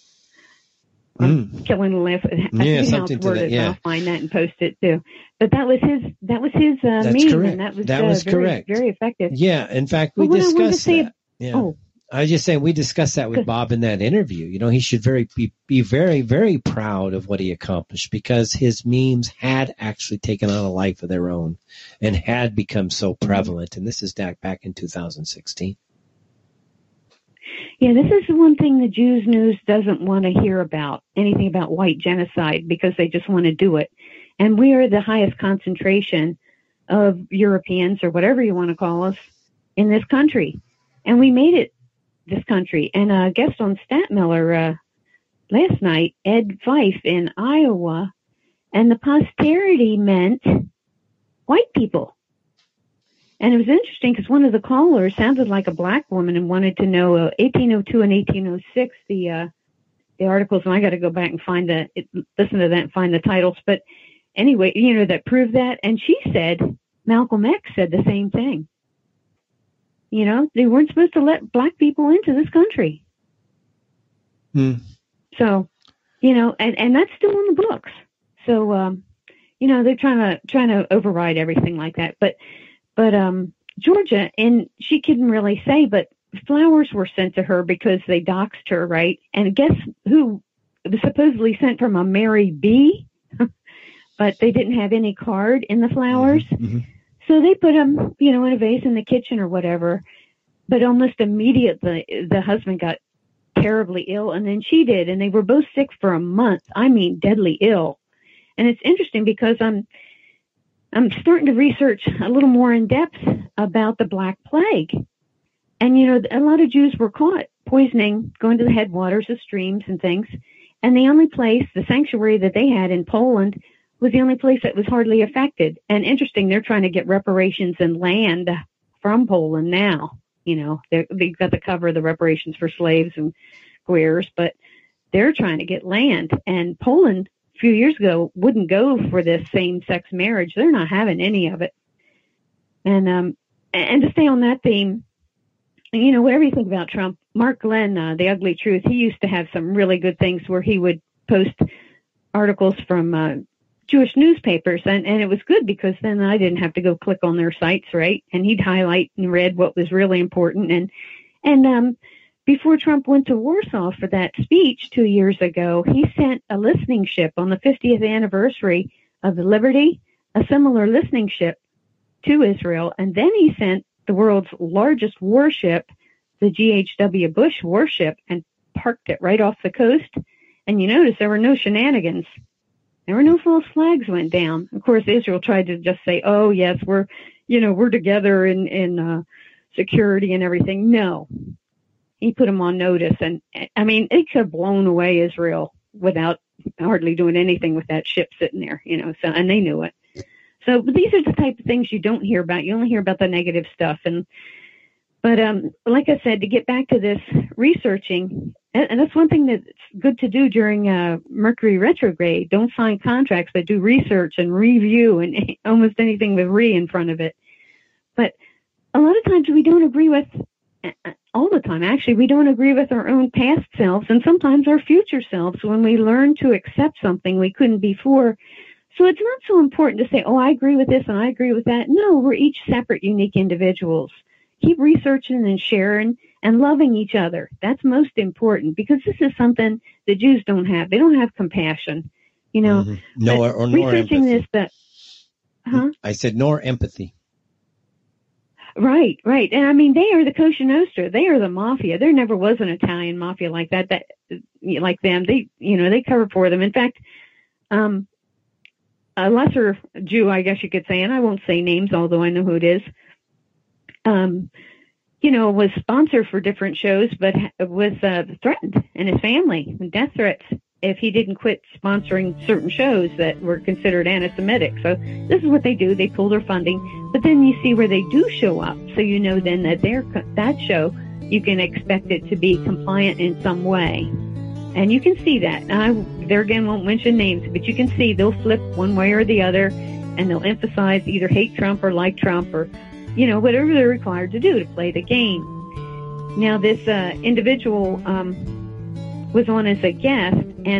Killing the last. Yeah, something to that. Yeah, I'll find that and post it too. But that was his. That's meme, correct. and that was very, correct. Very effective. Yeah, in fact, we discussed that. Yeah. I was just saying we discussed that with Bob in that interview. He should be very, very proud of what he accomplished because his memes had actually taken on a life of their own and had become so prevalent. And this is back in 2016. Yeah, this is the one thing the Jews News doesn't want to hear about, anything about white genocide, because they just want to do it. And we are the highest concentration of Europeans, or whatever you want to call us, in this country. And we made it this country. And a guest on Statmiller last night, Ed Fife in Iowa, and the posterity meant white people. And it was interesting because one of the callers sounded like a black woman and wanted to know 1802 and 1806, the articles, and I got to go back and listen to that and find the titles. But anyway, that proved that. And she said, Malcolm X said the same thing. They weren't supposed to let black people into this country. So, and that's still in the books. So, they're trying to override everything like that. But Georgia, and she couldn't really say, but flowers were sent to her because they doxed her, right? And guess who was supposedly sent from a Mary B, but they didn't have any card in the flowers. So they put them, in a vase in the kitchen or whatever. But almost immediately, the husband got terribly ill, and then she did, and they were both sick for a month. I mean, deadly ill. And it's interesting because I'm starting to research a little more in depth about the Black Plague. And, a lot of Jews were caught poisoning, going to the headwaters of streams and things. And the only place, the sanctuary that they had in Poland, was the only place that was hardly affected. And interesting, they're trying to get reparations and land from Poland now. They've got to cover the reparations for slaves and queers, but they're trying to get land. And Poland, a few years ago, wouldn't go for this same-sex marriage. They're not having any of it. And to stay on that theme, whatever you think about Trump, Mark Glenn, The Ugly Truth, he used to have some really good things where he would post articles from Jewish newspapers, and it was good because then I didn't have to go click on their sites, right? And he'd highlight and read what was really important. And before Trump went to Warsaw for that speech 2 years ago, he sent a listening ship on the 50th anniversary of the Liberty, a similar listening ship to Israel, and then he sent the world's largest warship, the G.H.W. Bush warship, and parked it right off the coast. And you notice there were no shenanigans. There were no false flags went down. Of course, Israel tried to just say, oh, yes, we're together in security and everything. No. He put them on notice. And, I mean, it could have blown away Israel without hardly doing anything with that ship sitting there, so, and they knew it. So, but these are the type of things you don't hear about. You only hear about the negative stuff. But like I said, to get back to this researching, and that's one thing that's good to do during Mercury retrograde. Don't sign contracts, but do research and review and almost anything with re in front of it. But a lot of times we don't agree with, all the time actually, we don't agree with our own past selves and sometimes our future selves when we learn to accept something we couldn't before. So it's not so important to say, oh, I agree with this and I agree with that. No, we're each separate, unique individuals. Keep researching and sharing and loving each other. That's most important because this is something the Jews don't have. They don't have compassion, Mm-hmm. Nor researching empathy. Huh? I said nor empathy. Right. And I mean, they are the Kosher Nostra. They are the mafia. There never was an Italian mafia like that like them. They covered for them. In fact, a lesser Jew, I guess you could say, and I won't say names, although I know who it is, was sponsored for different shows, but was threatened and his family, death threats, if he didn't quit sponsoring certain shows that were considered anti-Semitic. So this is what they do. They pull their funding, but then you see where they do show up. So you know then that that show, you can expect it to be compliant in some way. And you can see that. I, there again, won't mention names, but you can see they'll flip one way or the other, and they'll emphasize either hate Trump or like Trump or, whatever they're required to do to play the game. Now, this individual was on as a guest,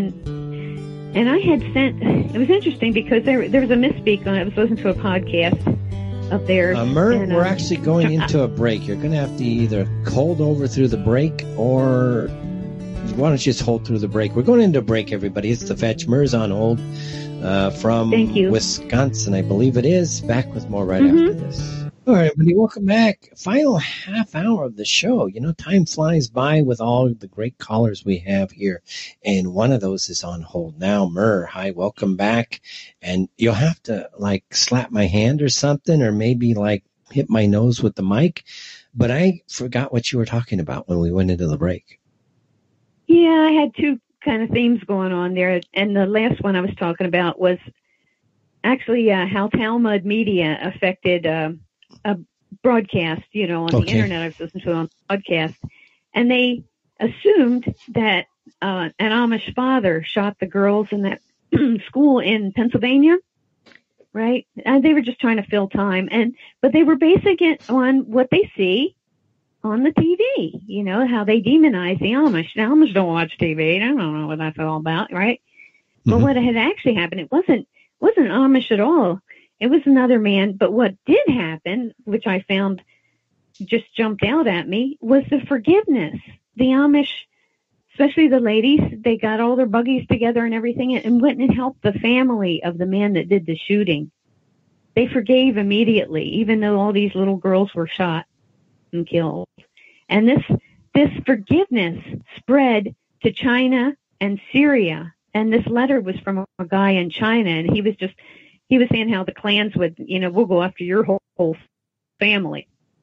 and I had sent. It was interesting because there was a misspeak on it. I was listening to a podcast up there. Mer, we're actually going into a break. You're going to have to either hold over through the break or. Why don't you just hold through the break? We're going into a break, everybody. It's the Fetch. Mer's on hold from Wisconsin, I believe it is. Back with more right after this. All right, everybody, welcome back. Final half hour of the show. Time flies by with all the great callers we have here, and one of those is on hold now. Mer, hi, welcome back. And you'll have to, slap my hand or something, or maybe, hit my nose with the mic. But I forgot what you were talking about when we went into the break. Yeah, I had two kind of themes going on there. And the last one I was talking about was actually how Talmud media affected a broadcast, on the internet. I was listening to it on the podcast. And they assumed that an Amish father shot the girls in that school in Pennsylvania, right? And they were just trying to fill time. But they were basing it on what they see on the TV, how they demonize the Amish. The Amish don't watch TV. I don't know what that's all about, right? Mm-hmm. But what had actually happened, it wasn't Amish at all. It was another man. But what did happen, which I found just jumped out at me, was the forgiveness. The Amish, especially the ladies, they got all their buggies together and everything and went and helped the family of the man that did the shooting. They forgave immediately, even though all these little girls were shot and killed. And this forgiveness spread to China and Syria. And this letter was from a guy in China, and he was saying how the clans would, we'll go after your whole family,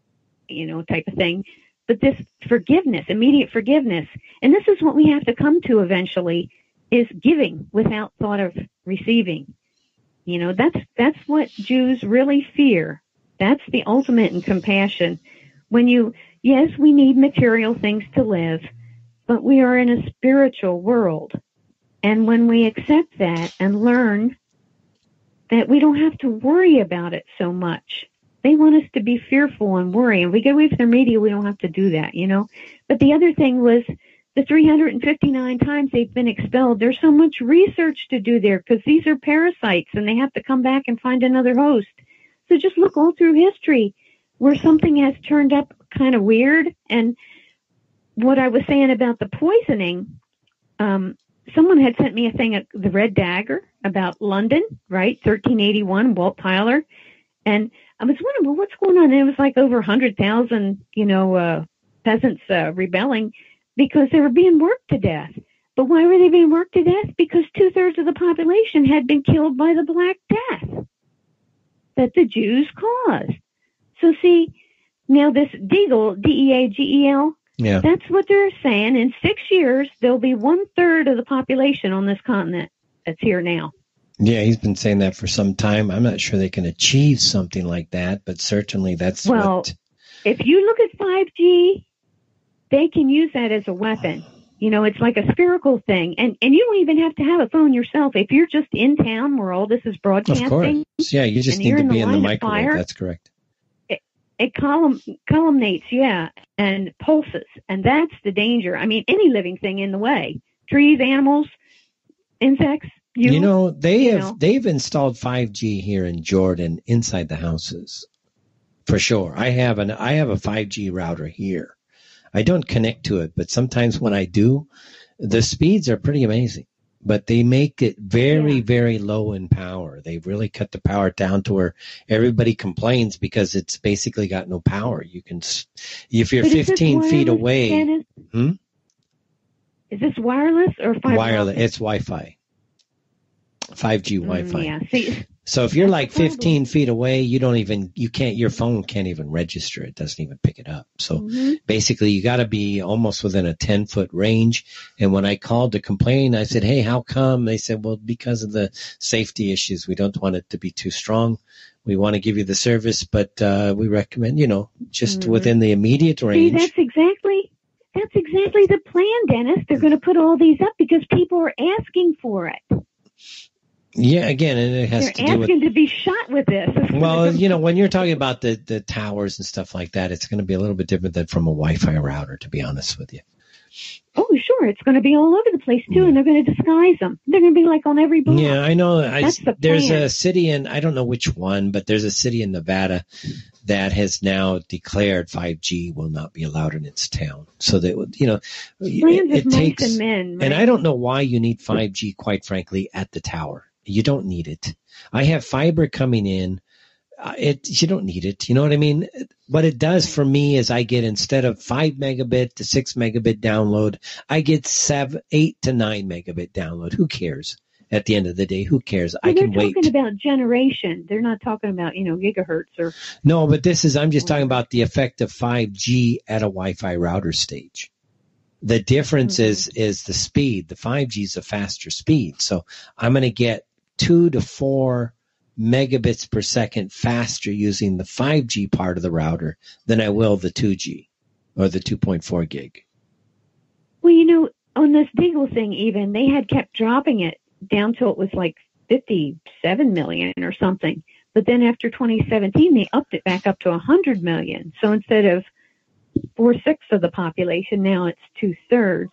type of thing. But this forgiveness, immediate forgiveness, and this is what we have to come to eventually, is giving without thought of receiving. That's what Jews really fear. That's the ultimate in compassion. Yes, we need material things to live, but we are in a spiritual world. And when we accept that and learn that we don't have to worry about it so much, they want us to be fearful and worry. And we get away from the media, we don't have to do that, But the other thing was the 359 times they've been expelled. There's so much research to do there because these are parasites and they have to come back and find another host. So just look all through history where something has turned up kind of weird. And what I was saying about the poisoning, someone had sent me a thing, the Red Dagger, about London, right? 1381, Walt Tyler. And I was wondering, well, what's going on? And it was like over 100,000, peasants rebelling because they were being worked to death. But why were they being worked to death? Because 2/3 of the population had been killed by the Black Death that the Jews caused. So see, now this Deagel, D-E-A-G-E-L, Yeah. that's what they're saying. In 6 years, there'll be 1/3 of the population on this continent that's here now. Yeah, he's been saying that for some time. I'm not sure they can achieve something like that, but certainly that's what... If you look at 5G, they can use that as a weapon. You know, it's like a spherical thing. And you don't even have to have a phone yourself. If you're just in town where all this is broadcasting. Of course. Yeah, you just need to be in the microwave. Fire, that's correct. It columnates, yeah, and pulses. And that's the danger. I mean, any living thing in the way. Trees, animals, insects. You know, they've installed 5G here in Jordan inside the houses. For sure. I have a 5G router here. I don't connect to it, but sometimes when I do, the speeds are pretty amazing. But they make it very, very low in power. They've really cut the power down to where everybody complains because it's basically got no power. You can, if you're 15 feet away. Dennis? Is this wireless or fiber? Wireless. It's Wi-Fi. 5G Wi-Fi. Yeah. See, so if you're like 15 feet away, your phone can't even register. It doesn't even pick it up. So basically you got to be almost within a 10-foot range. And when I called to complain, I said, hey, how come? They said, well, because of the safety issues, we don't want it to be too strong. We want to give you the service, but we recommend, just within the immediate range. See, that's exactly the plan, Dennis. They're going to put all these up because people are asking for it. Yeah, again, and it has to do with... They're asking to be shot with this. Well, when you're talking about the towers and stuff like that, it's going to be a little bit different than from a Wi-Fi router, to be honest with you. Oh, sure. It's going to be all over the place, too, and they're going to disguise them. They're going to be like on every block. Yeah, I know. There's plan. A city in, I don't know which one, but there's a city in Nevada that has now declared 5G will not be allowed in its town. So that, it takes... And men, right? And I don't know why you need 5G, quite frankly, at the tower. You don't need it. I have fiber coming in. You don't need it. You know what I mean? What it does for me is I get, instead of 5 megabit to 6 megabit download, I get 8 to 9 megabit download. Who cares? At the end of the day, who cares? I can wait. They're talking about generation. They're not talking about, gigahertz or. No, but I'm just talking about the effect of 5G at a Wi-Fi router stage. The difference is the speed. The 5G is a faster speed. So I'm going to get 2 to 4 megabits per second faster using the 5G part of the router than I will the 2G or the 2.4 gig. Well, on this Deagle thing even, they had kept dropping it down till it was like 57 million or something. But then after 2017, they upped it back up to 100 million. So instead of 4/6 of the population, now it's 2/3.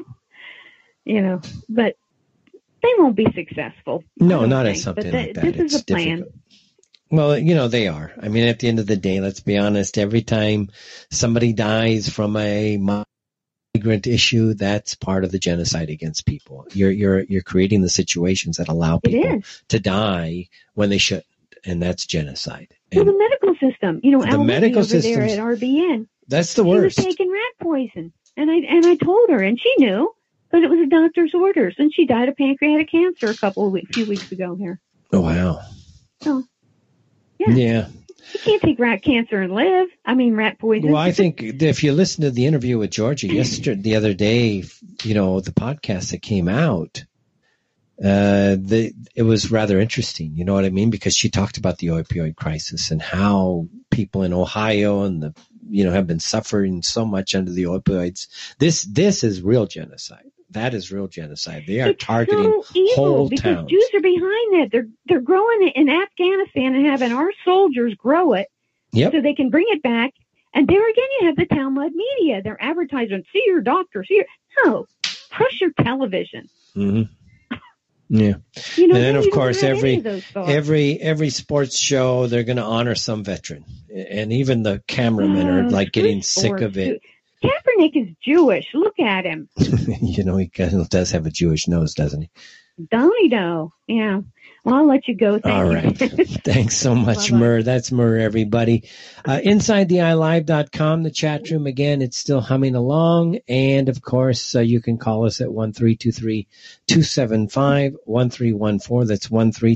But they won't be successful. No, not as something like that. This is a plan. Difficult. Well, they are. I mean, at the end of the day, let's be honest, every time somebody dies from a migrant issue, that's part of the genocide against people. You're creating the situations that allow people to die when they shouldn't, and that's genocide. Well, the medical system, the medical system there at RBN. That's the worst. She was taking rat poison, and I told her, and she knew. But it was a doctor's orders, and she died of pancreatic cancer a few weeks ago here. Oh, wow. So, yeah. You can't take rat cancer and live. I mean, rat poison. Well, I think if you listen to the interview with Georgia the other day, the podcast that came out, it was rather interesting. You know what I mean? Because she talked about the opioid crisis and how people in Ohio and have been suffering so much under the opioids. This is real genocide. That is real genocide. They are targeting whole towns. Because Jews are behind that. They're growing it in Afghanistan and having our soldiers grow it so they can bring it back. And there again, you have the Talmud media. They're advertising, see your doctor, No, crush your television. Mm-hmm. Yeah. And then, of course, every sports show, they're going to honor some veteran. And even the cameramen are like getting sick of it. Kaepernick is Jewish. Look at him. He does have a Jewish nose, doesn't he? Donnie-do. Yeah. Well, I'll let you go. All right. Thanks so much, Murr. That's Murr, everybody. InsideTheEyeLive.com, the chat room. Again, it's still humming along. And, of course, you can call us at 1-323-275-1314. That's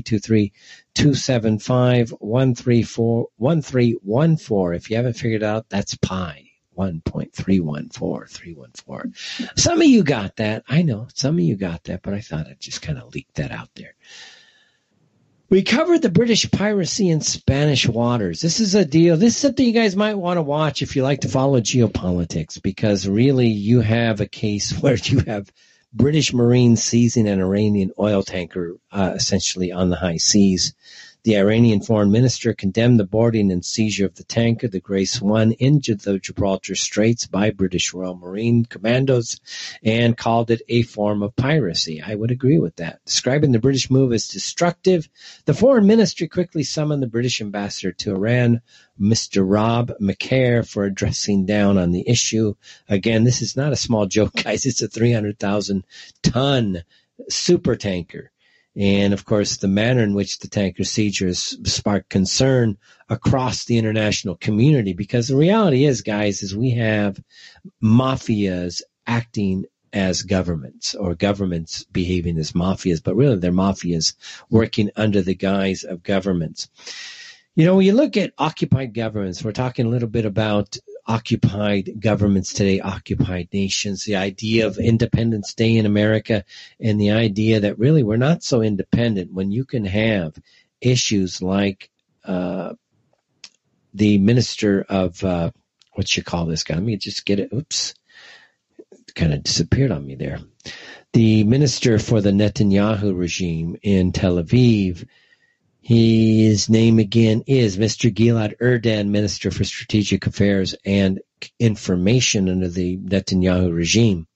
1-323-275-1314. If you haven't figured it out, that's pi. 1.314314. Some of you got that. I know some of you got that, but I thought I'd just kind of leak that out there. We covered the British piracy in Spanish waters. This is a deal. This is something you guys might want to watch if you like to follow geopolitics, because really you have a case where you have British Marines seizing an Iranian oil tanker, essentially on the high seas. The Iranian foreign minister condemned the boarding and seizure of the tanker, the Grace 1, into the Gibraltar Straits by British Royal Marine commandos and called it a form of piracy. I would agree with that. Describing the British move as destructive, the foreign ministry quickly summoned the British ambassador to Iran, Mr. Rob McCare, for addressing down on the issue. Again, this is not a small joke, guys. It's a 300,000-ton super tanker. And, of course, the manner in which the tanker seizure has sparked concern across the international community, because the reality is, guys, is we have mafias acting as governments, or governments behaving as mafias, but really they're mafias working under the guise of governments. You know, when you look at occupied governments, we're talking a little bit about occupied governments today, occupied nations, the idea of Independence Day in America, and the idea that really we're not so independent when you can have issues like the minister of, what you call this guy? Let me just get it. Oops. It kind of disappeared on me there. The minister for the Netanyahu regime in Tel Aviv. His name again is Mr. Gilad Erdan, Minister for Strategic Affairs and Information under the Netanyahu regime.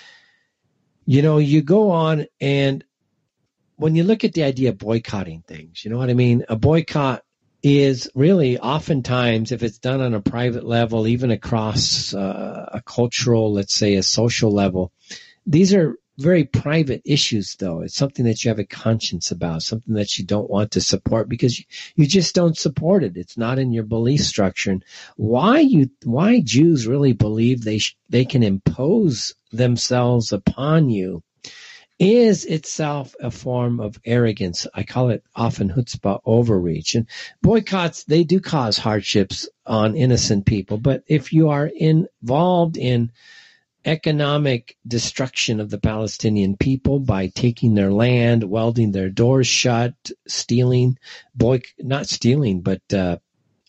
You know, you go on, and when you look at the idea of boycotting things, you know what I mean? A boycott is really oftentimes, if it's done on a private level, even across a cultural, let's say a social level, these are very private issues, though. It's something that you have a conscience about, something that you don't want to support because you just don't support it. It's not in your belief structure. And why Jews really believe they can impose themselves upon you is itself a form of arrogance. I call it often chutzpah, overreach. And boycotts, they do cause hardships on innocent people. But if you are involved in economic destruction of the Palestinian people by taking their land, welding their doors shut, stealing, not stealing, but not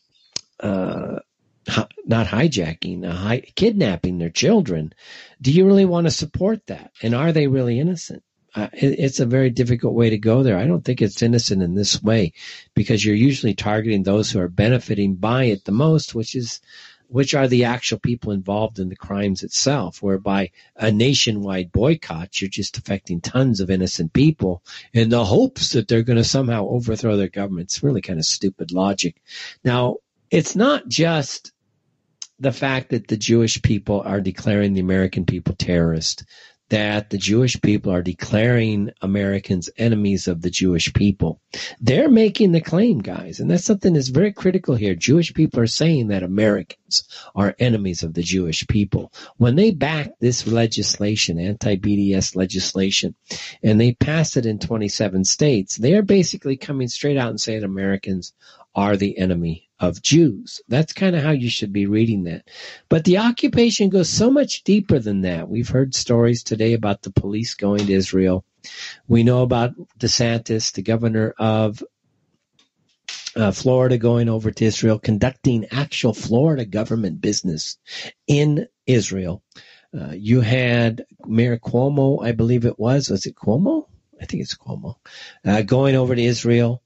hijacking, kidnapping their children. Do you really want to support that? And are they really innocent? It's a very difficult way to go there. I don't think it's innocent in this way, because you're usually targeting those who are benefiting by it the most, which are the actual people involved in the crimes itself, whereby a nationwide boycott, you're just affecting tons of innocent people in the hopes that they're going to somehow overthrow their government. It's really kind of stupid logic. Now, it's not just the fact that the Jewish people are declaring the American people terrorists, that the Jewish people are declaring Americans enemies of the Jewish people. They're making the claim, guys, and that's something that's very critical here. Jewish people are saying that Americans are enemies of the Jewish people. When they back this legislation, anti-BDS legislation, and they pass it in 27 states, they are basically coming straight out and saying Americans are the enemy of Jews. That's kind of how you should be reading that. But the occupation goes so much deeper than that. We've heard stories today about the police going to Israel. We know about DeSantis, the governor of Florida, going over to Israel, conducting actual Florida government business in Israel. You had Mayor Cuomo, I believe it was it Cuomo? I think it's Cuomo, going over to Israel.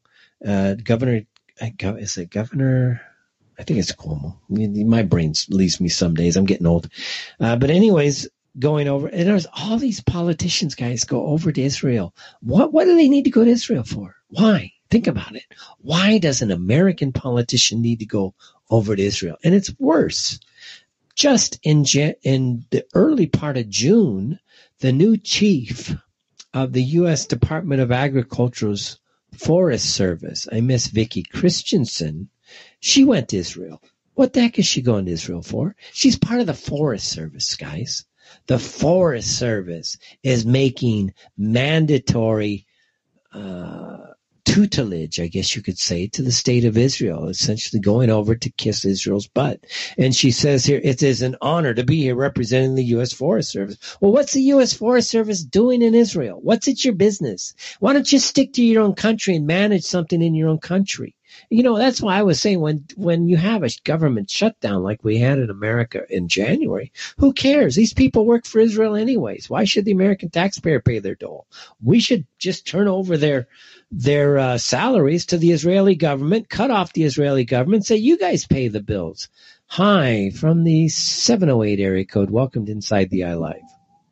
Is it Governor? I think it's Cuomo. My brain leaves me some days. I'm getting old. But anyways, going over, and there's all these politicians, guys, go over to Israel. What do they need to go to Israel for? Why? Think about it. Why does an American politician need to go over to Israel? And it's worse. Just in the early part of June, the new chief of the U.S. Department of Agriculture's Forest Service, a Miss Vicki Christensen, she went to Israel. What the heck is she going to Israel for? She's part of the Forest Service, guys. The Forest Service is making mandatory tutelage, I guess you could say, to the state of Israel, essentially going over to kiss Israel's butt. And she says here, it is an honor to be here representing the U.S. Forest Service. Well, what's the U.S. Forest Service doing in Israel? What's it your business? Why don't you stick to your own country and manage something in your own country? You know, that's why I was saying when you have a government shutdown like we had in America in January, who cares? These people work for Israel anyways. Why should the American taxpayer pay their dole? We should just turn over their salaries to the Israeli government, cut off the Israeli government, say, you guys pay the bills. Hi, from the 708 area code. Welcome to Inside the Eye Live.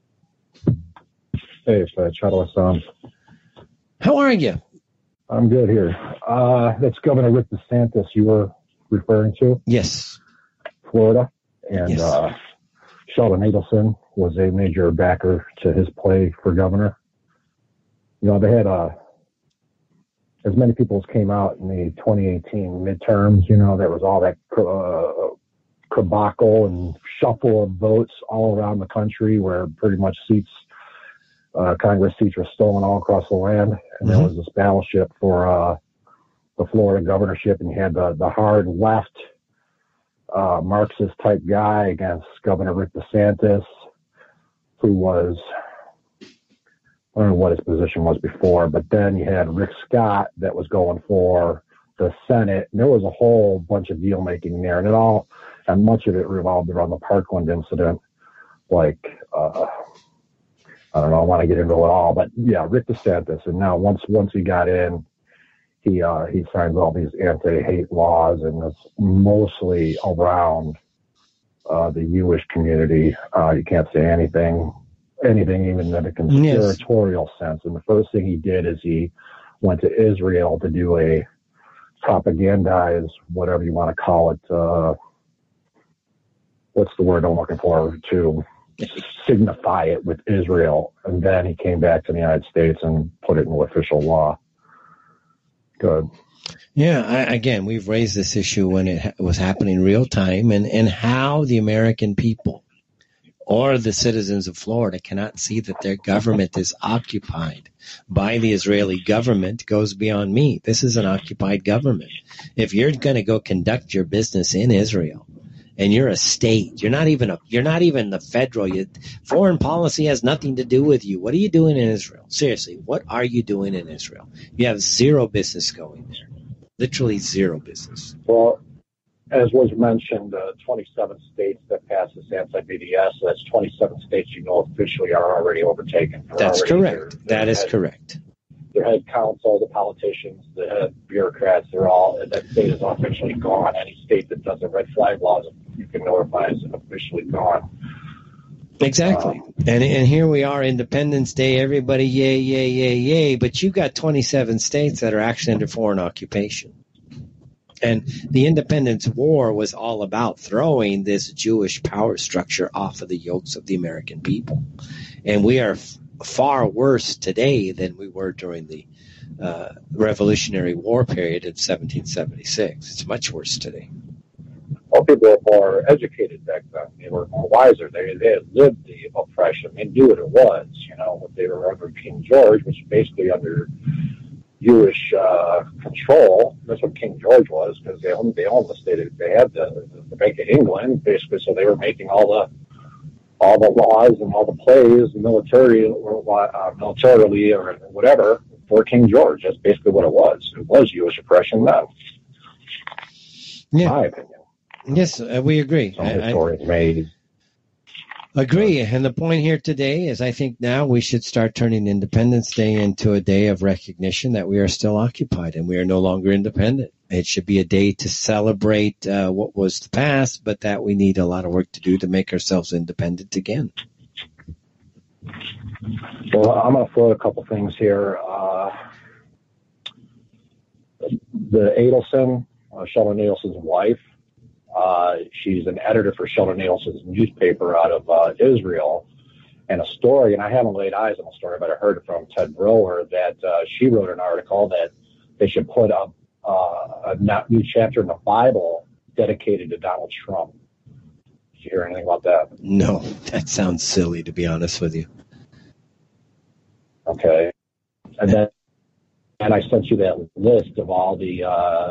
Hey, it's Charles. How are you? I'm good here. That's Governor Rick DeSantis you were referring to? Yes. Florida. And yes. Sheldon Adelson was a major backer to his play for governor. You know, they had as many people as came out in the 2018 midterms, you know, there was all that caboclo and shuffle of votes all around the country where pretty much Congress seats were stolen all across the land. And there was this battleship for the Florida governorship, and you had the hard left Marxist type guy against Governor Rick DeSantis, who was, I don't know what his position was before, but then you had Rick Scott that was going for the Senate, and there was a whole bunch of deal making there, and much of it revolved around the Parkland incident. Like, I don't know, I want to get into it all, but yeah, Rick DeSantis. And now once he got in, he signs all these anti-hate laws, and it's mostly around the Jewish community. You can't say anything even in a conspiratorial sense. And the first thing he did is he went to Israel to do a propagandize, whatever you want to call it. What's the word I'm looking for? To signify it with Israel. And then he came back to the United States and put it into official law. Good. Yeah, again, we've raised this issue when it was happening real time, and how the American people or the citizens of Florida cannot see that their government is occupied by the Israeli government goes beyond me. This is an occupied government. If you're going to go conduct your business in Israel, and you're a state, you're not even the federal. Foreign policy has nothing to do with you. What are you doing in Israel? Seriously, what are you doing in Israel? You have zero business going there. Literally zero business. Well, as was mentioned, 27 states that passed this anti-BDS, so that's 27 states officially are already overtaken. That's correct. That is correct. Their head council, the politicians, the head bureaucrats, that state is officially gone. Any state that does the red flag laws, you can notify is officially gone. Exactly. And here we are, Independence Day, everybody, yay, yay, yay, yay. But you've got 27 states that are actually under foreign occupation. And the Independence War was all about throwing this Jewish power structure off of the yokes of the American people. And we are far worse today than we were during the Revolutionary War period of 1776. It's much worse today. Well, people were more educated back then. They were more wiser. They had lived the oppression. They knew what it was. They were under King George, which is basically under Jewish control. That's what King George was, because they owned the state. They had the Bank of England, basically, so they were making all the laws and all the plays militarily or whatever for King George. That's basically what it was. It was Jewish oppression then. Yeah. In my opinion. Yes, we agree. Agree. And the point here today is I think now we should start turning Independence Day into a day of recognition that we are still occupied and we are no longer independent. It should be a day to celebrate what was the past, but that we need a lot of work to do to make ourselves independent again. Well, I'm going to throw a couple things here. The Adelson, Sheldon Adelson's wife, she's an editor for Sheldon Adelson's newspaper out of Israel. and a story, and I haven't laid eyes on the story, but I heard it from Ted Broer that she wrote an article that they should put up a new chapter in the Bible dedicated to Donald Trump. Did you hear anything about that? No, that sounds silly, to be honest with you. Okay. And I sent you that list of all the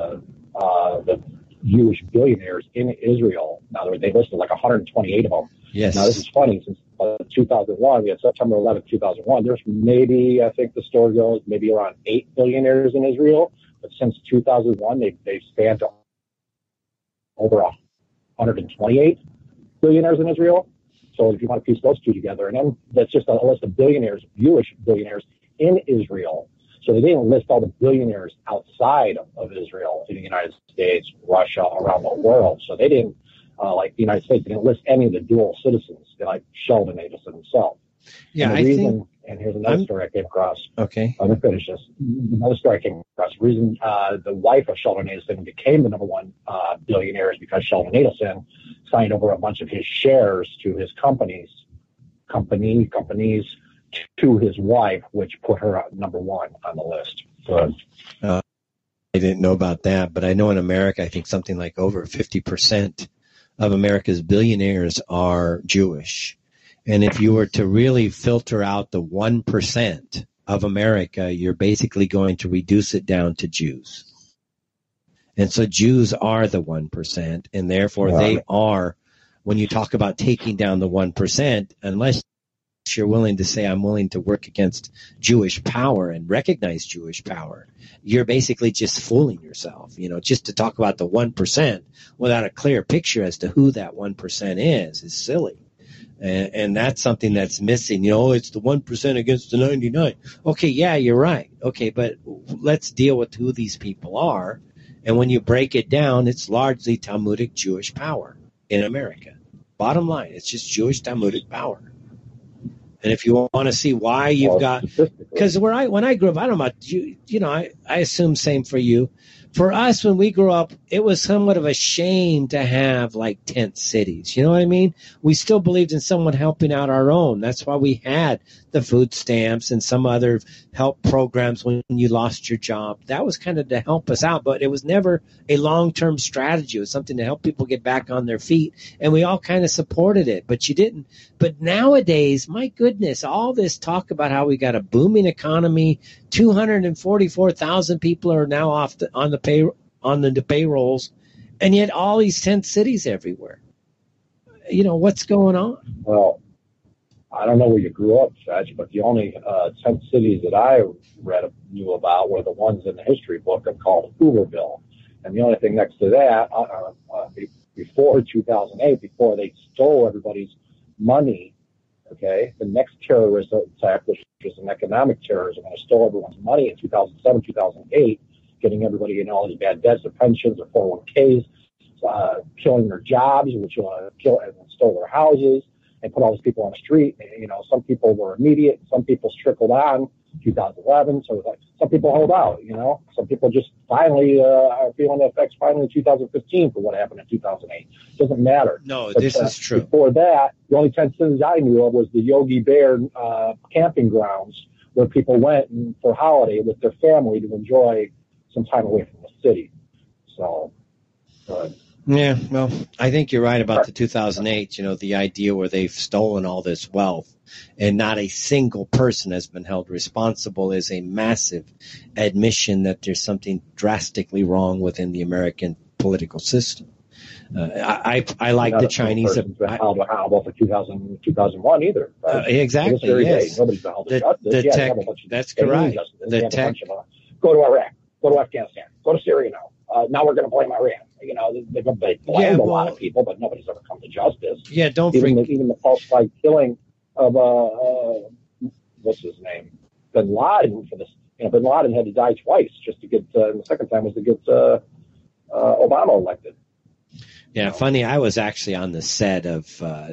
Jewish billionaires in Israel. Now, they listed like 128 of them. Yes. Now, this is funny. Since 2001, we had September 11th, 2001. There's maybe, I think the story goes, maybe around 8 billionaires in Israel. But since 2001, they've spanned to over 128 billionaires in Israel. So if you want to piece those two together, and then that's just a list of billionaires, Jewish billionaires in Israel. So they didn't list all the billionaires outside of Israel in the United States, Russia, around the world. So they didn't, like the United States, they didn't list any of the dual citizens, like Sheldon Adelson himself. Yeah, and here's another story I came across. Okay. Let me finish this. Another story I came across. The reason the wife of Sheldon Adelson became the number one billionaire is because Sheldon Adelson signed over a bunch of his shares to his companies to his wife, which put her at number one on the list. So, I didn't know about that, but I know in America, I think something like over 50% of America's billionaires are Jewish. And if you were to really filter out the 1% of America, you're basically going to reduce it down to Jews. And so Jews are the 1%, and therefore they are, when you talk about taking down the 1%, unless you're willing to say, I'm willing to work against Jewish power and recognize Jewish power, you're basically just fooling yourself. Just to talk about the 1% without a clear picture as to who that 1% is silly. And that's something that's missing. It's the 1% against the 99. Okay, yeah, you're right. Okay, but let's deal with who these people are. And when you break it down, it's largely Talmudic Jewish power in America. Bottom line, it's just Jewish Talmudic power. And if you want to see why you've got, because when I grew up, I don't know about you, I assume same for you. For us, when we grew up, it was somewhat of a shame to have like tent cities. You know what I mean? We still believed in someone helping out our own. That's why we had the food stamps and some other help programs when you lost your job. That was kind of to help us out, but it was never a long-term strategy. It was something to help people get back on their feet, and we all kind of supported it, but you didn't. But nowadays, my goodness, all this talk about how we got a booming economy, 244,000 people are now on the payrolls, and yet all these tent cities everywhere. What's going on? Well, I don't know where you grew up, Fetch, but the only tent cities that I knew about were the ones in the history book called Hooverville. And the only thing next to that, before 2008, before they stole everybody's money, okay, the next terrorist attack, which was an economic terrorism, and they stole everyone's money in 2007, 2008, getting everybody in all these bad debts, their pensions, their 401ks, killing their jobs, which killed and stole their houses, and put all these people on the street. Some people were immediate, some people trickled on 2011. So like some people hold out, some people just finally are feeling the effects finally in 2015 for what happened in 2008. It doesn't matter. No, this is true. Before that, the only 10 cities I knew of was the Yogi Bear camping grounds where people went for holiday with their family to enjoy some time away from the city. So, yeah, well, I think you're right about the 2008, the idea where they've stolen all this wealth and not a single person has been held responsible is a massive admission that there's something drastically wrong within the American political system. I like the Chinese. Nobody's been held accountable for 2001 either. Right? Exactly, yes. Nobody's been held to justice. That's correct. Go to Iraq, go to Afghanistan, go to Syria now. Now we're going to blame Iran. They blamed a lot of people, but nobody's ever come to justice. Yeah, even the falsified killing of what's his name, Bin Laden for this. Bin Laden had to die twice just to get. And the second time was to get Obama elected. Yeah, funny. I was actually on the set of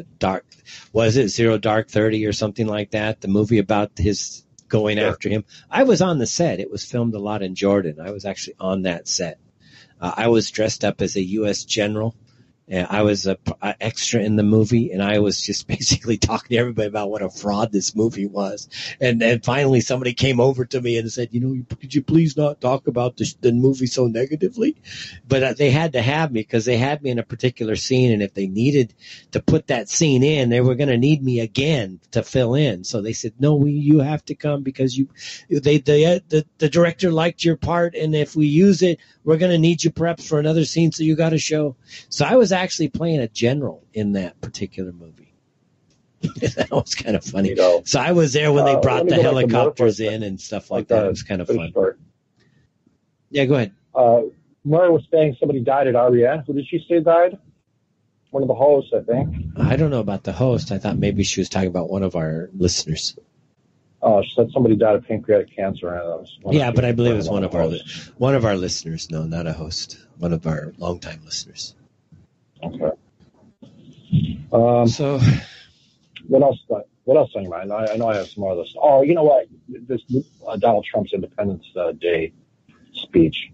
Zero Dark 30 or something like that, the movie about his going after him. I was on the set. It was filmed a lot in Jordan. I was actually on that set. I was dressed up as a U.S. general I was a extra in the movie, and I was just basically talking to everybody about what a fraud this movie was. And finally somebody came over to me and said, could you please not talk about the movie so negatively? But they had to have me because they had me in a particular scene, and if they needed to put that scene in, they were going to need me again to fill in. So they said, no, you have to come because the director liked your part, and if we use it, we're going to need you perhaps for another scene, so you got to show. So I was actually playing a general in that particular movie. That was kind of funny. So I was there when they brought the helicopters in and stuff like that. It was kind of fun. Yeah, go ahead. Murray was saying somebody died at REN. Who did she say died? One of the hosts, I think. I don't know about the host. I thought maybe she was talking about one of our listeners. She said somebody died of pancreatic cancer. Yeah, but I believe it was one of our listeners. No, not a host. One of our longtime listeners. Okay. So, what else on your mind? I know I have some more of this. Oh, you know what? This Donald Trump's Independence Day speech.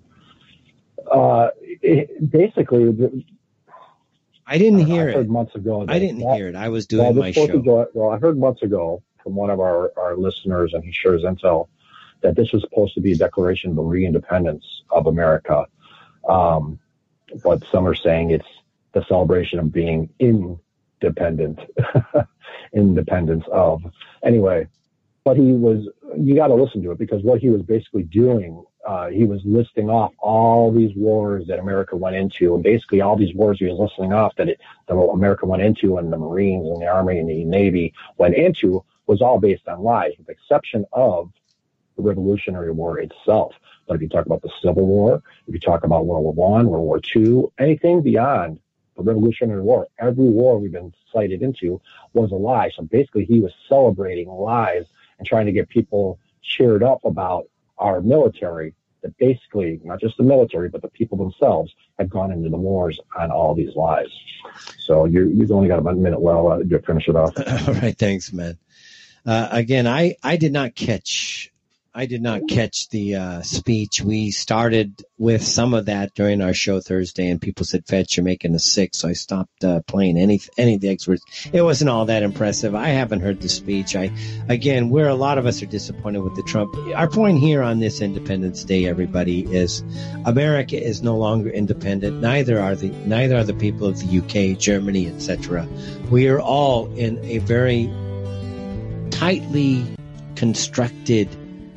Basically, I didn't hear it. I heard months ago. I didn't hear it. I was doing my show. I heard months ago from one of our listeners, and he shares intel, that this was supposed to be a declaration of the re-independence of America. But some are saying it's the celebration of being independent, independence of. Anyway, but you got to listen to it, because what he was basically doing, he was listing off all these wars that America went into, and basically all these wars he was listing off that America went into, and the Marines and the Army and the Navy went into, was all based on lies, with the exception of the Revolutionary War itself. But if you talk about the Civil War, if you talk about World War I, World War II, anything beyond the Revolutionary War, every war we've been cited into was a lie. So basically he was celebrating lies and trying to get people cheered up about our military, that basically, not just the military, but the people themselves had gone into the wars on all these lies. So you've only got about a minute left to finish it off. All right, thanks, man. Again, I did not catch the speech. We started with some of that during our show Thursday, and people said, Fetch, you're making us sick, so I stopped playing any of the experts. It wasn't all that impressive. I haven't heard the speech. A lot of us are disappointed with the Trump. Our point here on this Independence Day, everybody, is America is no longer independent. Neither are the people of the UK, Germany, etc. We are all in a very tightly constructed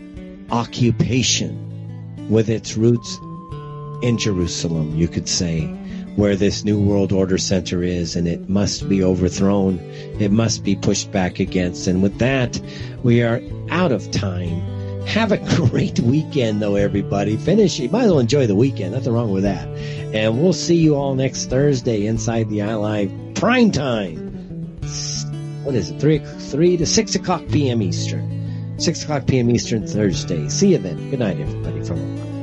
occupation with its roots in Jerusalem, you could say, where this New World Order center is, and it must be overthrown. It must be pushed back against. And with that, we are out of time. Have a great weekend, though, everybody. You might as well enjoy the weekend. Nothing wrong with that. And we'll see you all next Thursday inside the iLive prime time. What is it? 3 to 6 o'clock p.m. Eastern. 6 o'clock p.m. Eastern Thursday. See you then. Good night, everybody. From